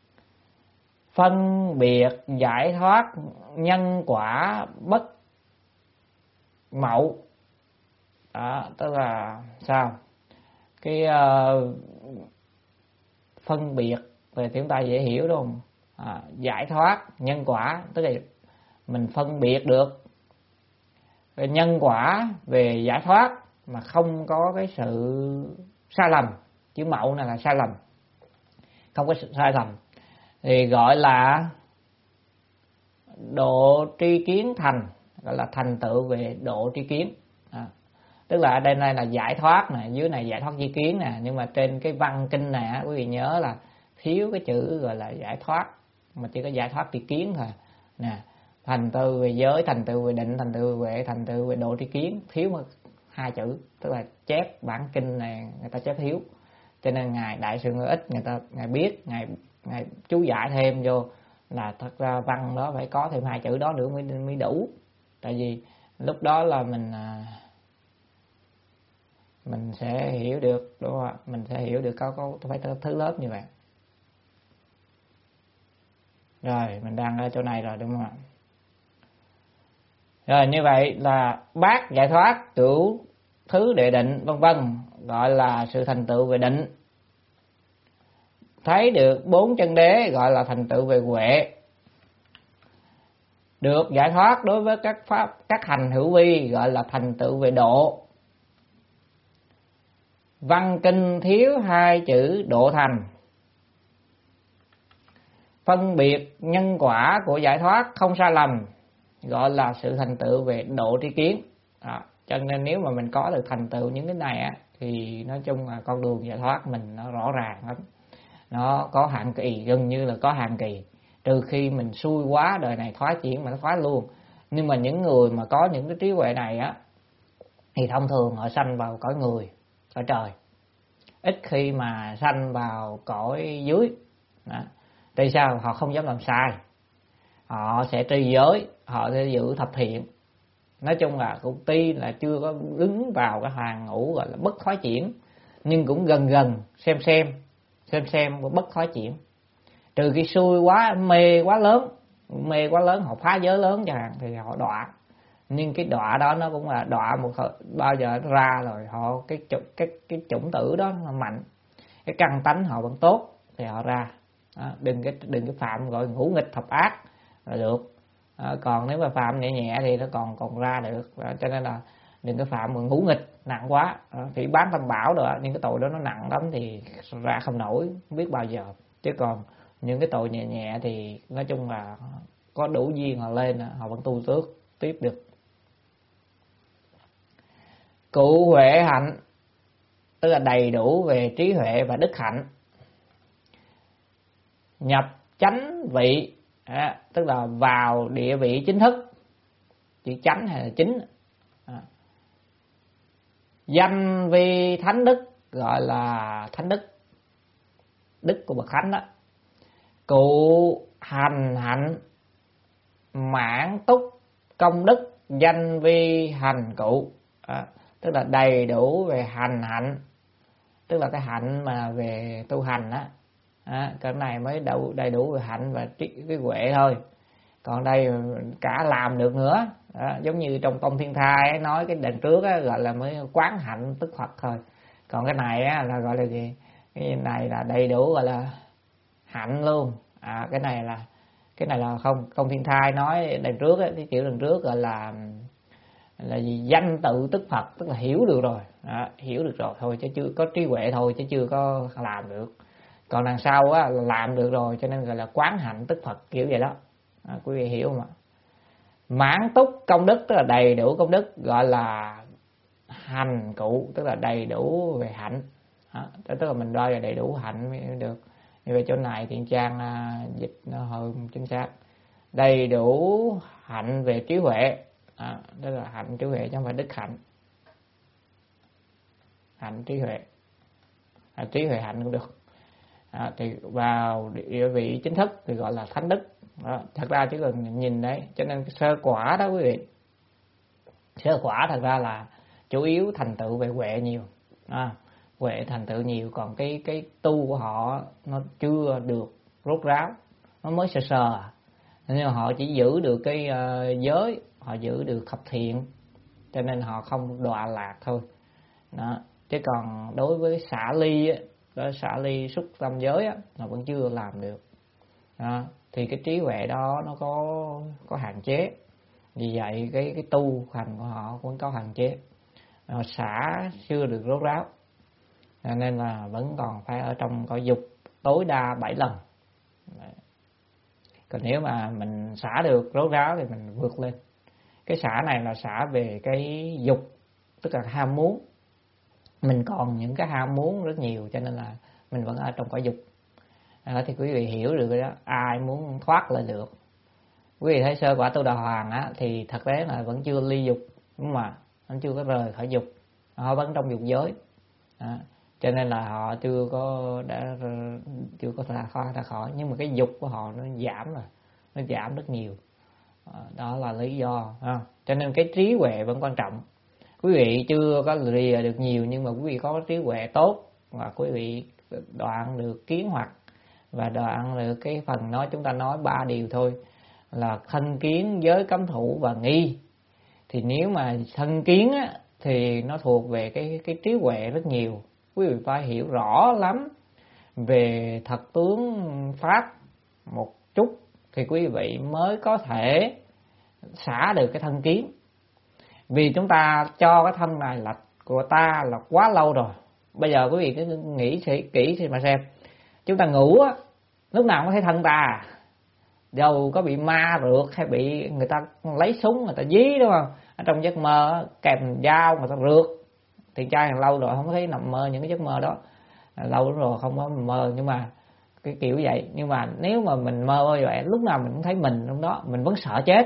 Phân biệt giải thoát nhân quả bất mậu, đó, tức là sao? Cái uh, phân biệt thì chúng ta dễ hiểu đúng không? À, giải thoát nhân quả tức là mình phân biệt được cái nhân quả về giải thoát mà không có cái sự sai lầm. Chữ mậu này là sai lầm, không có sự sai lầm thì gọi là độ tri kiến thành, gọi là thành tựu về độ tri kiến. À, tức là ở đây này là giải thoát nè, dưới này giải thoát tri kiến nè, nhưng mà trên cái văn kinh này quý vị nhớ là thiếu cái chữ gọi là giải thoát, mà chỉ có giải thoát tri kiến thôi nè. Thành tựu về giới, thành tựu về định, thành tựu về thành tựu về độ tri kiến, thiếu một hai chữ, tức là chép bản kinh này người ta chép thiếu, cho nên ngài Đại Sư Ngữ Ích người ta ngài biết, ngài ngài chú giải thêm vô là thật ra văn đó phải có thêm hai chữ đó nữa mới mới đủ. Tại vì lúc đó là mình mình sẽ hiểu được, đúng không ạ? Mình sẽ hiểu được có có phải thứ lớp như vậy. Rồi mình đang ở chỗ này rồi, đúng không ạ? Rồi như vậy là bát giải thoát, cửu thứ đệ định vân vân gọi là sự thành tựu về định. Thấy được bốn chân đế gọi là thành tựu về huệ. Được giải thoát đối với các pháp, các hành hữu vi gọi là thành tựu về độ. Văn kinh thiếu hai chữ độ thành. Phân biệt nhân quả của giải thoát không sai lầm gọi là sự thành tựu về độ tri kiến. À, cho nên nếu mà mình có được thành tựu những cái này á, thì nói chung là con đường giải thoát mình nó rõ ràng lắm, nó có hạn kỳ, gần như là có hạn kỳ, trừ khi mình xui quá đời này thoái chuyển mà nó thoái luôn. Nhưng mà những người mà có những cái trí huệ này á thì thông thường họ sanh vào cõi người, cõi trời, ít khi mà sanh vào cõi dưới. Đó. Tại sao? Họ không dám làm sai, họ sẽ trì giới, họ sẽ giữ thập thiện. Nói chung là cũng tuy là chưa có đứng vào cái hàng ngũ gọi là bất thoái chuyển, nhưng cũng gần gần, xem xem xem xem bất thoái chuyển. Trừ khi xui quá, mê quá lớn, mê quá lớn, họ phá giới lớn chẳng hạn thì họ đọa. Nhưng cái đọa đó nó cũng là đọa một bao giờ nó ra rồi, họ cái cái cái chủng tử đó nó mạnh, cái căn tánh họ vẫn tốt thì họ ra. Đó, đừng cái đừng cái phạm gọi ngũ nghịch thập ác là được. À, còn nếu mà phạm nhẹ nhẹ thì nó còn còn ra được. À, cho nên là đừng có phạm mà ngũ nghịch nặng quá, à, phỉ báng tam bảo rồi, những cái tội đó nó nặng lắm thì ra không nổi, không biết bao giờ. Chứ còn những cái tội nhẹ nhẹ thì nói chung là có đủ duyên họ lên, họ vẫn tu tước tiếp được. Cụ huệ hạnh tức là đầy đủ về trí huệ và đức hạnh. Nhập chánh vị, à, tức là vào địa vị chính thức, chữ chánh hay là chính. À. Danh vi thánh đức, gọi là thánh đức, đức của bậc thánh đó. Cụ hành hạnh mãn túc công đức, danh vi hành cụ. À, tức là đầy đủ về hành hạnh, tức là cái hạnh mà về tu hành á. À, cái này mới đủ, đầy đủ về hạnh và trí, cái huệ thôi. Còn đây cả làm được nữa. Đó, giống như trong Công Thiên Thai ấy, nói cái đằng trước á, gọi là mới quán hạnh tức Phật thôi. Còn cái này á, là gọi là gì? Cái này là đầy đủ gọi là hạnh luôn. À, cái này là cái này là không Công Thiên Thai nói đằng trước ấy, cái chữ đằng trước gọi là là gì? Danh tự tức Phật, tức là hiểu được rồi. Đó, hiểu được rồi thôi chứ chưa có trí huệ thôi chứ chưa có làm được. Còn đằng sau á làm được rồi, cho nên gọi là quán hạnh tức Phật, kiểu vậy đó. À, quý vị hiểu không ạ? Mãn túc công đức tức là đầy đủ công đức, gọi là hành cụ, tức là đầy đủ về hạnh. Đó, tức là mình đo là đầy đủ hạnh mới được. Như vậy chỗ này Thiện Trang dịch nó hơi chính xác. Đầy đủ hạnh về trí huệ, à, tức là hạnh trí huệ chứ không phải đức hạnh. Hạnh trí huệ, à, trí huệ hạnh cũng được. À, thì vào địa vị chính thức thì gọi là thánh đức. Đó, thật ra chỉ cần nhìn đấy, cho nên sơ quả đó quý vị, sơ quả thật ra là chủ yếu thành tựu về huệ nhiều, à, huệ thành tựu nhiều, còn cái cái tu của họ nó chưa được rốt ráo, nó mới sơ sơ, nên họ chỉ giữ được cái uh, giới, họ giữ được thập thiện, cho nên họ không đọa lạc thôi. Đó. Chứ còn đối với xả ly á, đó, xả ly xuất tâm giới á, nó vẫn chưa làm được. Đó. Thì cái trí huệ đó nó có có hạn chế, vì vậy cái cái tu hành của họ vẫn có hạn chế, họ xả chưa được rốt ráo, nên là vẫn còn phải ở trong cõi dục tối đa bảy lần. Đấy. Còn nếu mà mình xả được rốt ráo thì mình vượt lên. Cái xả này là xả về cái dục, tức là ham muốn. Mình còn những cái ham muốn rất nhiều, cho nên là mình vẫn ở trong cõi dục. À, thì quý vị hiểu được rồi đó, ai muốn thoát lại được. Quý vị thấy sơ quả Tu Đà Hoàng á, thì thật tế là vẫn chưa ly dục, đúng mà vẫn chưa có rời khỏi dục, họ vẫn trong dục giới. À, cho nên là họ chưa có đã chưa có ra khỏi ra khỏi, nhưng mà cái dục của họ nó giảm rồi, nó giảm rất nhiều. À, đó là lý do. À, cho nên cái trí huệ vẫn quan trọng. Quý vị chưa có lìa được nhiều, nhưng mà quý vị có trí huệ tốt và quý vị đoạn được kiến hoặc, và đoạn được cái phần nói chúng ta nói ba điều thôi, là thân kiến, giới cấm thủ và nghi. Thì nếu mà thân kiến á, thì nó thuộc về cái cái trí huệ rất nhiều. Quý vị phải hiểu rõ lắm về thật tướng pháp một chút thì quý vị mới có thể xả được cái thân kiến. Vì chúng ta cho cái thân này là của ta là quá lâu rồi. Bây giờ quý vị cứ nghĩ kỹ thì mà xem, chúng ta ngủ á, lúc nào cũng có thấy thân ta, dầu có bị ma rượt hay bị người ta lấy súng người ta dí, đúng không? Ở trong giấc mơ kèm dao người ta rượt, Thì trai lâu rồi không thấy nằm mơ những cái giấc mơ đó, lâu rồi không có mơ, nhưng mà cái kiểu vậy. Nhưng mà nếu mà mình mơ như vậy, lúc nào mình cũng thấy mình trong đó, mình vẫn sợ chết.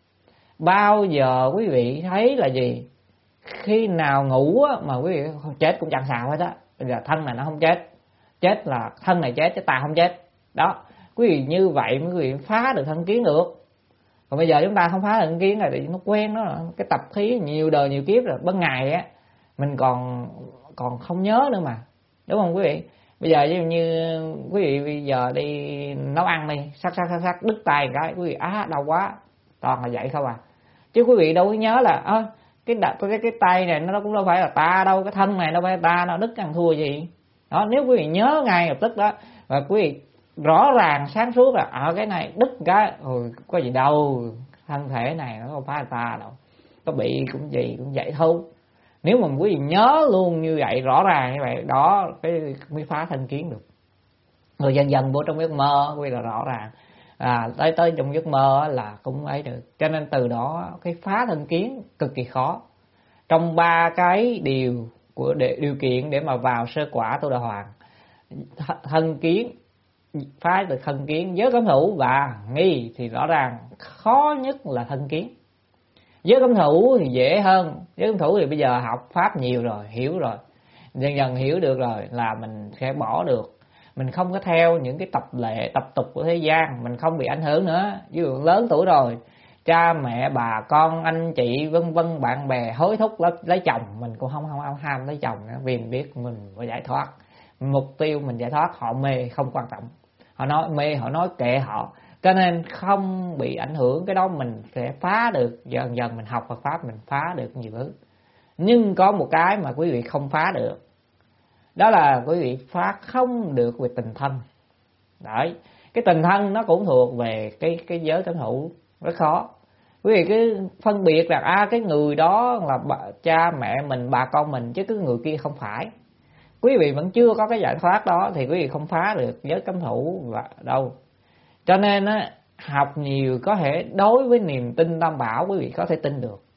Bao giờ quý vị thấy là gì? Khi nào ngủ á, mà quý vị chết cũng chẳng sao hết á. Bây giờ thân này nó không chết, chết là thân này chết chứ ta không chết. Đó, quý vị như vậy mới quý vị phá được thân kiến được. Còn bây giờ chúng ta không phá được thân kiến này thì nó quen đó, cái tập khí nhiều đời nhiều kiếp rồi. Ban ngày á mình còn còn không nhớ nữa mà, đúng không quý vị? Bây giờ như, như quý vị bây giờ đi nấu ăn đi, sắc sắc sắc sắc đứt tay cái quý vị á đau quá, toàn là vậy không à. Chứ quý vị đâu có nhớ là à, cái, cái cái tay này nó cũng đâu phải là ta đâu, cái thân này đâu phải là ta, nó đứt ăn thua gì đó. Nếu quý vị nhớ ngay lập tức đó, và quý vị rõ ràng sáng suốt là ở à, cái này đứt cái ừ, có gì đâu, thân thể này nó không phải là ta đâu, có bị cũng gì cũng vậy thôi. Nếu mà quý vị nhớ luôn như vậy, rõ ràng như vậy đó, cái mới phá thân kiến được. Rồi dần dần vô trong giấc mơ quý vị là rõ ràng, à, tới tới trong giấc mơ là cũng ấy được. Cho nên từ đó cái phá thân kiến cực kỳ khó. Trong ba cái điều của để, điều kiện để mà vào sơ quả Tu Đà Hoàng, thân kiến, phá được thân kiến, giới cấm thủ và nghi thì rõ ràng khó nhất là thân kiến. Giới cấm thủ thì dễ hơn. Giới cấm thủ thì bây giờ học pháp nhiều rồi, hiểu rồi, dần dần hiểu được rồi là mình sẽ bỏ được. Mình không có theo những cái tập lệ tập tục của thế gian, mình không bị ảnh hưởng nữa. Ví dụ lớn tuổi rồi, cha mẹ bà con anh chị vân vân bạn bè hối thúc lấy, lấy chồng, mình cũng không không ham ham lấy chồng nữa, vì mình biết mình phải giải thoát. Mục tiêu mình giải thoát, họ mê không quan trọng, họ nói mê họ nói kệ họ, cho nên không bị ảnh hưởng. Cái đó mình sẽ phá được, dần dần mình học Phật pháp mình phá được nhiều thứ. Nhưng có một cái mà quý vị không phá được, đó là quý vị phá không được về tình thân. Đấy, cái tình thân nó cũng thuộc về cái cái giới cấm thủ, rất khó. Quý vị cứ phân biệt là à, cái người đó là bà, cha mẹ mình, bà con mình, chứ cái người kia không phải. Quý vị vẫn chưa có cái giải thoát đó thì quý vị không phá được giới cấm thủ và đâu. Cho nên á, học nhiều có thể đối với niềm tin Tam Bảo quý vị có thể tin được,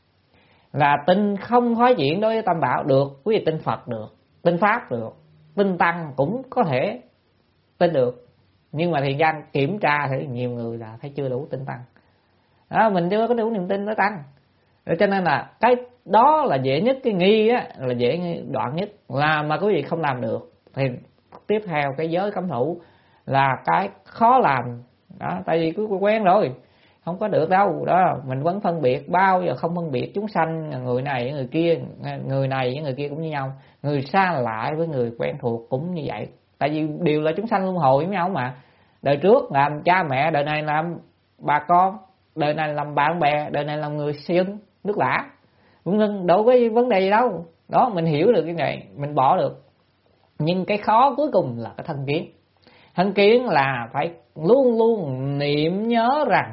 là tin không hóa diễn đối với Tam Bảo được. Quý vị tin Phật được, tin Pháp được, tin Tăng cũng có thể tin được. Nhưng mà thời gian kiểm tra thì nhiều người là thấy chưa đủ tin Tăng đó, mình chưa có đủ niềm tin với Tăng. Cho nên là cái đó là dễ nhất, cái nghi á là dễ đoạn nhất, là mà quý vị không làm được thì tiếp theo cái giới cấm thủ là cái khó làm đó. Tại vì cứ quen rồi, không có được đâu đó. Mình vẫn phân biệt, bao giờ không phân biệt chúng sanh, người này với người kia, người này với người kia cũng như nhau, người xa lạ với người quen thuộc cũng như vậy. Tại vì đều là chúng sanh luân hồi với nhau mà. Đời trước làm cha mẹ, đời này làm bà con, đời này làm bạn bè, đời này làm người dân nước lã, cũng đâu có vấn đề gì đâu đó. Mình hiểu được cái này mình bỏ được. Nhưng cái khó cuối cùng là cái thân kiến. Thân kiến là phải luôn luôn niệm nhớ rằng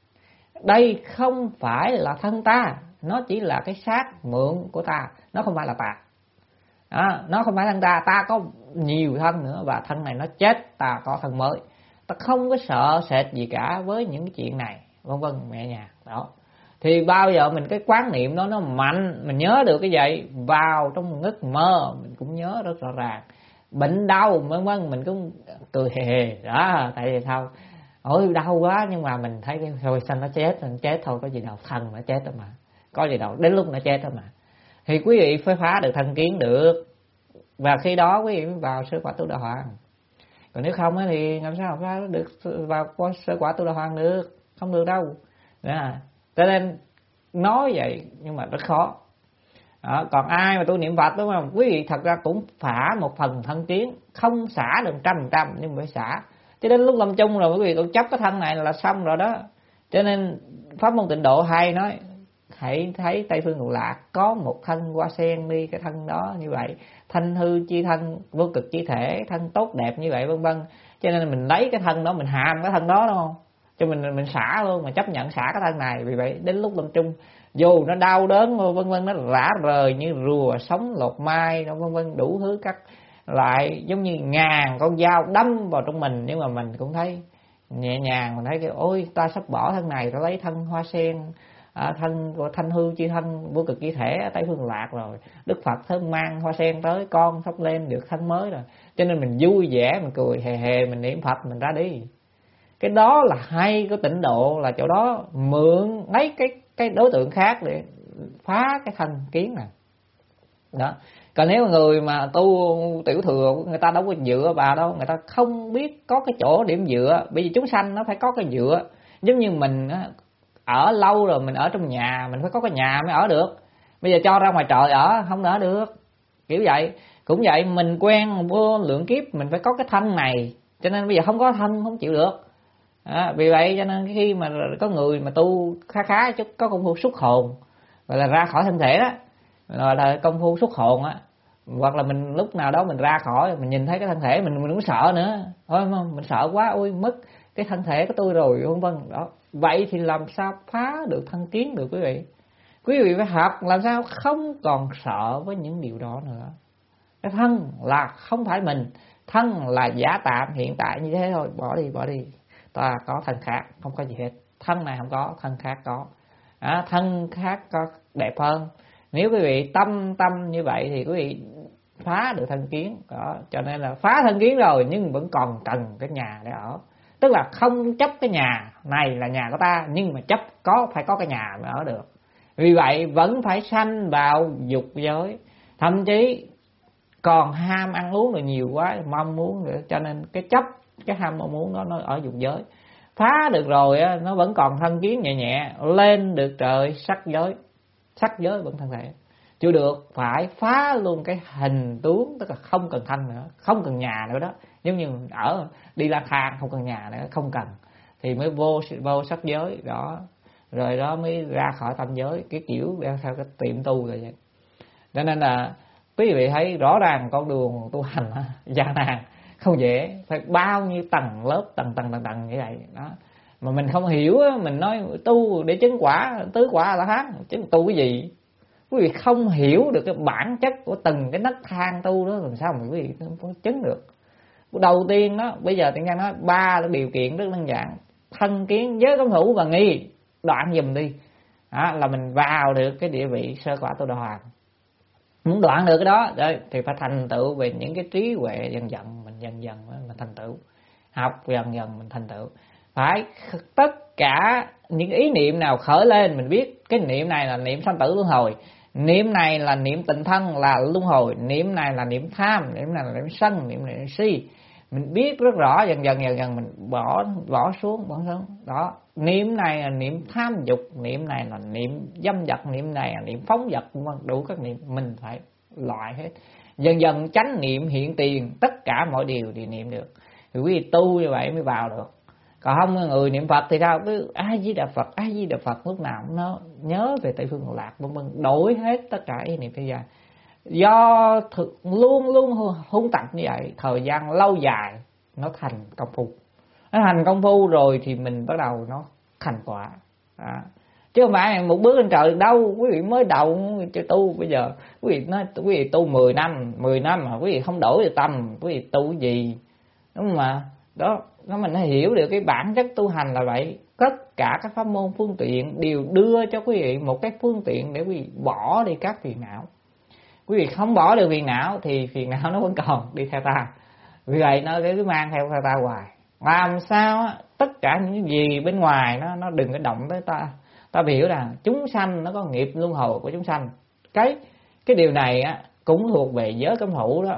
đây không phải là thân ta, nó chỉ là cái xác mượn của ta, nó không phải là ta đó, nó không phải thân ta. Ta có nhiều thân nữa, và thân này nó chết, ta có thân mới. Ta không có sợ sệt gì cả với những cái chuyện này, vân vân mẹ nhà đó. Thì bao giờ mình cái quán niệm đó nó mạnh, mình nhớ được cái vậy, vào trong giấc mơ mình cũng nhớ rất rõ ràng. Bệnh đau vân vân mình cũng cười hề hề đó. Tại vì sao? Ôi đau quá, nhưng mà mình thấy thôi sao nó chết, nó chết thôi, có gì đâu, thân nó chết thôi mà, có gì đâu, đến lúc nó chết thôi mà. Thì quý vị phải phá được thân kiến được, và khi đó quý vị mới vào sơ quả Tu Đà Hoàng. Còn nếu không thì làm sao phá được vào sơ quả Tu Đà Hoàng được, không được đâu đó. Cho nên nói vậy nhưng mà rất khó đó. Còn ai mà tu niệm Phật đúng không, quý vị thật ra cũng phá một phần thân kiến, không xả được trăm phần trăm nhưng phải xả. Chứ đến lúc lâm chung rồi quý vị còn chấp cái thân này là xong rồi đó. Cho nên pháp môn Tịnh Độ hay nói hãy thấy Tây Phương Cực Lạc có một thân hoa sen đi, cái thân đó như vậy, thanh hư chi thân, vô cực chi thể, thân tốt đẹp như vậy vân vân. Cho nên mình lấy cái thân đó, mình hàm cái thân đó đúng không, cho mình mình xả luôn, mà chấp nhận xả cái thân này. Vì vậy đến lúc lâm chung dù nó đau đớn vân vân, nó rã rời như rùa sống lột mai vân vân, đủ thứ các lại giống như ngàn con dao đâm vào trong mình, nhưng mà mình cũng thấy nhẹ nhàng. Mình thấy cái ôi ta sắp bỏ thân này, ta lấy thân hoa sen à, thân thanh hư chi thân vô cực chi thể ở Tây Phương Lạc rồi, Đức Phật thơm mang hoa sen tới, con sắp lên được thân mới rồi, cho nên mình vui vẻ, mình cười hề hề, mình niệm Phật, mình ra đi. Cái đó là hay của tịnh độ, là chỗ đó mượn mấy cái cái đối tượng khác để phá cái thân kiến này đó. Còn nếu người mà tu tiểu thừa, người ta đâu có dựa vào đâu, người ta không biết có cái chỗ điểm dựa. Bây giờ chúng sanh nó phải có cái dựa, giống như mình ở lâu rồi, mình ở trong nhà, mình phải có cái nhà mới ở được. Bây giờ cho ra ngoài trời ở không ở được, kiểu vậy. Cũng vậy, mình quen vô lượng kiếp mình phải có cái thân này, cho nên bây giờ không có thân không chịu được. À, vì vậy cho nên khi mà có người mà tu khá khá chút, có công phu xuất hồn, gọi là ra khỏi thân thể đó, gọi là công phu xuất hồn á, hoặc là mình lúc nào đó mình ra khỏi, mình nhìn thấy cái thân thể mình mình cũng sợ nữa, thôi mình sợ quá, ôi mất cái thân thể của tôi rồi, vân vân đó. Vậy thì làm sao phá được thân kiến được quý vị? Quý vị phải học làm sao không còn sợ với những điều đó nữa. Cái thân là không phải mình, thân là giả tạm hiện tại như thế thôi, bỏ đi bỏ đi. Ta có thân khác, không có gì hết. Thân này không có, thân khác có. À, thân khác có đẹp hơn. Nếu quý vị tâm tâm như vậy thì quý vị phá được thân kiến đó. Cho nên là phá thân kiến rồi nhưng vẫn còn cần cái nhà để ở. Tức là không chấp cái nhà này là nhà của ta, nhưng mà chấp có phải có cái nhà mới ở được. Vì vậy vẫn phải sanh vào dục giới, thậm chí còn ham ăn uống rồi nhiều quá, mong muốn nữa, cho nên cái chấp, cái ham mong muốn đó nó ở dục giới. Phá được rồi á, nó vẫn còn thân kiến nhẹ nhẹ, lên được trời sắc giới, sắc giới vẫn thân thể. Chưa được, phải phá luôn cái hình tướng, tức là không cần thân nữa, không cần nhà nữa đó. Giống như ở đi lang thang không cần nhà nữa, không cần thì mới vô vô sắc giới đó, rồi đó mới ra khỏi tam giới. Cái kiểu theo theo cái tiệm tu rồi vậy. Cho nên là quý vị thấy rõ ràng con đường tu hành gian nan, không dễ, phải bao nhiêu tầng lớp, tầng tầng tầng tầng như vậy đó. Mà mình không hiểu, mình nói tu để chứng quả, tứ quả A La Hán, chứng tu cái gì? Quý vị không hiểu được cái bản chất của từng cái nấc thang tu đó, làm sao mà quý vị không chứng được. Đầu tiên đó, bây giờ tiếng Anh nói ba điều kiện rất đơn giản: thân kiến, giới cấm thủ và nghi, đoạn dùm đi. Đó, là mình vào được cái địa vị sơ quả Tu Đà Hoàng. Muốn đoạn được cái đó đấy, thì phải thành tựu về những cái trí huệ dần dần, mình dần dần mình thành tựu, học dần dần mình thành tựu. Phải tất cả những ý niệm nào khởi lên, mình biết cái niệm này là niệm sanh tử luân hồi, niệm này là niệm tình thân là luân hồi, niệm này là niệm tham, niệm này là niệm sân, niệm này là si. Mình biết rất rõ, dần dần dần dần mình bỏ bỏ xuống, bỏ xuống đó. Niệm này là niệm tham dục, niệm này là niệm dâm vật, niệm này là niệm phóng vật, đủ các niệm mình phải loại hết. Dần dần chánh niệm hiện tiền, tất cả mọi điều thì niệm được. Thì quý vị tu như vậy mới vào được. Còn không người niệm Phật thì sao? Cứ A Di Đà Phật, A Di Đà Phật, lúc nào cũng nó nhớ về Tây Phương Lạc, vân vân, đổi hết tất cả ý niệm thế gian. Do thực luôn luôn hung tạp như vậy, thời gian lâu dài nó thành công phu. Nó thành công phu rồi thì mình bắt đầu nó thành quả. Đó. Chứ không phải một bước lên trời được đâu. Quý vị mới đầu chơi tu, bây giờ quý vị nói quý vị tu mười năm, mười năm mà quý vị không đổi được tâm, quý vị tu cái gì? Đúng không mà? Đó, nó mình hiểu được cái bản chất tu hành là vậy. Tất cả các pháp môn phương tiện đều đưa cho quý vị một cái phương tiện để quý vị bỏ đi các phiền não. Quý vị không bỏ được phiền não thì phiền não nó vẫn còn đi theo ta. Vì vậy nó cứ mang theo theo ta hoài. Làm sao tất cả những gì bên ngoài nó nó đừng có động tới ta. Ta hiểu rằng chúng sanh nó có nghiệp luân hồi của chúng sanh. Cái cái điều này á cũng thuộc về giới cấm thủ đó.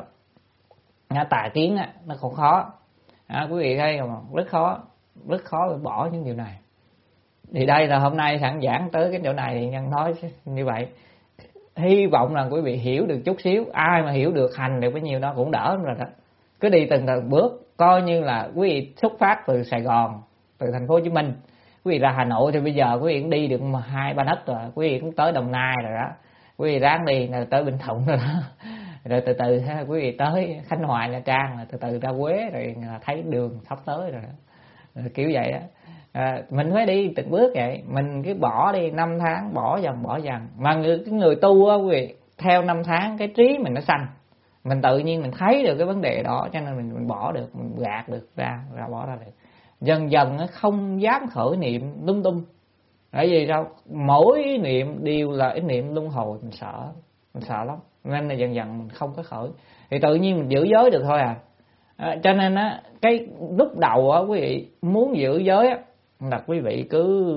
Tà kiến á nó còn khó. À, quý vị thấy không? Rất khó, rất khó để bỏ những điều này. Thì đây là hôm nay sẵn giảng tới cái chỗ này thì nhân nói như vậy. Hy vọng là quý vị hiểu được chút xíu. Ai mà hiểu được hành được bấy nhiêu đó cũng đỡ rồi đó. Cứ đi từng từng bước, coi như là quý vị xuất phát từ Sài Gòn, từ thành phố Hồ Chí Minh, quý vị ra Hà Nội thì bây giờ quý vị cũng đi được hai ba nấc rồi, quý vị cũng tới Đồng Nai rồi đó, quý vị ráng đi là tới Bình Thuận rồi đó, rồi từ từ quý vị tới Khánh Hòa, Nha Trang, rồi từ từ ra Huế, rồi thấy đường sắp tới rồi, rồi kiểu vậy đó. À, mình phải đi từng bước vậy, mình cứ bỏ đi năm tháng, bỏ dần bỏ dần. Mà người, cái người tu á quý vị, theo năm tháng cái trí mình nó sanh, mình tự nhiên mình thấy được cái vấn đề đó, cho nên mình mình bỏ được, mình gạt được ra, ra bỏ ra được. Dần dần nó không dám khởi niệm lung tung, Bởi vì sao? Mỗi ý niệm đều là ý niệm luân hồi, mình sợ, mình sợ lắm. Nên là dần dần mình không có khởi, thì tự nhiên mình giữ giới được thôi à. à cho nên á, cái lúc đầu á quý vị muốn giữ giới á, là quý vị cứ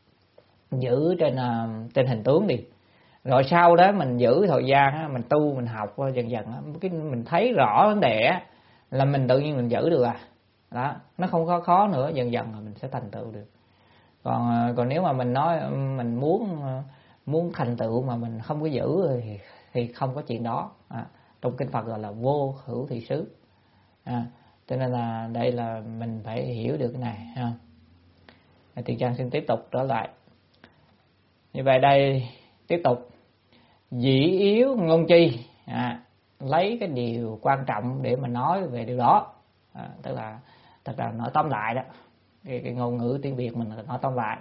giữ trên uh, trên hình tướng đi. Rồi sau đó mình giữ thời gian á, mình tu, mình học dần dần á, cái mình thấy rõ vấn đề á, là mình tự nhiên mình giữ được à. Đó, nó không có khó nữa, dần dần là mình sẽ thành tựu được. Còn còn nếu mà mình nói mình muốn muốn thành tựu mà mình không có giữ thì thì không có chuyện đó. À, trong kinh Phật gọi là vô hữu thị xứ. À, cho nên là đây là mình phải hiểu được cái này ha. Tiền Trang xin tiếp tục trở lại. Như vậy đây tiếp tục dĩ yếu ngôn chi, à, lấy cái điều quan trọng để mà nói về điều đó. À, tức là thật là nói tóm lại đó, cái, cái ngôn ngữ tiếng Việt mình nói tóm lại.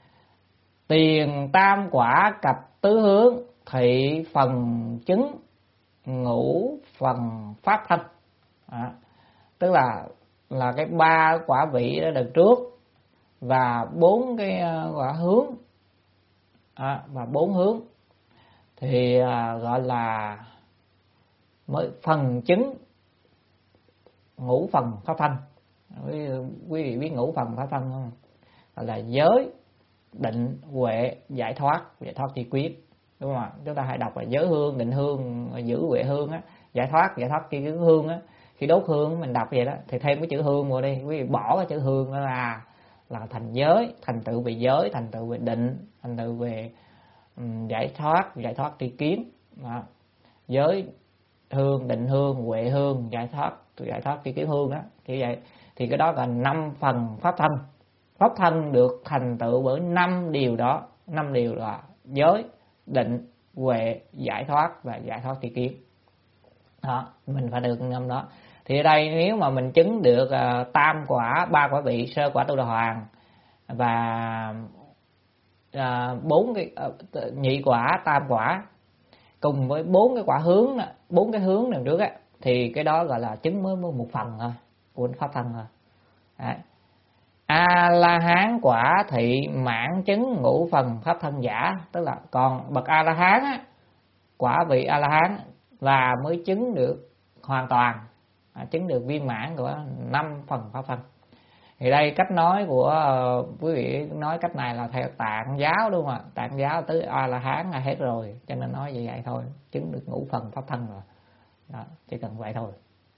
Tiền tam quả cặp tứ hướng, thị phần chứng ngũ phần pháp thân. À, tức là là cái ba quả vị đó đợt trước và bốn cái quả hướng, à, và bốn hướng thì à, gọi là mới phần chứng ngũ phần pháp thân. Quý vị biết ngũ phần pháp thân không? Gọi là giới, định, huệ, giải thoát, giải thoát chi quyết, đúng không ạ? Chúng ta hay đọc là giới hương, định hương, giữ huệ hương á, giải thoát, giải thoát chi hương á. Khi đốt hương mình đọc vậy đó thì thêm cái chữ hương vào đi, quý vị bỏ cái chữ hương đó là là thành giới, thành tựu về giới, thành tựu về định, thành tựu về um, giải thoát, giải thoát tri kiến. Đó. Giới hương, định hương, huệ hương, giải thoát, giải thoát tri kiến hương đó, kiểu vậy. Thì cái đó là năm phần pháp thân. Pháp thân được thành tựu bởi năm điều đó, năm điều là giới, định, huệ, giải thoát và giải thoát tri kiến. Đó, mình phải được năm đó. Thì ở đây nếu mà mình chứng được uh, tam quả, ba quả vị, sơ quả Tu Đà Hoàng và bốn uh, cái uh, nhị quả, tam quả cùng với bốn cái quả hướng, bốn cái hướng đằng trước á, thì cái đó gọi là chứng mới một phần thôi của pháp thân thôi. Đấy. A La Hán quả thị mãn chứng ngũ phần pháp thân giả, tức là còn bậc A La Hán á, quả vị A La Hán là mới chứng được hoàn toàn, à, chứng được viên mãn của năm phần pháp thân. Thì đây cách nói của uh, quý vị nói cách này là theo Tạng giáo, đúng không ạ? Tạng giáo tới A La Hán là hết rồi, cho nên nói vậy vậy thôi, chứng được ngũ phần pháp thân rồi. Đó, chỉ cần vậy thôi.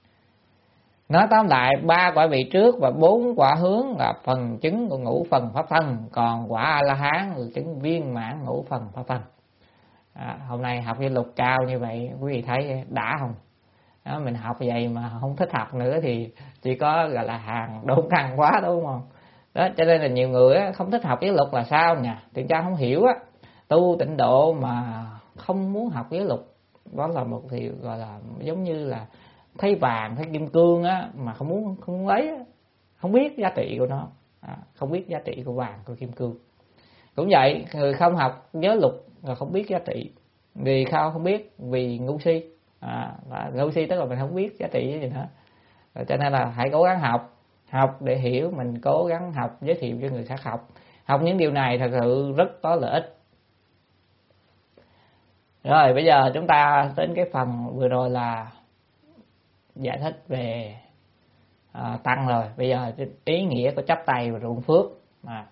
Nói tóm lại, ba quả vị trước và bốn quả hướng là phần chứng của ngũ phần pháp thân, còn quả A La Hán là chứng viên mãn ngũ phần pháp thân. À, hôm nay học cái luật cao như vậy, quý vị thấy đã không? Đó, mình học vậy mà không thích học nữa thì chỉ có gọi là hàng đốn căng quá, đúng không? Đó, cho nên là nhiều người không thích học giới luật là sao nè? Tiền Trang không hiểu á, tu tịnh độ mà không muốn học giới luật, đó là một thì gọi là giống như là thấy vàng, thấy kim cương á mà không muốn không muốn lấy á, không biết giá trị của nó, à, không biết giá trị của vàng, của kim cương. Cũng vậy, người không học giới luật là không biết giá trị. Vì sao không biết? Vì ngu si. À, ngu si tức là mình không biết giá trị gì nữa. Rồi cho nên là hãy cố gắng học, học để hiểu, mình cố gắng học, giới thiệu cho người khác học. Học những điều này thật sự rất có lợi ích. Rồi bây giờ chúng ta đến cái phần vừa rồi là giải thích về à, tăng rồi. Bây giờ ý nghĩa của chắp tay và ruộng phước. À.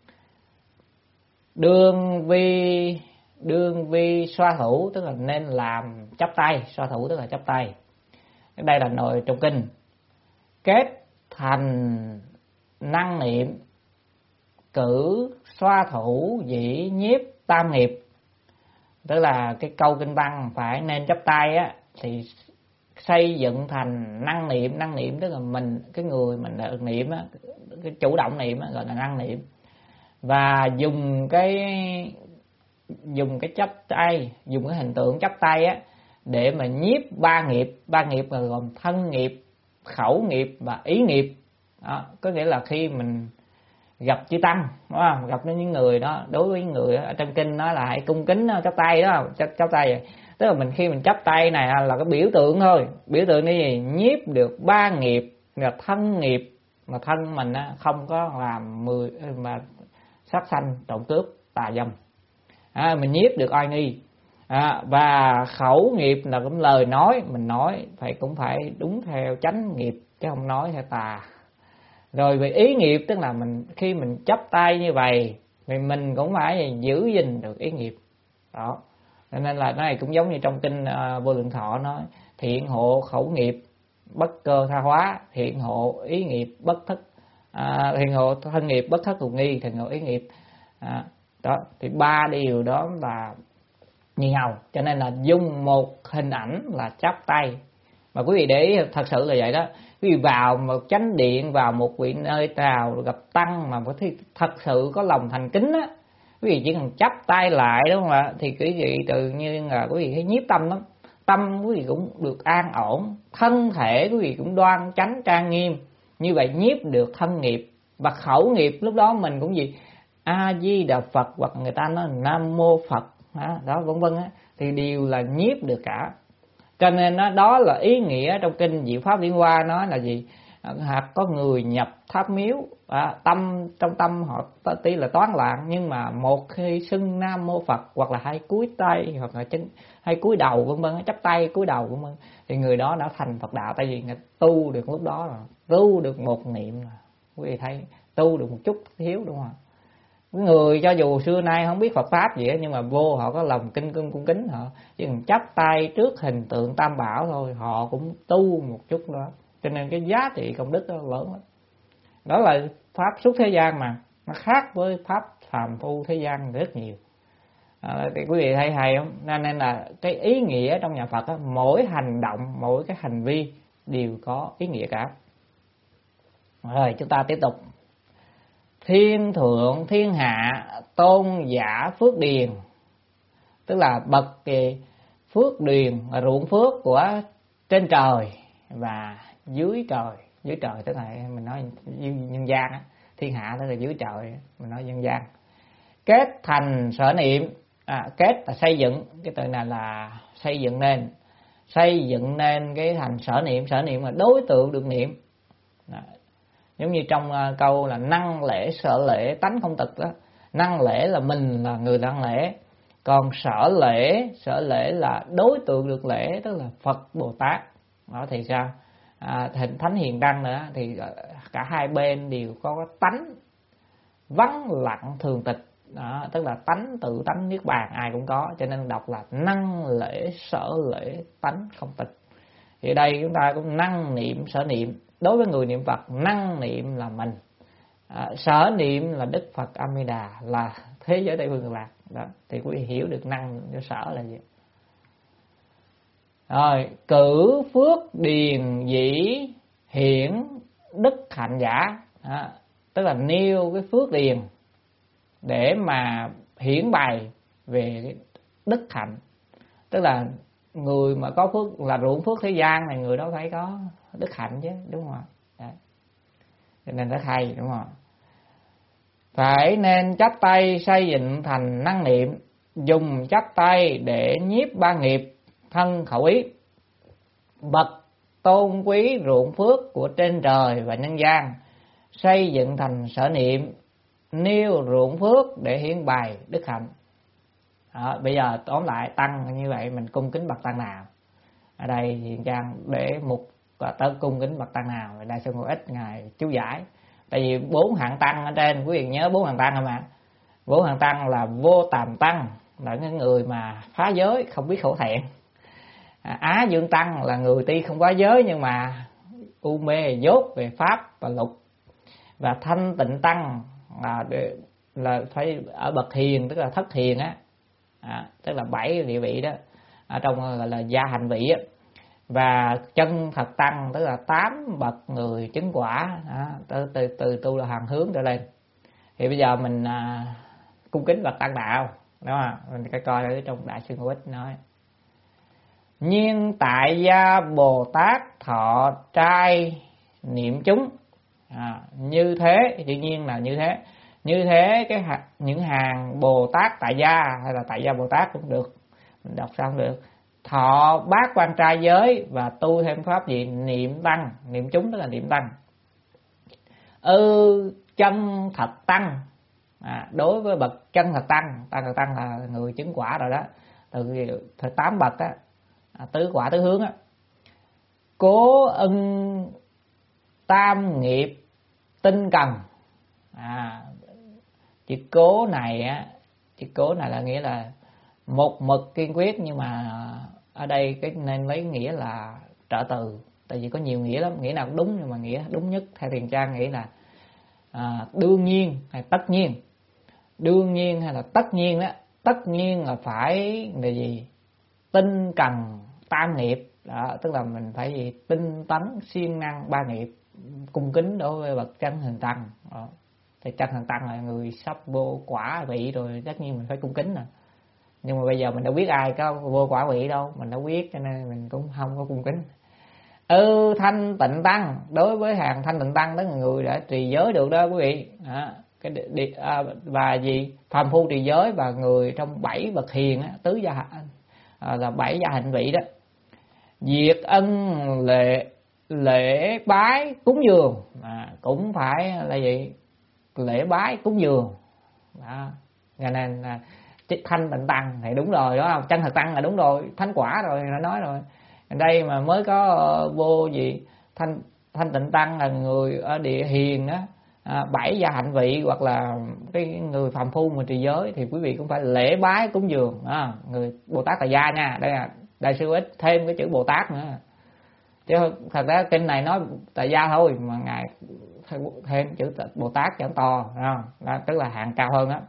Đương vi đương vi xoa thủ, tức là nên làm chắp tay, xoa thủ tức là chắp tay. Đây là nội trong kinh. Kết thành năng niệm, cử xoa thủ dĩ nhiếp tam nghiệp. Tức là cái câu kinh văn phải nên chắp tay á, thì xây dựng thành năng niệm. Năng niệm tức là mình, cái người mình được niệm á, cái chủ động niệm á, gọi là năng niệm. Và dùng cái dùng cái chắp tay, dùng cái hình tượng chắp tay á để mà nhiếp ba nghiệp. Ba nghiệp là gồm thân nghiệp, khẩu nghiệp và ý nghiệp. Đó, có nghĩa là khi mình gặp chư tăng, đúng không? Gặp những người đó, đối với những người đó, ở trong kinh nói là hãy cung kính chắp tay đó, chắp, chắp tay vậy. Tức là mình khi mình chắp tay này là cái biểu tượng thôi. Biểu tượng cái gì? Nhiếp được ba nghiệp, là thân nghiệp, mà thân mình không có làm mười mà sát sanh, trộm cướp, tà dâm. À, mình nhiếp được oai nghi. À, và khẩu nghiệp là cũng lời nói, mình nói phải cũng phải đúng theo chánh nghiệp chứ không nói theo tà. Rồi về ý nghiệp, tức là mình khi mình chắp tay như vậy thì mình cũng phải giữ gìn được ý nghiệp đó. Cho nên là cái này cũng giống như trong kinh uh, Vô Lượng Thọ nói: thiện hộ khẩu nghiệp bất cơ tha hóa, thiện hộ ý nghiệp bất thất à, thiện hộ thân nghiệp bất thất hùng nghi, thiện hộ ý nghiệp à, đó. Thì ba điều đó là như nhau, cho nên là dùng một hình ảnh là chắp tay. Mà quý vị để ý, thật sự là vậy đó. Quý vị vào một chánh điện, vào một vị nơi nào gặp tăng mà có thi, thật sự có lòng thành kính á, quý vị chỉ cần chắp tay lại, đúng không ạ, thì quý vị tự nhiên là quý vị thấy nhiếp tâm lắm. Tâm quý vị cũng được an ổn, thân thể quý vị cũng đoan chánh trang nghiêm. Như vậy nhiếp được thân nghiệp. Và khẩu nghiệp lúc đó mình cũng gì? A Di Đà Phật, hoặc người ta nói Nam Mô Phật đó, đó vân vân á, thì đều là nhiếp được cả. Cho nên đó, đó là ý nghĩa trong kinh Diệu Pháp Điển Hoa nói là gì? Hoặc có người nhập tháp miếu, à, tâm trong tâm họ tí là toán loạn, nhưng mà một khi xưng Nam Mô Phật, hoặc là hay cúi tay, hoặc là chân hay cúi đầu vân vân, chắp tay cúi đầu vân vân, thì người đó đã thành Phật đạo. Tại vì người tu được lúc đó rồi, tu được một niệm rồi. Quý vị thấy tu được một chút thiếu, đúng không? Người cho dù xưa nay không biết Phật pháp gì đó, nhưng mà vô họ có lòng kinh cưng cung kính, họ chỉ cần chắp tay trước hình tượng Tam Bảo thôi, họ cũng tu một chút đó. Cho nên cái giá trị công đức đó lớn lắm. Đó là pháp xuất thế gian mà, nó khác với pháp phàm phu thế gian rất nhiều. À, thì quý vị thấy hay không? Nên là cái ý nghĩa trong nhà Phật đó, mỗi hành động, mỗi cái hành vi đều có ý nghĩa cả. Rồi chúng ta tiếp tục. Thiên thượng thiên hạ tôn giả phước điền, tức là bậc phước điền, ruộng phước của trên trời và dưới trời. Dưới trời tức là mình nói nhân gian á, thiên hạ tức là dưới trời, mình nói nhân gian. Kết thành sở niệm, à, kết là xây dựng, cái từ này là xây dựng nên, xây dựng nên cái thành sở niệm. Sở niệm là đối tượng được niệm. Đó. Giống như trong câu là năng lễ sở lễ tánh không tịch đó. Năng lễ là mình là người năng lễ, còn sở lễ, sở lễ là đối tượng được lễ, tức là Phật Bồ Tát. Đó thì sao? À, hình Thánh Hiền Đăng nữa thì cả hai bên đều có tánh vắng lặng thường tịch. Đó, tức là tánh tự tánh niết bàn ai cũng có, cho nên đọc là năng lễ sở lễ tánh không tịch. Thì ở đây chúng ta cũng năng niệm sở niệm. Đối với người niệm Phật, năng niệm là mình, à, sở niệm là Đức Phật A Di Đà, là thế giới Tây Phương Cực Lạc. Đó, thì quý vị hiểu được năng với sở là gì. Rồi, cử phước điền dĩ hiển đức hạnh giả, à, tức là nêu cái phước điền để mà hiển bày về cái đức hạnh. Tức là người mà có phước là ruộng phước thế gian này, người đó phải có đức hạnh chứ, đúng không ạ? Đấy. Cho nên rất hay, đúng không? Phải nên chắp tay xây dựng thành năng niệm, dùng chắp tay để nhiếp ba nghiệp thân khẩu ý. Bậc tôn quý ruộng phước của trên trời và nhân gian, xây dựng thành sở niệm, nêu ruộng phước để hiển bày đức hạnh. Đó, bây giờ tóm lại tăng như vậy mình cung kính bậc tăng nào? Ở đây Hiền Trang để mục tới cung kính bậc tăng nào, ở đây sẽ ngồi ít ngày chú giải. Tại vì bốn hạng tăng ở trên, quý vị nhớ bốn hạng tăng không ạ? Bốn hạng tăng là vô tàm tăng, là những người mà phá giới không biết khổ thẹn. À, Á Dương tăng là người tuy không quá giới nhưng mà u mê dốt về pháp và lục. Và Thanh Tịnh tăng là là phải ở bậc hiền, tức là thất hiền á, à, tức là bảy địa vị đó, ở trong gọi là gia hành vị á. Và chân thật tăng tức là tám bậc người chứng quả, à, từ, từ từ tu là hàng hướng trở lên. Thì bây giờ mình à, cung kính bậc tăng đạo, đúng không? Mình coi coi ở trong Đại Sư Ngũ Ích nói: nhiên tại gia Bồ Tát thọ trai niệm chúng. À, như thế, tự nhiên là như thế. Như thế cái những hàng Bồ Tát tại gia hay là tại gia Bồ Tát cũng được, mình đọc sao cũng được, thọ bát quan trai giới và tu thêm pháp gì? Niệm tăng, niệm chúng tức là niệm tăng. Ư chân thật tăng, À, đối với bậc chân thật tăng, tăng thật tăng là người chứng quả rồi đó, từ thời tám bậc á, à, tứ quả tứ hướng á. Cố ân tam nghiệp tinh cần. À, chữ cố này á, chữ cố này là nghĩa là một mực kiên quyết, nhưng mà ở đây cái nên lấy nghĩa là trợ từ, tại vì có nhiều nghĩa lắm, nghĩa nào cũng đúng, nhưng mà nghĩa đúng nhất theo Thiền Trang nghĩ là à, đương nhiên hay tất nhiên. Đương nhiên hay là tất nhiên đó, tất nhiên là phải là gì? Tinh cần tam nghiệp đó, tức là mình phải gì? Tinh tấn siêng năng ba nghiệp, cung kính đối với bậc chân thành tăng đó. Thì chân thành tăng là người sắp vô quả vị rồi, tất nhiên mình phải cung kính nè. Nhưng mà bây giờ mình đâu biết ai có vô quả vị đâu, mình đâu biết, cho nên mình cũng không có cung kính. Ừ, thanh tịnh tăng, đối với hàng thanh tịnh tăng đó là người đã trì giới được đó quý vị. À, cái đi, à, và gì phàm phu trì giới và người trong bảy bậc hiền á, tứ gia à, là bảy gia hạnh vị đó. Diệt ân lễ lễ bái cúng dường, à, cũng phải là gì? Lễ bái cúng dường đó. Cho nên là thanh tịnh tăng thì đúng rồi, đúng không? Chân thật tăng là đúng rồi, thánh quả rồi, đã nói rồi. Đây mà mới có vô gì thanh thanh tịnh tăng là người ở địa hiền đó, à, bảy gia hạnh vị, hoặc là cái người phàm phu mà trì giới thì quý vị cũng phải lễ bái cúng dường à, người Bồ Tát Tại Gia nha. Đây là đại sư ít thêm cái chữ Bồ Tát nữa, chứ thật ra kinh này nói Tại Gia thôi mà ngài thêm chữ Bồ Tát cho to, không? Đó, tức là hạng cao hơn đó.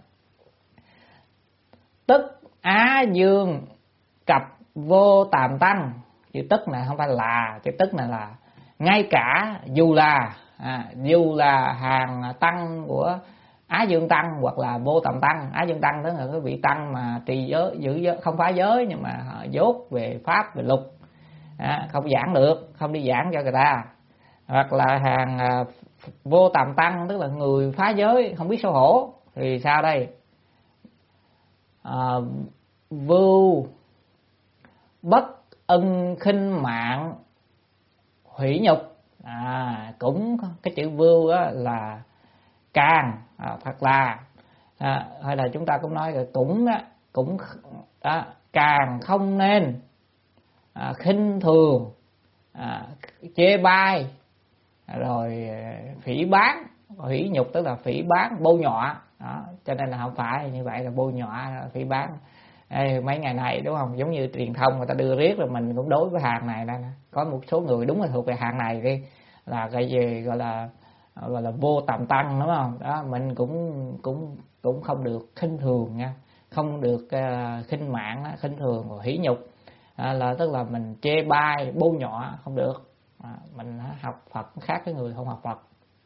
Tức Á Dương cập vô tàm tăng, chữ tức này không phải là, chữ tức này là ngay cả dù là à, dù là hàng tăng của Á Dương tăng hoặc là vô tàm tăng. Á Dương tăng tức là cái vị tăng mà trì giới, giữ giới, không phá giới nhưng mà họ dốt về pháp về luật, à, không giảng được, không đi giảng cho người ta. Hoặc là hàng à, vô tàm tăng tức là người phá giới không biết xấu hổ, thì sao đây? À, vưu bất ân khinh mạng hủy nhục, à, cũng cái chữ vưu đó là càng, à, thật là à, hay là chúng ta cũng nói là cũng đó, cũng đó, càng không nên à, khinh thường, à, chê bai, rồi phỉ báng. Hủy nhục tức là phỉ báng, bôi nhọ đó. Cho nên là không phải như vậy là bôi nhọ, phỉ báng. Ê, mấy ngày này đúng không, giống như truyền thông người ta đưa riết rồi mình cũng đối với hàng này nè. Có một số người đúng là thuộc về hàng này đi, là cái gì gọi là gọi là vô tàm tăng, đúng không? Đó, mình cũng cũng cũng không được khinh thường nha, không được uh, khinh mạng, khinh thường và hỉ nhục, à, là tức là mình chê bai, bôi nhọ không được. À, mình học Phật khác với người không học Phật.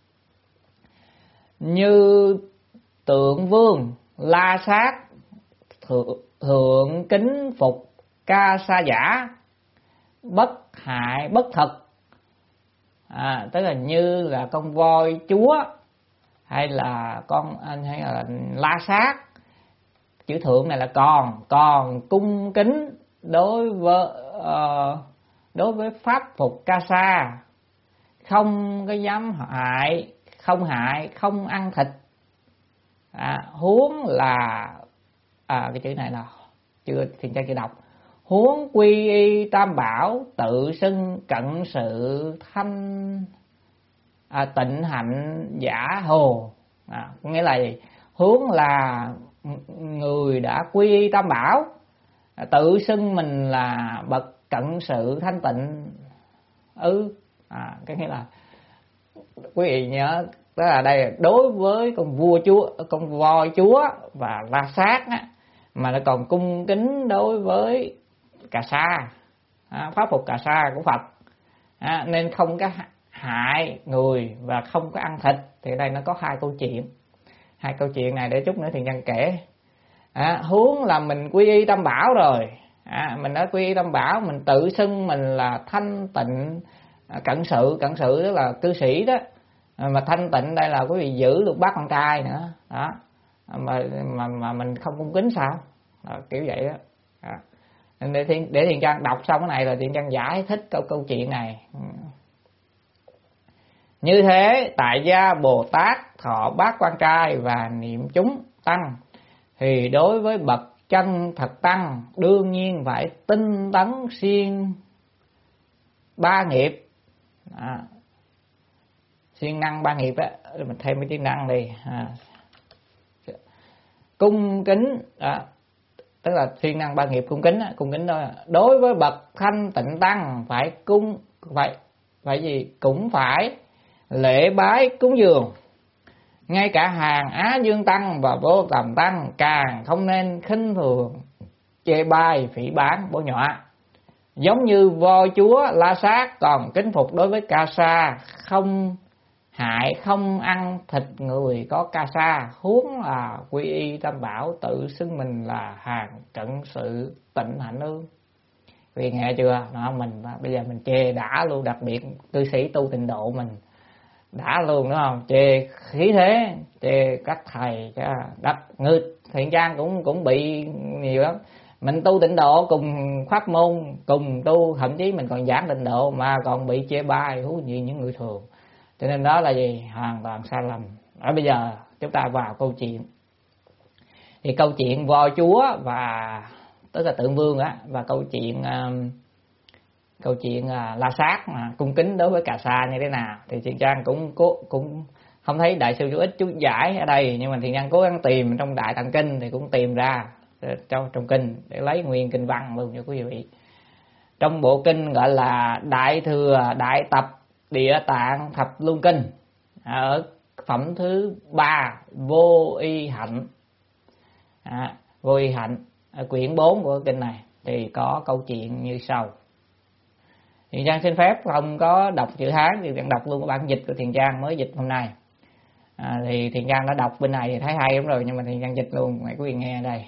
Như tượng vương la sát thượng, thượng kính phục ca sa giả, bất hại bất thực, à, tức là như là con voi chúa hay là con anh hay là la sát. Chữ thượng này là còn còn cung kính đối với uh, đối với pháp phục ca sa, không có dám hại, không hại, không ăn thịt, à, huống là à, cái chữ này là chưa Thiền Trang chưa đọc. Huống quy y tam bảo, tự xưng cận sự thanh à, tịnh hạnh giả hồ, à, nghĩa là gì? Huống là người đã quy y tam bảo, tự xưng mình là bậc cận sự thanh tịnh. Ừ, à, cái nghĩa là quý vị nhớ, đó là đây đối với con vua chúa, con voi chúa và la sát á, mà nó còn cung kính đối với cà sa, à, pháp phục cà sa của Phật, à, nên không có hại người và không có ăn thịt. Thì đây nó có hai câu chuyện, hai câu chuyện này để chút nữa Thiền Nhân kể. À, huống là mình quy y tam bảo rồi, à, mình đã quy y tam bảo, mình tự xưng mình là thanh tịnh à, cận sự, cận sự tức là cư sĩ đó, à, mà thanh tịnh đây là quý vị giữ được bát con trai nữa đó, mà mà mà mình không cung kính sao? Đó, kiểu vậy đó. À, để Thiền, để Thiền Trang đọc xong cái này rồi Thiền Trang giải thích câu câu chuyện này. Như thế tại gia Bồ Tát thọ bát quan trai và niệm chúng tăng, thì đối với bậc chân thật tăng đương nhiên phải tinh tấn siêng ba nghiệp. À, siêng năng ba nghiệp á, mình thêm cái chữ năng đi. À, cung kính, à, tức là siêng năng ba nghiệp cung kính á, cung kính đó. Đối với bậc thanh tịnh tăng phải cung phải phải gì cũng phải lễ bái cúng dường. Ngay cả hàng Á Dương tăng và Vô Tầm tăng càng không nên khinh thường, chê bai, phỉ báng, bôi nhọ. Giống như voi chúa La Sát còn kính phục đối với Ca Sa, không hại không ăn thịt người có Ca Sa, huống là quy y Tam Bảo tự xưng mình là hàng cận sự tịnh hạnh ương. Vì nghe chưa, đó, mình bây giờ mình chê đã luôn, đặc biệt cư sĩ tu tịnh độ mình đã luôn, đúng không? Chê khí thế, chê các thầy, đất người Thiện Trang cũng cũng bị nhiều lắm. Mình tu tịnh độ cùng pháp môn, cùng tu, thậm chí mình còn giảng tịnh độ mà còn bị chê bai, huống gì những người thường. Cho nên đó là gì? Hoàn toàn sai lầm. Ở bây giờ chúng ta vào câu chuyện. Thì câu chuyện voi chúa và tức là tượng vương á, và câu chuyện um, câu chuyện uh, La Sát mà cung kính đối với Cà Sa như thế nào thì Thiện Trang cũng cố cũng không thấy đại sư chú ích chú giải ở đây, nhưng mà Thiện Trang cố gắng tìm trong Đại Tạng Kinh thì cũng tìm ra trong trong kinh để lấy nguyên kinh văn luôn cho quý vị. Trong bộ kinh gọi là Đại Thừa Đại Tập Địa Tạng Thập Luân Kinh, ở phẩm thứ ba Vô Y Hạnh, à, Vô Y Hạnh ở quyển bốn của kinh này thì có câu chuyện như sau. Thiện Trang xin phép không có đọc chữ Hán thì Thiện đọc luôn cái bản dịch của Thiện Trang mới dịch hôm nay. À, thì Thiện Trang đã đọc bên này thì thấy hay lắm rồi, nhưng mà Thiện Trang dịch luôn mày quý vị nghe đây.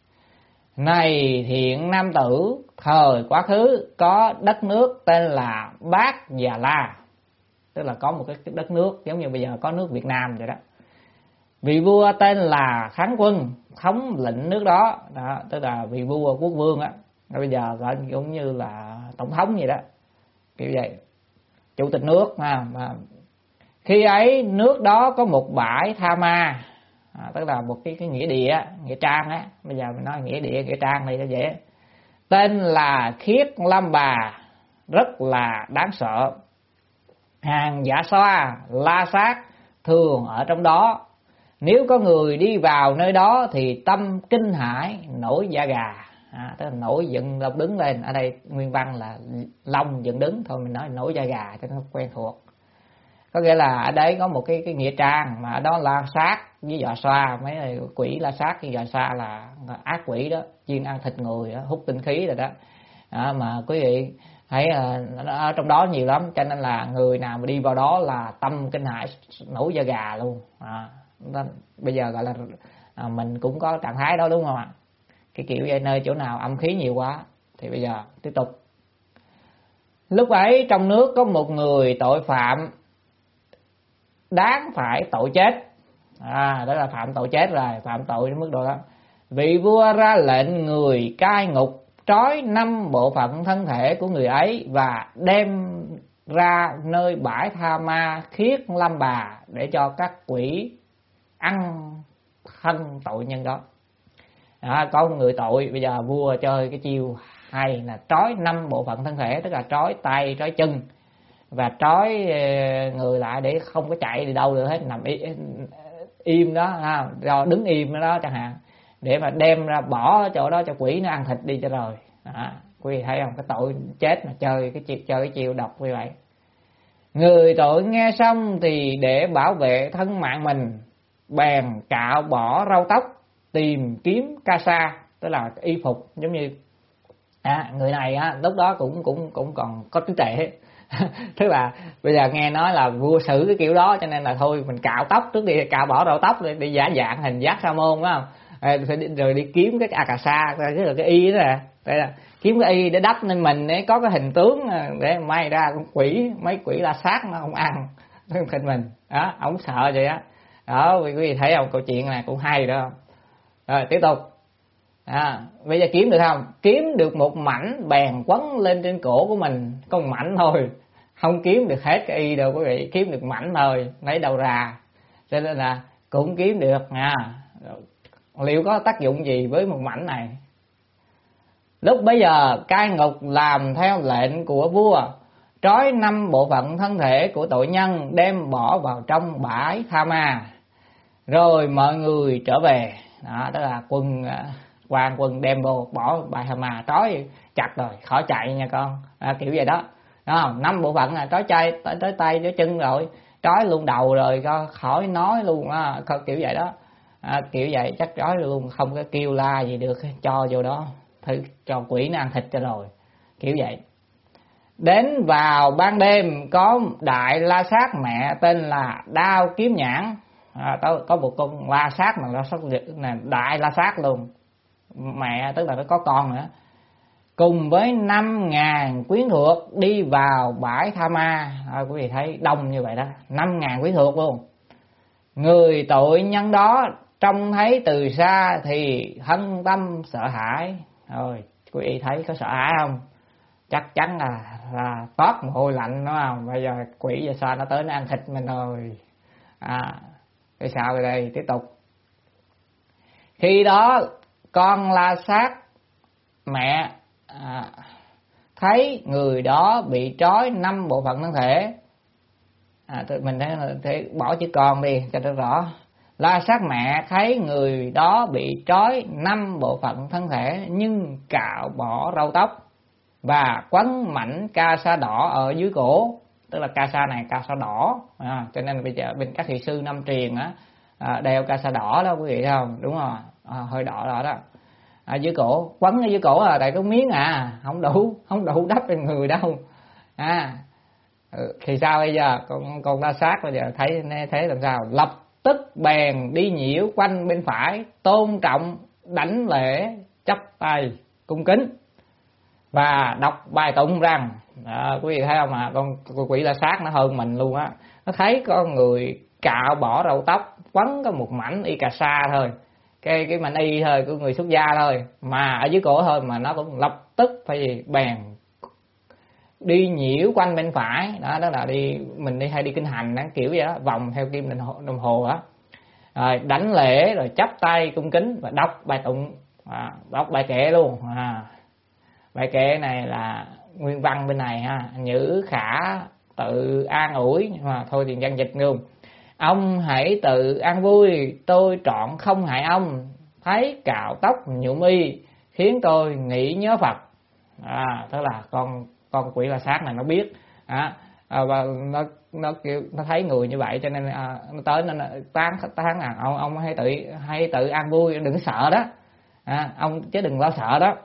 Này thiện nam tử, thời quá khứ có đất nước tên là Bát Già La, tức là có một cái đất nước giống như bây giờ có nước Việt Nam vậy đó. Vị vua tên là Kháng Quân thống lĩnh nước đó, đó tức là vị vua quốc vương á, bây giờ gọi cũng như là tổng thống vậy đó, kiểu vậy, chủ tịch nước ha. Mà khi ấy nước đó có một bãi Tha Ma, à, tức là một cái cái nghĩa địa, nghĩa trang á, bây giờ mình nói nghĩa địa, nghĩa trang này cho dễ. Tên là Khiết Lâm Bà, rất là đáng sợ. Hàng Dạ Xoa, La Sát thường ở trong đó. Nếu có người đi vào nơi đó thì tâm kinh hãi, nổi da gà, à, tức là nổi dựng lông đứng lên. Ở đây nguyên văn là lông dựng đứng, thôi mình nói nổi da gà cho nó quen thuộc. Có nghĩa là ở đấy có một cái cái nghĩa trang mà ở đó La Sát với Dạ Xoa, mấy người quỷ La Sát với Dạ Xoa là ác quỷ đó, chuyên ăn thịt người đó, hút tinh khí rồi đó. À, mà quý vị thấy ở trong đó nhiều lắm, cho nên là người nào mà đi vào đó là tâm kinh hãi, nổi da gà luôn. À, bây giờ gọi là à, mình cũng có trạng thái đó đúng không ạ? Cái kiểu vậy, nơi chỗ nào âm khí nhiều quá thì bây giờ tiếp tục. Lúc ấy trong nước có một người tội phạm đáng phải tội chết, à đó là phạm tội chết rồi, phạm tội đến mức độ đó. Vị vua ra lệnh người cai ngục, trói năm bộ phận thân thể của người ấy và đem ra nơi bãi Tha Ma Khiết Lâm Bà để cho các quỷ ăn thân tội nhân đó. À, có một người tội, bây giờ vua chơi cái chiêu hay là trói năm bộ phận thân thể, tức là trói tay, trói chân và trói người lại để không có chạy đi đâu được hết, nằm im đó, ha, do đứng im đó chẳng hạn, để mà đem ra bỏ chỗ đó cho quỷ nó ăn thịt đi cho rồi. Đó, quý vị thấy không, cái tội chết mà chơi cái chiêu, chơi cái chiêu độc như vậy. Người tội nghe xong thì để bảo vệ thân mạng mình bèn cạo bỏ râu tóc, tìm kiếm Ca Sa, tức là y phục, giống như à, người này á, lúc đó cũng cũng cũng còn có trí tuệ. Tức là bây giờ nghe nói là vua xử cái kiểu đó, cho nên là thôi mình cạo tóc trước đi, cạo bỏ râu tóc để, để giả dạng hình Giác Sa Môn, phải không? À, rồi đi kiếm cái A Cà Sa, tức là cái y đó nè, đây là kiếm cái y để đắp lên mình để có cái hình tướng để may ra con quỷ, mấy quỷ La Sát nó không ăn thịt mình đó, ổng sợ vậy á. Đó, quý vị thấy không, câu chuyện này cũng hay đó. Rồi tiếp tục. À, bây giờ kiếm được không? Kiếm được một mảnh bèn quấn lên trên cổ của mình, có một mảnh thôi. không kiếm được hết cái y đâu quý vị, kiếm được mảnh thôi, lấy đâu ra. Cho nên là cũng kiếm được nha. Liệu có tác dụng gì với một mảnh này? Lúc bấy giờ cai ngục làm theo lệnh của vua, trói năm bộ phận thân thể của tội nhân đem bỏ vào trong bãi Tha Ma, rồi mọi người trở về. Đó, tức là quân quan quân đem vô bỏ bãi Tha Ma, trói chặt rồi khỏi chạy nha con, à, kiểu vậy đó. Đó, năm bộ phận là trói tay tới, tới tay tới chân rồi, trói luôn đầu rồi khỏi nói luôn á, kiểu vậy đó. À, kiểu vậy chắc trói luôn, không có kêu la gì được, cho vô đó thử cho quỷ nó ăn thịt cho rồi, kiểu vậy. Đến vào ban đêm có đại la sát mẹ tên là Đao Kiếm Nhãn, à, có một con la sát mà la sát là đại la sát luôn, mẹ tức là nó có con nữa, cùng với năm ngàn quyến thuộc đi vào bãi Tha Ma. À, quý vị thấy đông như vậy đó, năm ngàn quyến thuộc luôn. Người tội nhân đó trông thấy từ xa thì hân tâm sợ hãi. Rồi quý vị thấy có sợ hãi không? Chắc chắn là, là toát mồ hôi lạnh, đúng không? Bây giờ quỷ giờ sao nó tới nó ăn thịt mình rồi. À, cái sao đây tiếp tục. Khi đó con la sát mẹ à, thấy người đó bị trói năm bộ phận thân thể. À, mình thấy, thấy bỏ chữ con đi cho nó rõ. La sát mẹ thấy người đó bị trói năm bộ phận thân thể nhưng cạo bỏ râu tóc và quấn mảnh ca sa đỏ ở dưới cổ, tức là ca sa này ca sa đỏ, à, cho nên bây giờ bên các thị sư Nam Truyền á, à, đeo ca sa đỏ đó quý vị thấy không? Đúng rồi, à, hơi đỏ đỏ đó. À, dưới cổ, quấn ở dưới cổ là tại có miếng à, không đủ, không đủ đắp trên người đâu. À, thì sao bây giờ? Con con la sát bây giờ thấy thế làm sao? Lập tức bèn đi nhiễu quanh bên phải, tôn trọng đảnh lễ chắp tay cung kính và đọc bài tụng rằng, à, quý vị thấy không ạ? À, con quỷ la sát nó hơn mình luôn á. Nó thấy con người cạo bỏ râu tóc, quấn có một mảnh y cà sa thôi, cái cái mảnh y thôi của người xuất gia thôi, mà ở dưới cổ thôi mà nó cũng lập tức phải bèn đi nhiễu quanh bên phải. Đó, đó là đi mình đi hay đi kinh hành đó, kiểu vậy đó, vòng theo kim đồng hồ, đồng hồ đó. Rồi đảnh lễ rồi chắp tay cung kính và đọc bài tụng, à, đọc bài kệ luôn. À, bài kệ này là nguyên văn bên này ha, Nhữ Khả tự an ủi, nhưng mà thôi thì dân dịch luôn. Ông hãy tự an vui, tôi trọn không hại ông, thấy cạo tóc nhuộm y khiến tôi nghĩ nhớ Phật. À, tức là con con quỷ la sát này nó biết, à, và nó nó kiểu nó thấy người như vậy cho nên à, nó tới nên tán tán à ông ông hãy tự hãy tự an vui, đừng sợ đó, à, ông chứ đừng lo sợ đó,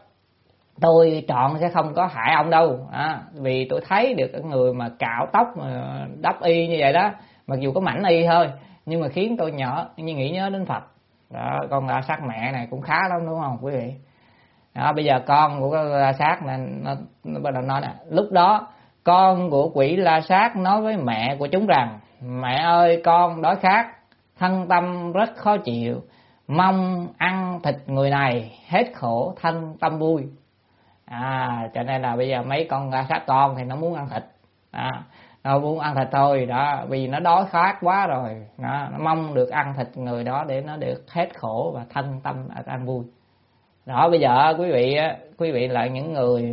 tôi chọn sẽ không có hại ông đâu. À, vì tôi thấy được cái người mà cạo tóc mà đắp y như vậy đó, mặc dù có mảnh y thôi nhưng mà khiến tôi nhỏ như nghĩ nhớ đến Phật. Đó, con la sát mẹ này cũng khá lắm đúng không quý vị? Đó, bây giờ con của cái la sát này nó, nó bắt đầu nói nè, lúc đó con của quỷ la sát nói với mẹ của chúng rằng, mẹ ơi con đói khát, thân tâm rất khó chịu, mong ăn thịt người này hết khổ thân tâm vui. À, cho nên là bây giờ mấy con la sát con thì nó muốn ăn thịt, à, nó muốn ăn thịt thôi đó, vì nó đói khát quá rồi đó, nó mong được ăn thịt người đó để nó được hết khổ và thân tâm an vui. Đó, bây giờ quý vị quý vị là những người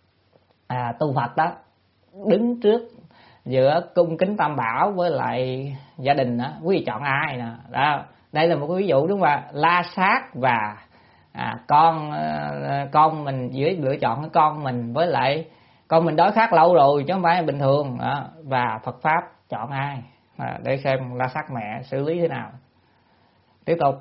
à, tu Phật đó, đứng trước giữa cung kính Tam Bảo với lại gia đình đó, quý vị chọn ai nè? Đó, đây là một cái ví dụ đúng không ạ? La sát và à, con con mình, giữa lựa chọn cái con mình với lại con mình đói khát lâu rồi chứ không phải bình thường đó, và Phật pháp chọn ai? À, để xem la sát mẹ xử lý thế nào. Tiếp tục.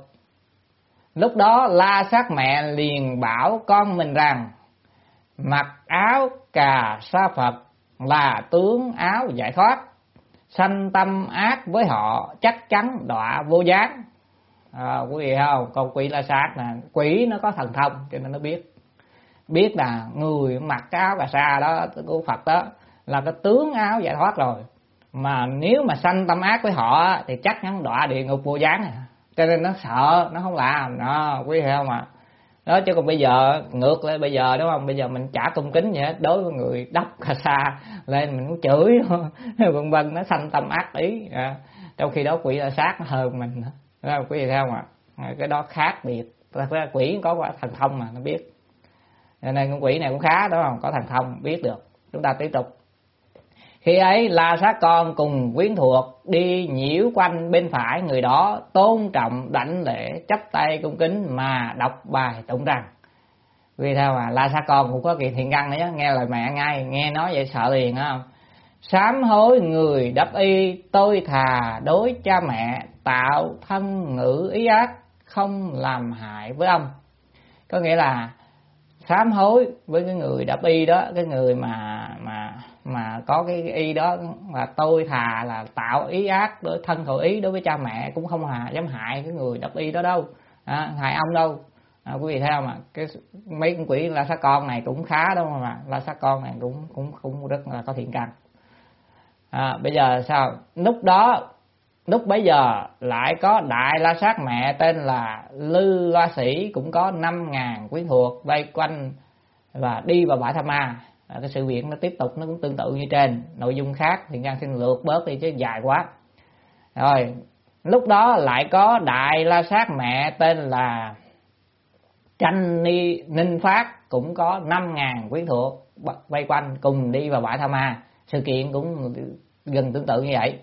Lúc đó la sát mẹ liền bảo con mình rằng, mặc áo cà sa Phật là tướng áo giải thoát, sanh tâm ác với họ chắc chắn đọa vô gián. À, quý vị thấy không? Con quỷ la sát nè, quỷ nó có thần thông cho nên nó biết biết là người mặc cái áo cà sa đó của Phật đó là cái tướng áo giải thoát rồi, mà nếu mà sanh tâm ác với họ thì chắc chắn đọa địa ngục vô gián. Cho nên nó sợ, nó không làm. Đó, quý vị thấy không ạ? đó. Chứ còn bây giờ ngược lại bây giờ đúng không, bây giờ mình chả cung kính vậy, đối với người đắp cà sa lên mình cũng chửi vân vân, nó sanh tâm ác ý à. Trong khi đó quỷ La Sát nó hơn mình nữa, đúng không quý vị thấy không ạ? À, cái đó khác biệt. Thật ra quỷ có thần thông mà nó biết, cho nên con quỷ này cũng khá đúng không, có thần thông biết được. Chúng ta tiếp tục. Khi ấy La Sát Con cùng quyến thuộc đi nhiễu quanh bên phải người đó, tôn trọng đảnh lễ chắp tay cung kính mà đọc bài tụng rằng. Vì theo mà La Sát Con cũng có kiện thiện căn nữa, nghe lời mẹ ngay, nghe nói vậy sợ liền không? Sám hối người đắp y, tôi thà đối cha mẹ, tạo thân ngữ ý ác, không làm hại với ông. Có nghĩa là sám hối với cái người đắp y đó, cái người mà mà mà có cái y đó, là tôi thà là tạo ý ác đối thân khẩu ý đối với cha mẹ, cũng không hà dám hại cái người đắp y đó đâu, à, hại ông đâu. À, quý vị thấy không ạ? Cái mấy con quỷ La Sát Con này cũng khá đúng không ạ? La Sát Con này cũng cũng cũng rất là có thiện căn. À, bây giờ sao? Lúc đó lúc bấy giờ lại có đại La Sát mẹ tên là Lư Loa Sĩ, cũng có năm ngàn quyến thuộc vây quanh và đi vào bãi Tha Ma. À, cái sự việc nó tiếp tục nó cũng tương tự như trên, nội dung khác thì Giang xin lược bớt đi chứ dài quá. Rồi lúc đó lại có đại La Sát mẹ tên là Tranh Ni Ninh Phát, cũng có năm ngàn quyến thuộc vây quanh cùng đi vào bãi Tha Ma. Sự kiện cũng gần tương tự như vậy.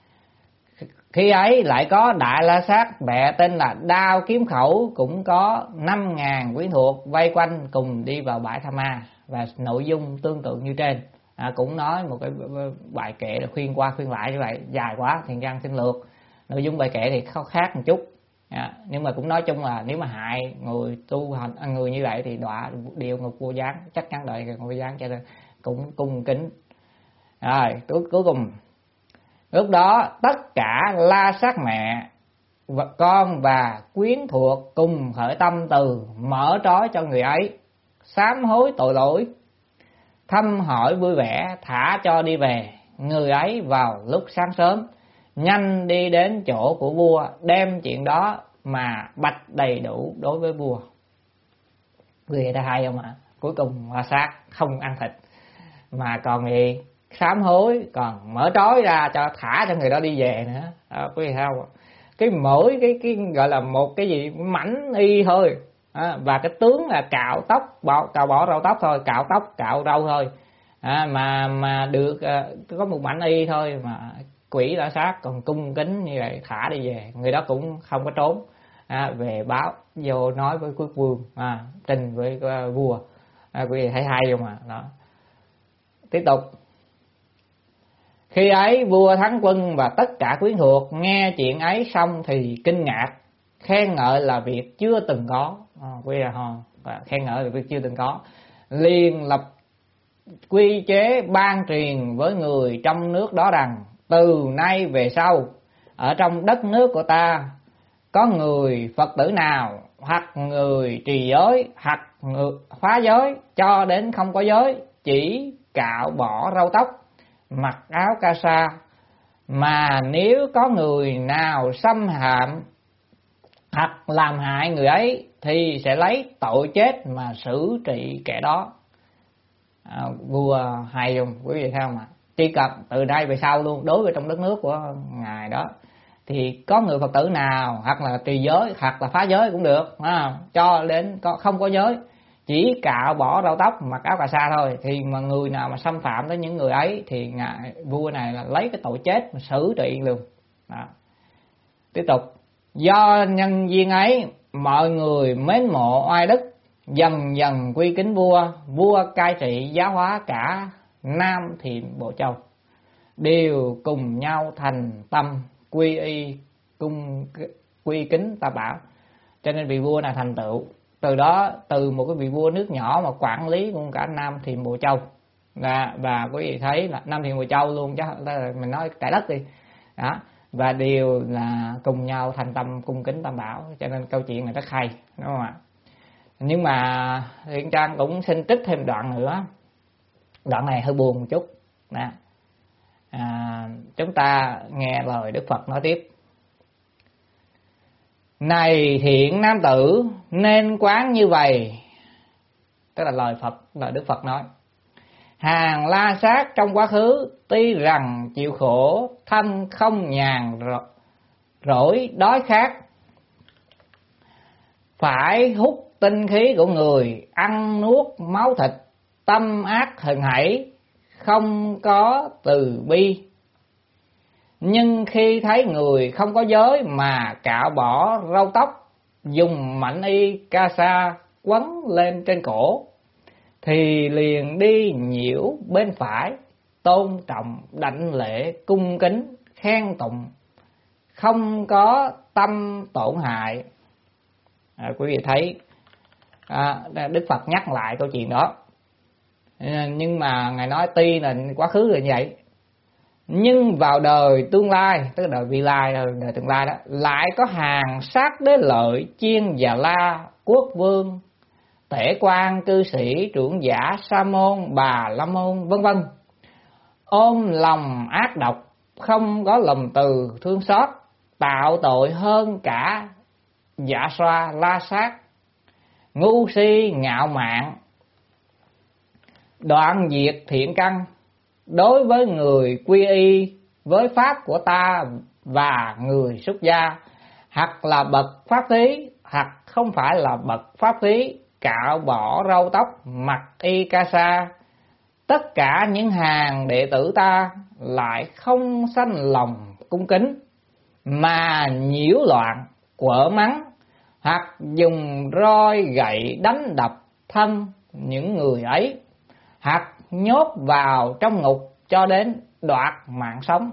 Khi ấy lại có đại La Sát mẹ tên là Đao Kiếm Khẩu, cũng có năm ngàn quyến thuộc vây quanh cùng đi vào bãi Tha Ma, và nội dung tương tự như trên. À, cũng nói một cái bài kệ là khuyên qua khuyên lại như vậy, dài quá Thiện Căn xin lược. Nội dung bài kệ thì khác một chút, à, nhưng mà cũng nói chung là nếu mà hại người tu hành người như vậy thì đọa địa ngục vô gián, chắc chắn đợi ngục vô gián, cho nên cũng cung kính. Rồi cuối, cuối cùng lúc đó tất cả La Sát mẹ và con và quyến thuộc cùng khởi tâm từ mở trói cho người ấy, sám hối tội lỗi, thăm hỏi vui vẻ, thả cho đi về người ấy vào lúc sáng sớm, nhanh đi đến chỗ của vua, đem chuyện đó mà bạch đầy đủ đối với vua. Vì đã hay không ạ? Cuối cùng La Sát không ăn thịt mà còn gì sám hối, còn mở trói ra cho thả cho người đó đi về nữa. À, quý vị thấy không? Cái mỗi cái cái gọi là một cái gì mảnh y thôi, à, và cái tướng là cạo tóc, bỏ, cạo bỏ râu tóc thôi, cạo tóc cạo râu thôi, à, mà mà được à, có một mảnh y thôi mà quỷ La Sát còn cung kính như vậy thả đi về, người đó cũng không có trốn, à, về báo vô nói với quốc vương, à, trình với uh, vua. À, quý vị thấy hay không ạ? Đó. Tiếp tục. Khi ấy vua Thắng Quân và tất cả quyến thuộc nghe chuyện ấy xong thì kinh ngạc, khen ngợi là việc chưa từng có. À, quý vị hòn khen ngợi là việc chưa từng có, liền lập quy chế ban truyền với người trong nước đó rằng từ nay về sau ở trong đất nước của ta có người Phật tử nào hoặc người trì giới hoặc người phá giới cho đến không có giới, chỉ cạo bỏ râu tóc, mặc áo ca sa, mà nếu có người nào xâm phạm hoặc làm hại người ấy thì sẽ lấy tội chết mà xử trị kẻ đó. À, vua hay không quý vị thấy không ạ? Chỉ cần từ đây về sau luôn, đối với trong đất nước của ngài đó thì có người Phật tử nào hoặc là trì giới hoặc là phá giới cũng được, à, cho đến không có giới, chỉ cạo bỏ râu tóc, mặc áo cà sa thôi, thì mà người nào mà xâm phạm tới những người ấy thì ngài vua này là lấy cái tội chết mà xử trị luôn. Đó. Tiếp tục. Do nhân duyên ấy mọi người mến mộ oai đức, dần dần quy kính vua, vua cai trị giáo hóa cả Nam Thiểm Bộ Châu, đều cùng nhau thành tâm quy y cung quy kính Tam Bảo. Cho nên vị vua này thành tựu từ đó, từ một cái vị vua nước nhỏ mà quản lý cũng cả Nam Thiểm Bộ Châu. Và, và quý vị thấy là Nam Thiểm Bộ Châu luôn, chứ mình nói cả đất đi đó, và đều là cùng nhau thành tâm cung kính Tam Bảo. Cho nên câu chuyện này rất hay, đúng không ạ? Nhưng mà Thiện Trang cũng xin trích thêm đoạn nữa, đoạn này hơi buồn một chút nè. À, chúng ta nghe lời Đức Phật nói tiếp. Này thiện nam tử, nên quán như vậy. Tức là lời Phật, lời Đức Phật nói. Hàng La Sát trong quá khứ tuy rằng chịu khổ, thân không nhàn rỗi đói khát, phải hút tinh khí của người, ăn nuốt máu thịt, tâm ác hờn hảy, không có từ bi. Nhưng khi thấy người không có giới mà cạo bỏ râu tóc, dùng mảnh y ca sa quấn lên trên cổ, thì liền đi nhiễu bên phải, tôn trọng đảnh lễ cung kính khen tụng, không có tâm tổn hại. À, quý vị thấy à, Đức Phật nhắc lại câu chuyện đó. Nhưng mà Ngài nói tuy là quá khứ là như vậy, nhưng vào đời tương lai, tức là đời vị lai, đời tương lai đó, lại có hàng sát đế lợi, chiên già la, quốc vương, tể quan, cư sĩ, trưởng giả, sa môn, bà la môn, vân vân, ôm lòng ác độc, không có lòng từ thương xót, tạo tội hơn cả dạ xoa la sát, ngu si ngạo mạn, đoạn diệt thiện căn. Đối với người quy y với pháp của ta và người xuất gia, hoặc là bậc pháp thí, hoặc không phải là bậc pháp thí, cạo bỏ râu tóc, mặc y ca sa, tất cả những hàng đệ tử ta lại không sanh lòng cung kính, mà nhiễu loạn, quở mắng, hoặc dùng roi gậy đánh đập thân những người ấy, hoặc nhốt vào trong ngục cho đến đoạt mạng sống.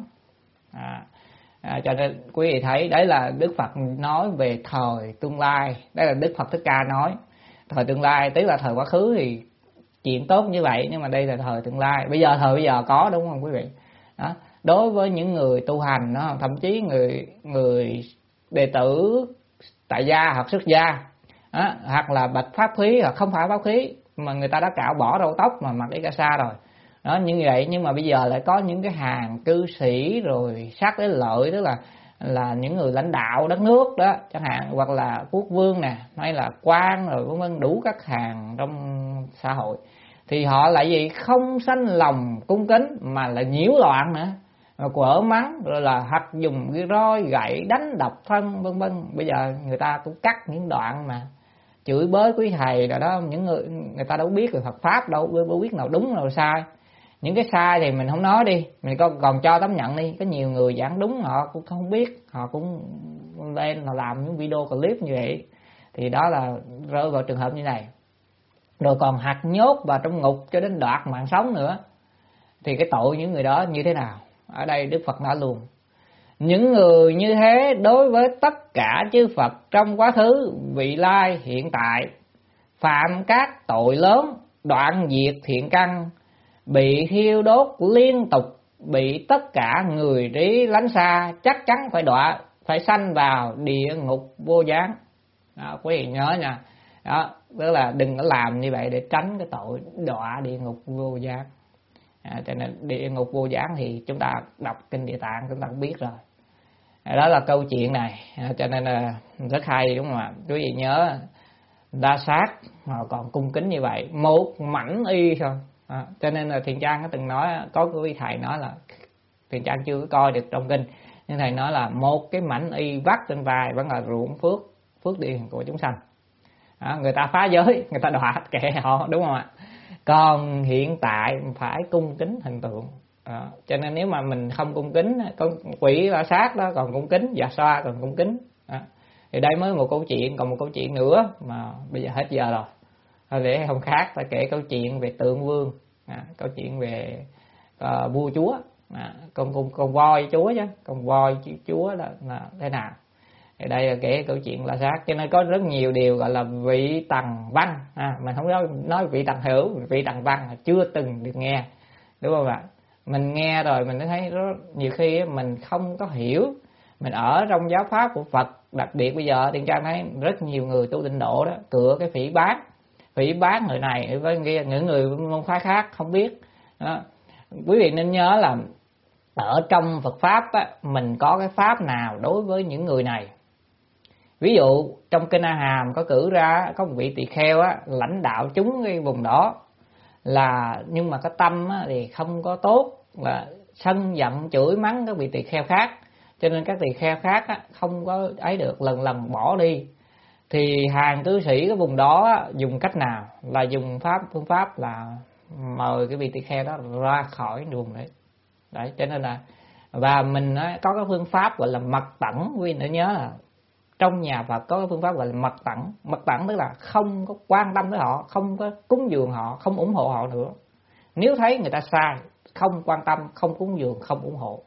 À, à, cho nên quý vị thấy đấy là Đức Phật nói về thời tương lai. Đây là Đức Phật Thích Ca nói thời tương lai, tức là thời quá khứ thì chuyện tốt như vậy, nhưng mà đây là thời tương lai. Bây giờ thời bây giờ có, đúng không quý vị? Đó. Đối với những người tu hành đó, thậm chí người người đệ tử tại gia hoặc xuất gia đó, hoặc là bạch pháp thí hoặc không phải pháp thí, mà người ta đã cạo bỏ râu tóc mà mặc y ca sa rồi đó, như vậy. Nhưng mà bây giờ lại có những cái hàng cư sĩ rồi sát đế lợi, tức là là những người lãnh đạo đất nước đó chẳng hạn, hoặc là quốc vương nè, hay là quan rồi vân vân, đủ các hàng trong xã hội, thì họ lại gì không sanh lòng cung kính mà là nhiễu loạn nữa, rồi quở mắng, rồi là hoặc dùng cái roi gậy đánh đập thân vân vân. Bây giờ người ta cũng cắt những đoạn mà chửi bới quý thầy rồi đó, những người người ta đâu biết về Phật pháp đâu, đâu biết nào đúng nào sai. Những cái sai thì mình không nói đi, mình còn, còn cho tấm nhận đi. Có nhiều người giảng đúng họ cũng không biết, họ cũng lên họ làm những video clip như vậy, thì đó là rơi vào trường hợp như này. Rồi còn hạt nhốt vào trong ngục cho đến đoạt mạng sống nữa, thì cái tội những người đó như thế nào? Ở đây Đức Phật nói luôn, những người như thế đối với tất cả chư Phật trong quá khứ, vị lai, hiện tại, phạm các tội lớn, đoạn diệt thiện căn, bị thiêu đốt liên tục, bị tất cả người trí lánh xa, chắc chắn phải đọa, phải sanh vào địa ngục vô gián. Đó, quý vị nhớ nha. Đó, tức là đừng có làm như vậy để tránh cái tội đọa địa ngục vô gián. À, cho nên địa ngục vô gián thì chúng ta đọc kinh Địa Tạng chúng ta cũng biết rồi. À, đó là câu chuyện này. À, cho nên là rất hay, đúng không ạ? Quý vị nhớ đa sát mà còn cung kính như vậy, một mảnh y thôi. À, cho nên là Thiền Trang có từng nói, có quý thầy nói là Thiền Trang chưa có coi được trong kinh, nhưng thầy nói là một cái mảnh y vắt trên vai vẫn là ruộng phước, phước điền của chúng sanh. À, người ta phá giới, người ta đọa kệ họ, đúng không ạ? Còn hiện tại phải cung kính hình tượng. À, cho nên nếu mà mình không cung kính, con quỷ la sát đó còn cung kính, dạ xoa còn cung kính. À, thì đây mới một câu chuyện, còn một câu chuyện nữa mà bây giờ hết giờ rồi. Thôi để không khác, ta kể câu chuyện về Tượng Vương, à, câu chuyện về uh, vua chúa, à, con, con con voi chúa chứ, con voi chúa là, là thế nào. Thì đây là kể câu chuyện La Sát, cho nên có rất nhiều điều gọi là vị tằng văn, à, mình không nói nói vị tằng hữu, vị tằng văn là chưa từng được nghe, đúng không ạ? Mình nghe rồi mình thấy rất, nhiều khi mình không có hiểu, mình ở trong giáo pháp của Phật, đặc biệt bây giờ Thiền Trang thấy rất nhiều người tu tịnh độ đó cựa cái phỉ báng, phỉ báng người này với những người môn phái khác không biết đó. Quý vị nên nhớ là ở trong Phật pháp á, mình có cái pháp nào đối với những người này. Ví Ví dụ trong kinh A Hàm có cử ra có một vị tỳ kheo á, lãnh đạo chúng cái vùng đó, là nhưng mà cái tâm á, thì không có tốt, là sân giận chửi mắng các vị tỳ kheo khác, cho nên các tỳ kheo khác á, không có ấy được, lần lần bỏ đi. Thì hàng cư sĩ cái vùng đó á, dùng cách nào? Là dùng pháp phương pháp là mời cái vị tỳ kheo đó ra khỏi vùng đấy. Đấy, cho nên là và mình á, có cái phương pháp gọi là mật tẩn. Quý vị nữa nhớ là trong nhà Phật có cái phương pháp gọi là mật tẩn. Mật tẩn tức là không có quan tâm tới họ, không có cúng dường họ, không ủng hộ họ nữa. Nếu thấy người ta sai, không quan tâm, không cúng dường, không ủng hộ.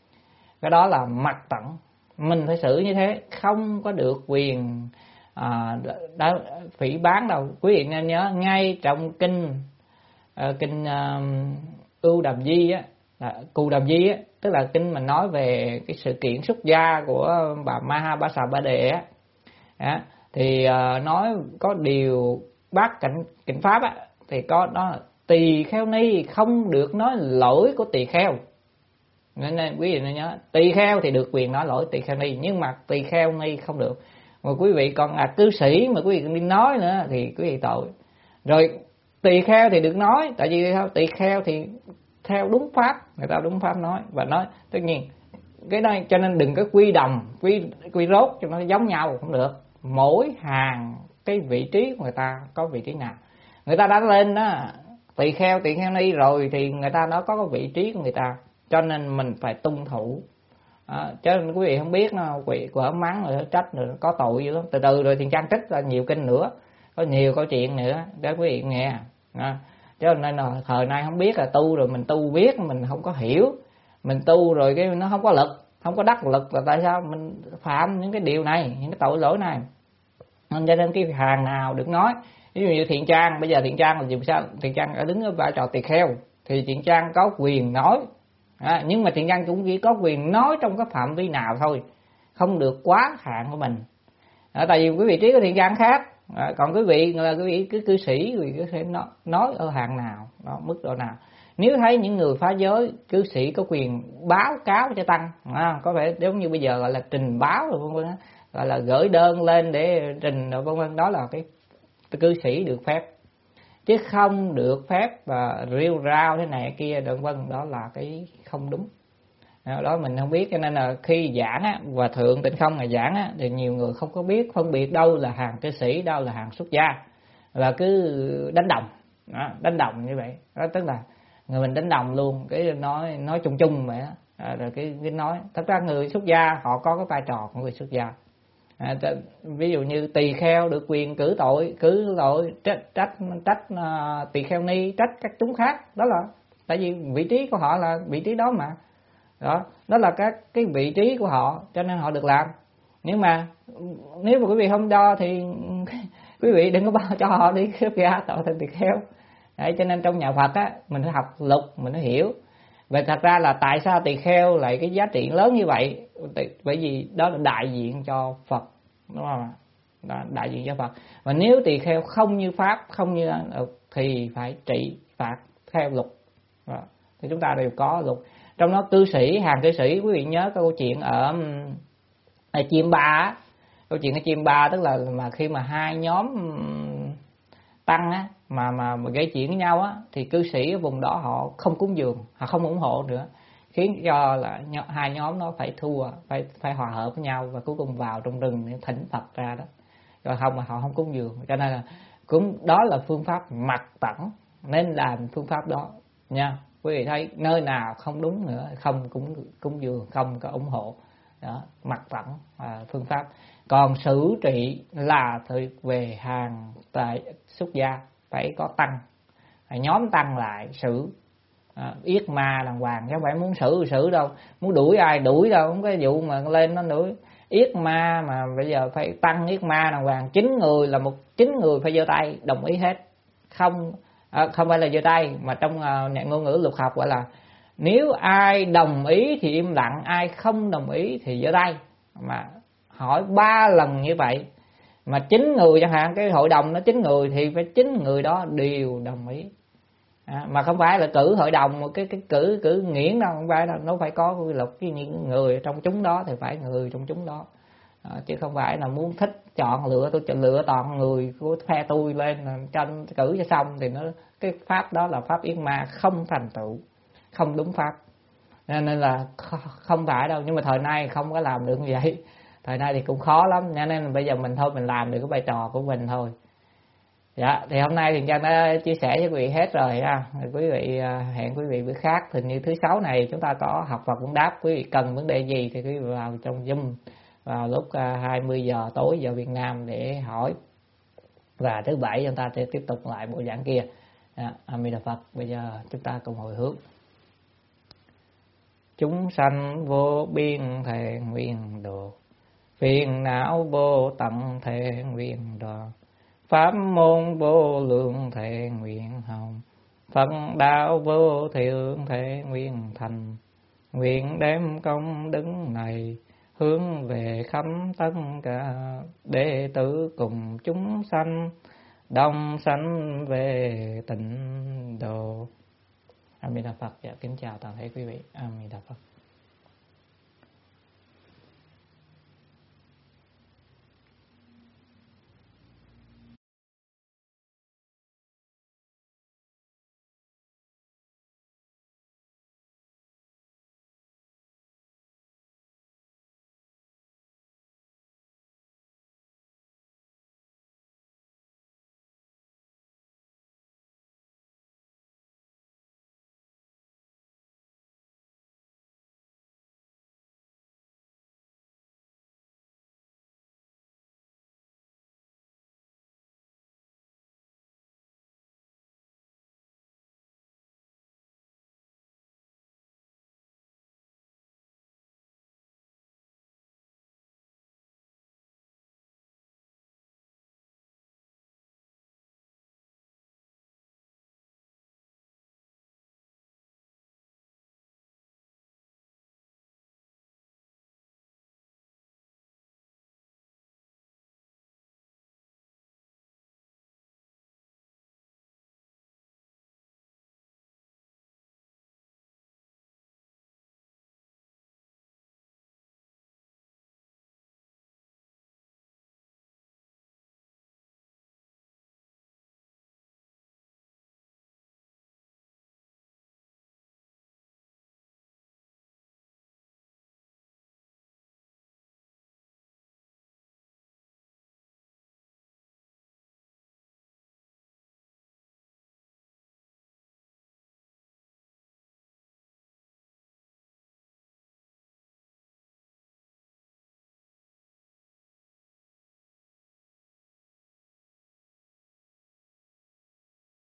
Cái đó là mật tẩn. Mình phải xử như thế, không có được quyền à, đã phỉ báng đâu. Quý vị nên nhớ ngay trong kinh uh, kinh uh, Ưu Đàm Di á, là Cù Đàm Di á, tức là kinh mình nói về cái sự kiện xuất gia của bà Maha Ba Xà Ba Đề á, à, thì uh, nói có điều bát cảnh cảnh pháp á, thì có đó là tỳ kheo ni không được nói lỗi của tỳ kheo. Nên, nên quý vị nên nhớ, tỳ kheo thì được quyền nói lỗi tỳ kheo ni, nhưng mà tỳ kheo ni không được. Mà quý vị còn là cư sĩ mà quý vị đi nói nữa thì quý vị tội. Rồi tỳ kheo thì được nói, tại vì tỳ kheo thì theo đúng pháp, người ta đúng pháp nói và nói. Tất nhiên cái đó cho nên đừng có quy đồng, quy quy rốt cho nó giống nhau không được. Mỗi hàng cái vị trí của người ta có vị trí nào, người ta đã lên đó tỳ kheo tỳ kheo ni rồi thì người ta nó có cái vị trí của người ta, cho nên mình phải tuân thủ. À, chứ quý vị không biết nó quỷ của mắng rồi trách rồi có tội dữ lắm. Từ từ rồi Thiền Trang trích ra nhiều kinh nữa, có nhiều câu chuyện nữa để quý vị nghe. À, chứ nên là thời nay không biết là tu rồi mình tu biết mình không có hiểu, mình tu rồi cái nó không có lực, không có đắc lực, là tại sao mình phạm những cái điều này, những cái tội lỗi này. Nên cho nên cái hàng nào được nói, ví dụ như Thiện Trang, bây giờ Thiện Trang là gì sao? Thiện Trang ở đứng ở vai trò tỳ kheo thì Thiện Trang có quyền nói. À, nhưng mà Thiện Trang cũng chỉ có quyền nói trong cái phạm vi nào thôi, không được quá hạn của mình. À, tại vì cái vị trí của Thiện Trang khác, à, còn quý vị là quý vị cứ cư sĩ, quý vị có thể nói, nói ở hạn nào, đó, mức độ nào. Nếu thấy những người phá giới, cư sĩ có quyền báo cáo cho tăng, à, có vẻ giống như bây giờ gọi là trình báo rồi vân vân, gọi là gửi đơn lên để trình rồi vân vân, đó là cái cư sĩ được phép, chứ không được phép và rêu rao thế này kia vân vân, đó là cái không đúng. Đó mình không biết, cho nên là khi giảng á, Hòa Thượng Tịnh Không ngày giảng á, thì nhiều người không có biết phân biệt đâu là hàng cư sĩ, đâu là hàng xuất gia, là cứ đánh đồng, đó, đánh đồng như vậy. Đó tức là người mình đánh đồng luôn, cái nói nói chung chung vậy đó. À, rồi cái, cái nói thật ra người xuất gia họ có cái vai trò của người xuất gia. À, ví dụ như tỳ kheo được quyền cử tội, cử tội trách trách trách uh, tỳ kheo ni, trách các chúng khác, đó là tại vì vị trí của họ là vị trí đó mà. Đó, đó là các cái vị trí của họ, cho nên họ được làm. Nhưng mà nếu mà quý vị không đo thì quý vị đừng có bao cho họ đi xuất gia tội thành tỳ kheo. Đấy, cho nên trong nhà Phật á, mình phải học luật, mình phải hiểu. Vậy thật ra là tại sao tỳ kheo lại cái giá trị lớn như vậy? Bởi vì đó là đại diện cho Phật, đúng không? Đó, đại diện cho Phật. Và nếu tỳ kheo không như pháp, không như thì phải trị phạt theo luật. Đó. Thì chúng ta đều có luật. Trong đó cư sĩ, hàng cư sĩ, quý vị nhớ câu chuyện ở, ở Chiêm Ba, câu chuyện ở Chiêm Ba tức là mà khi mà hai nhóm tăng á, mà mà mà gây chuyện với nhau á, thì cư sĩ ở vùng đó họ không cúng dường, họ không ủng hộ nữa, khiến cho là hai nhóm nó phải thua, phải phải hòa hợp với nhau và cuối cùng vào trong rừng để thỉnh Phật ra đó, rồi không mà họ không cúng dường. Cho nên là cũng đó là phương pháp mật tẩn, nên làm phương pháp đó nha. Quý vị thấy nơi nào không đúng nữa, không cúng cúng dường, không có ủng hộ, đó, mật tẩn à, phương pháp. Còn xử trị là thuộc về hàng tại xuất gia, phải có tăng, nhóm tăng lại xử, à, yết ma đàng hoàng, chứ không phải muốn xử xử đâu, muốn đuổi ai đuổi đâu, không có vụ mà lên nó đuổi. Yết ma mà bây giờ phải tăng yết ma đàng hoàng, chín người là một chín người phải giơ tay đồng ý hết, không à, không phải là giơ tay mà trong uh, ngôn ngữ luật học gọi là nếu ai đồng ý thì im lặng, ai không đồng ý thì giơ tay. Mà hỏi ba lần như vậy mà chín người chẳng hạn, cái hội đồng nó chín người thì phải chín người đó đều đồng ý, à, mà không phải là cử hội đồng một cái cái cử cử nghiễn đâu, không phải đâu, nó phải có quy luật với những người trong chúng đó thì phải người trong chúng đó, À, chứ không phải là muốn thích chọn lựa tôi chọn lựa toàn người của phe tôi lên tranh cử cho xong thì nó cái pháp đó là pháp yến ma, không thành tựu, không đúng pháp. Nên là không phải đâu, nhưng mà thời nay không có làm được như vậy. Thời nay thì cũng khó lắm, nên là bây giờ mình thôi mình làm được cái vai trò của mình thôi. Dạ, thì hôm nay thì Trang đã chia sẻ với quý vị hết rồi ha. Quý vị hẹn quý vị bữa khác, thì như thứ sáu này chúng ta có học Phật Vấn Đáp. Quý vị cần vấn đề gì thì quý vị vào trong Zoom vào lúc hai mươi giờ tối giờ Việt Nam để hỏi. Và thứ bảy chúng ta sẽ tiếp tục lại buổi giảng kia. Dạ, A Di Đà Phật. Bây giờ chúng ta cùng hồi hướng. Chúng sanh vô biên thể nguyện độ, phiền não vô tận thể nguyện độ, pháp môn vô lượng thể nguyện hồng, Phật đạo vô thượng thể nguyện thành. Nguyện đem công đức này hướng về khắp tất cả đệ tử cùng chúng sanh, đồng sanh về tịnh độ. A Di Đà Phật. Dạ, kính chào toàn thể quý vị. A Di Đà Phật.